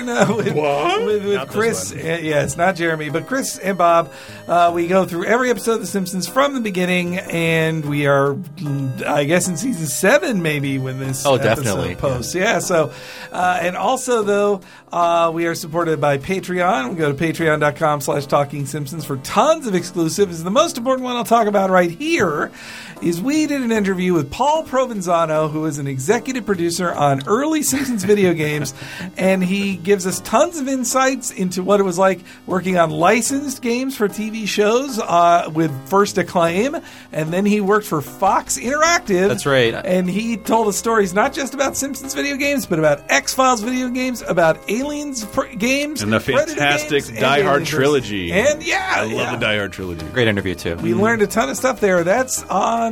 With Chris. Yeah, it's not Jeremy, but Chris and Bob. We go through every episode of The Simpsons from the beginning, and we are, I guess, in season 7 maybe when this episode posts. Yeah, so, and also, though, we are supported by Patreon. We go to patreon.com/Talking Simpsons for tons of exclusives. The most important one I'll talk about right here is we did an interview with Paul Provenzano, who is an executive producer on early Simpsons video games, and he gives us tons of insights into what it was like working on licensed games for TV shows with First Acclaim, and then he worked for Fox Interactive. That's right. And he told us stories not just about Simpsons video games, but about X-Files video games, about Aliens games, and the fantastic Die Hard trilogy. And I love the Die Hard trilogy. Great interview too. We learned a ton of stuff there. That's on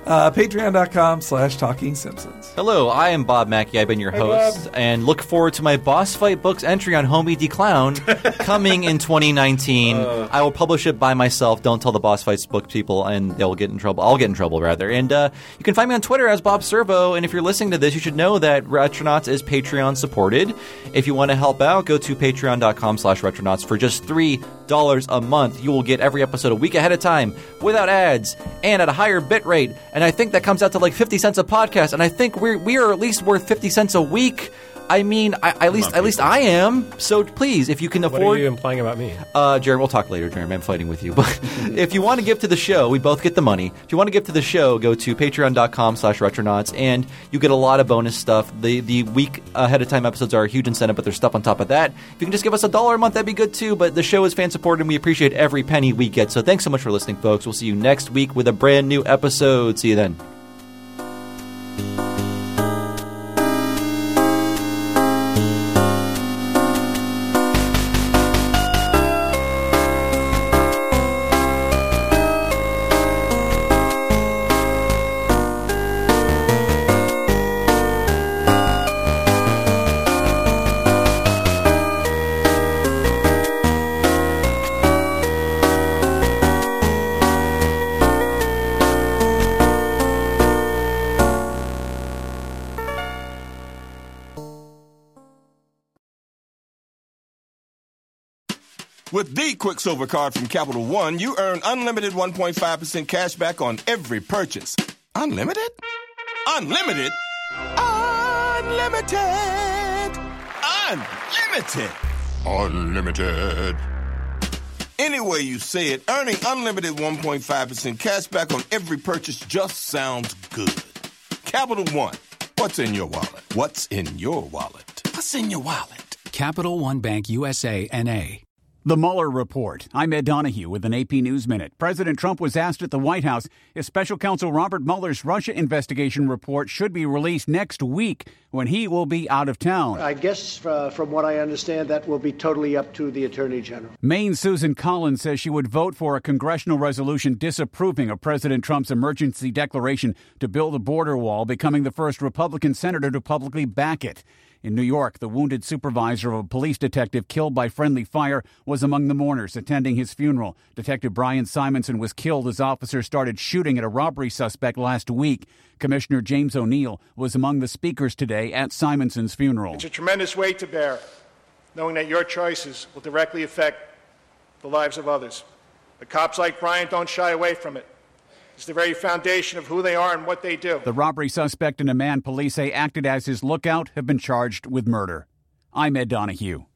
patreon.com/Talking Simpsons. Hello, I am Bob Mackey. I've been your host, and look forward to my Boss Fight Books entry on Homie D. Clown coming in 2019. I will publish it by myself. Don't tell the Boss Fights book people, and they'll get in trouble. I'll get in trouble, rather. And you can find me on Twitter as Bob Servo, and if you're listening to this, you should know that Retronauts is Patreon supported. If you want to help out, go to patreon.com/Retronauts. For just $3 a month, you will get every episode a week ahead of time, without ads, and at a higher bit rate. And I think that comes out to like 50 cents a podcast. And I think we are at least worth 50 cents a week. I mean, at least I am. So please, if you can afford... What are you implying about me? Jeremy, we'll talk later, Jeremy. I'm fighting with you. But if you want to give to the show, we both get the money. If you want to give to the show, go to patreon.com/Retronauts, and you get a lot of bonus stuff. The week ahead of time episodes are a huge incentive, but there's stuff on top of that. If you can just give us $1 a month, that'd be good too. But the show is fan-supported, and we appreciate every penny we get. So thanks so much for listening, folks. We'll see you next week with a brand new episode. See you then. With the Quicksilver Card from Capital One, you earn unlimited 1.5% cash back on every purchase. Unlimited? Unlimited? Unlimited! Unlimited! Unlimited! Any way you say it, earning unlimited 1.5% cash back on every purchase just sounds good. Capital One. What's in your wallet? What's in your wallet? What's in your wallet? Capital One Bank USA, N.A. The Mueller Report. I'm Ed Donahue with an AP News Minute. President Trump was asked at the White House if Special Counsel Robert Mueller's Russia investigation report should be released next week when he will be out of town. I guess from what I understand, that will be totally up to the Attorney General. Maine's Susan Collins says she would vote for a congressional resolution disapproving of President Trump's emergency declaration to build a border wall, becoming the first Republican senator to publicly back it. In New York, the wounded supervisor of a police detective killed by friendly fire was among the mourners attending his funeral. Detective Brian Simonson was killed as officers started shooting at a robbery suspect last week. Commissioner James O'Neill was among the speakers today at Simonson's funeral. It's a tremendous weight to bear, knowing that your choices will directly affect the lives of others. But cops like Brian don't shy away from it. It's the very foundation of who they are and what they do. The robbery suspect and a man police say acted as his lookout have been charged with murder. I'm Ed Donahue.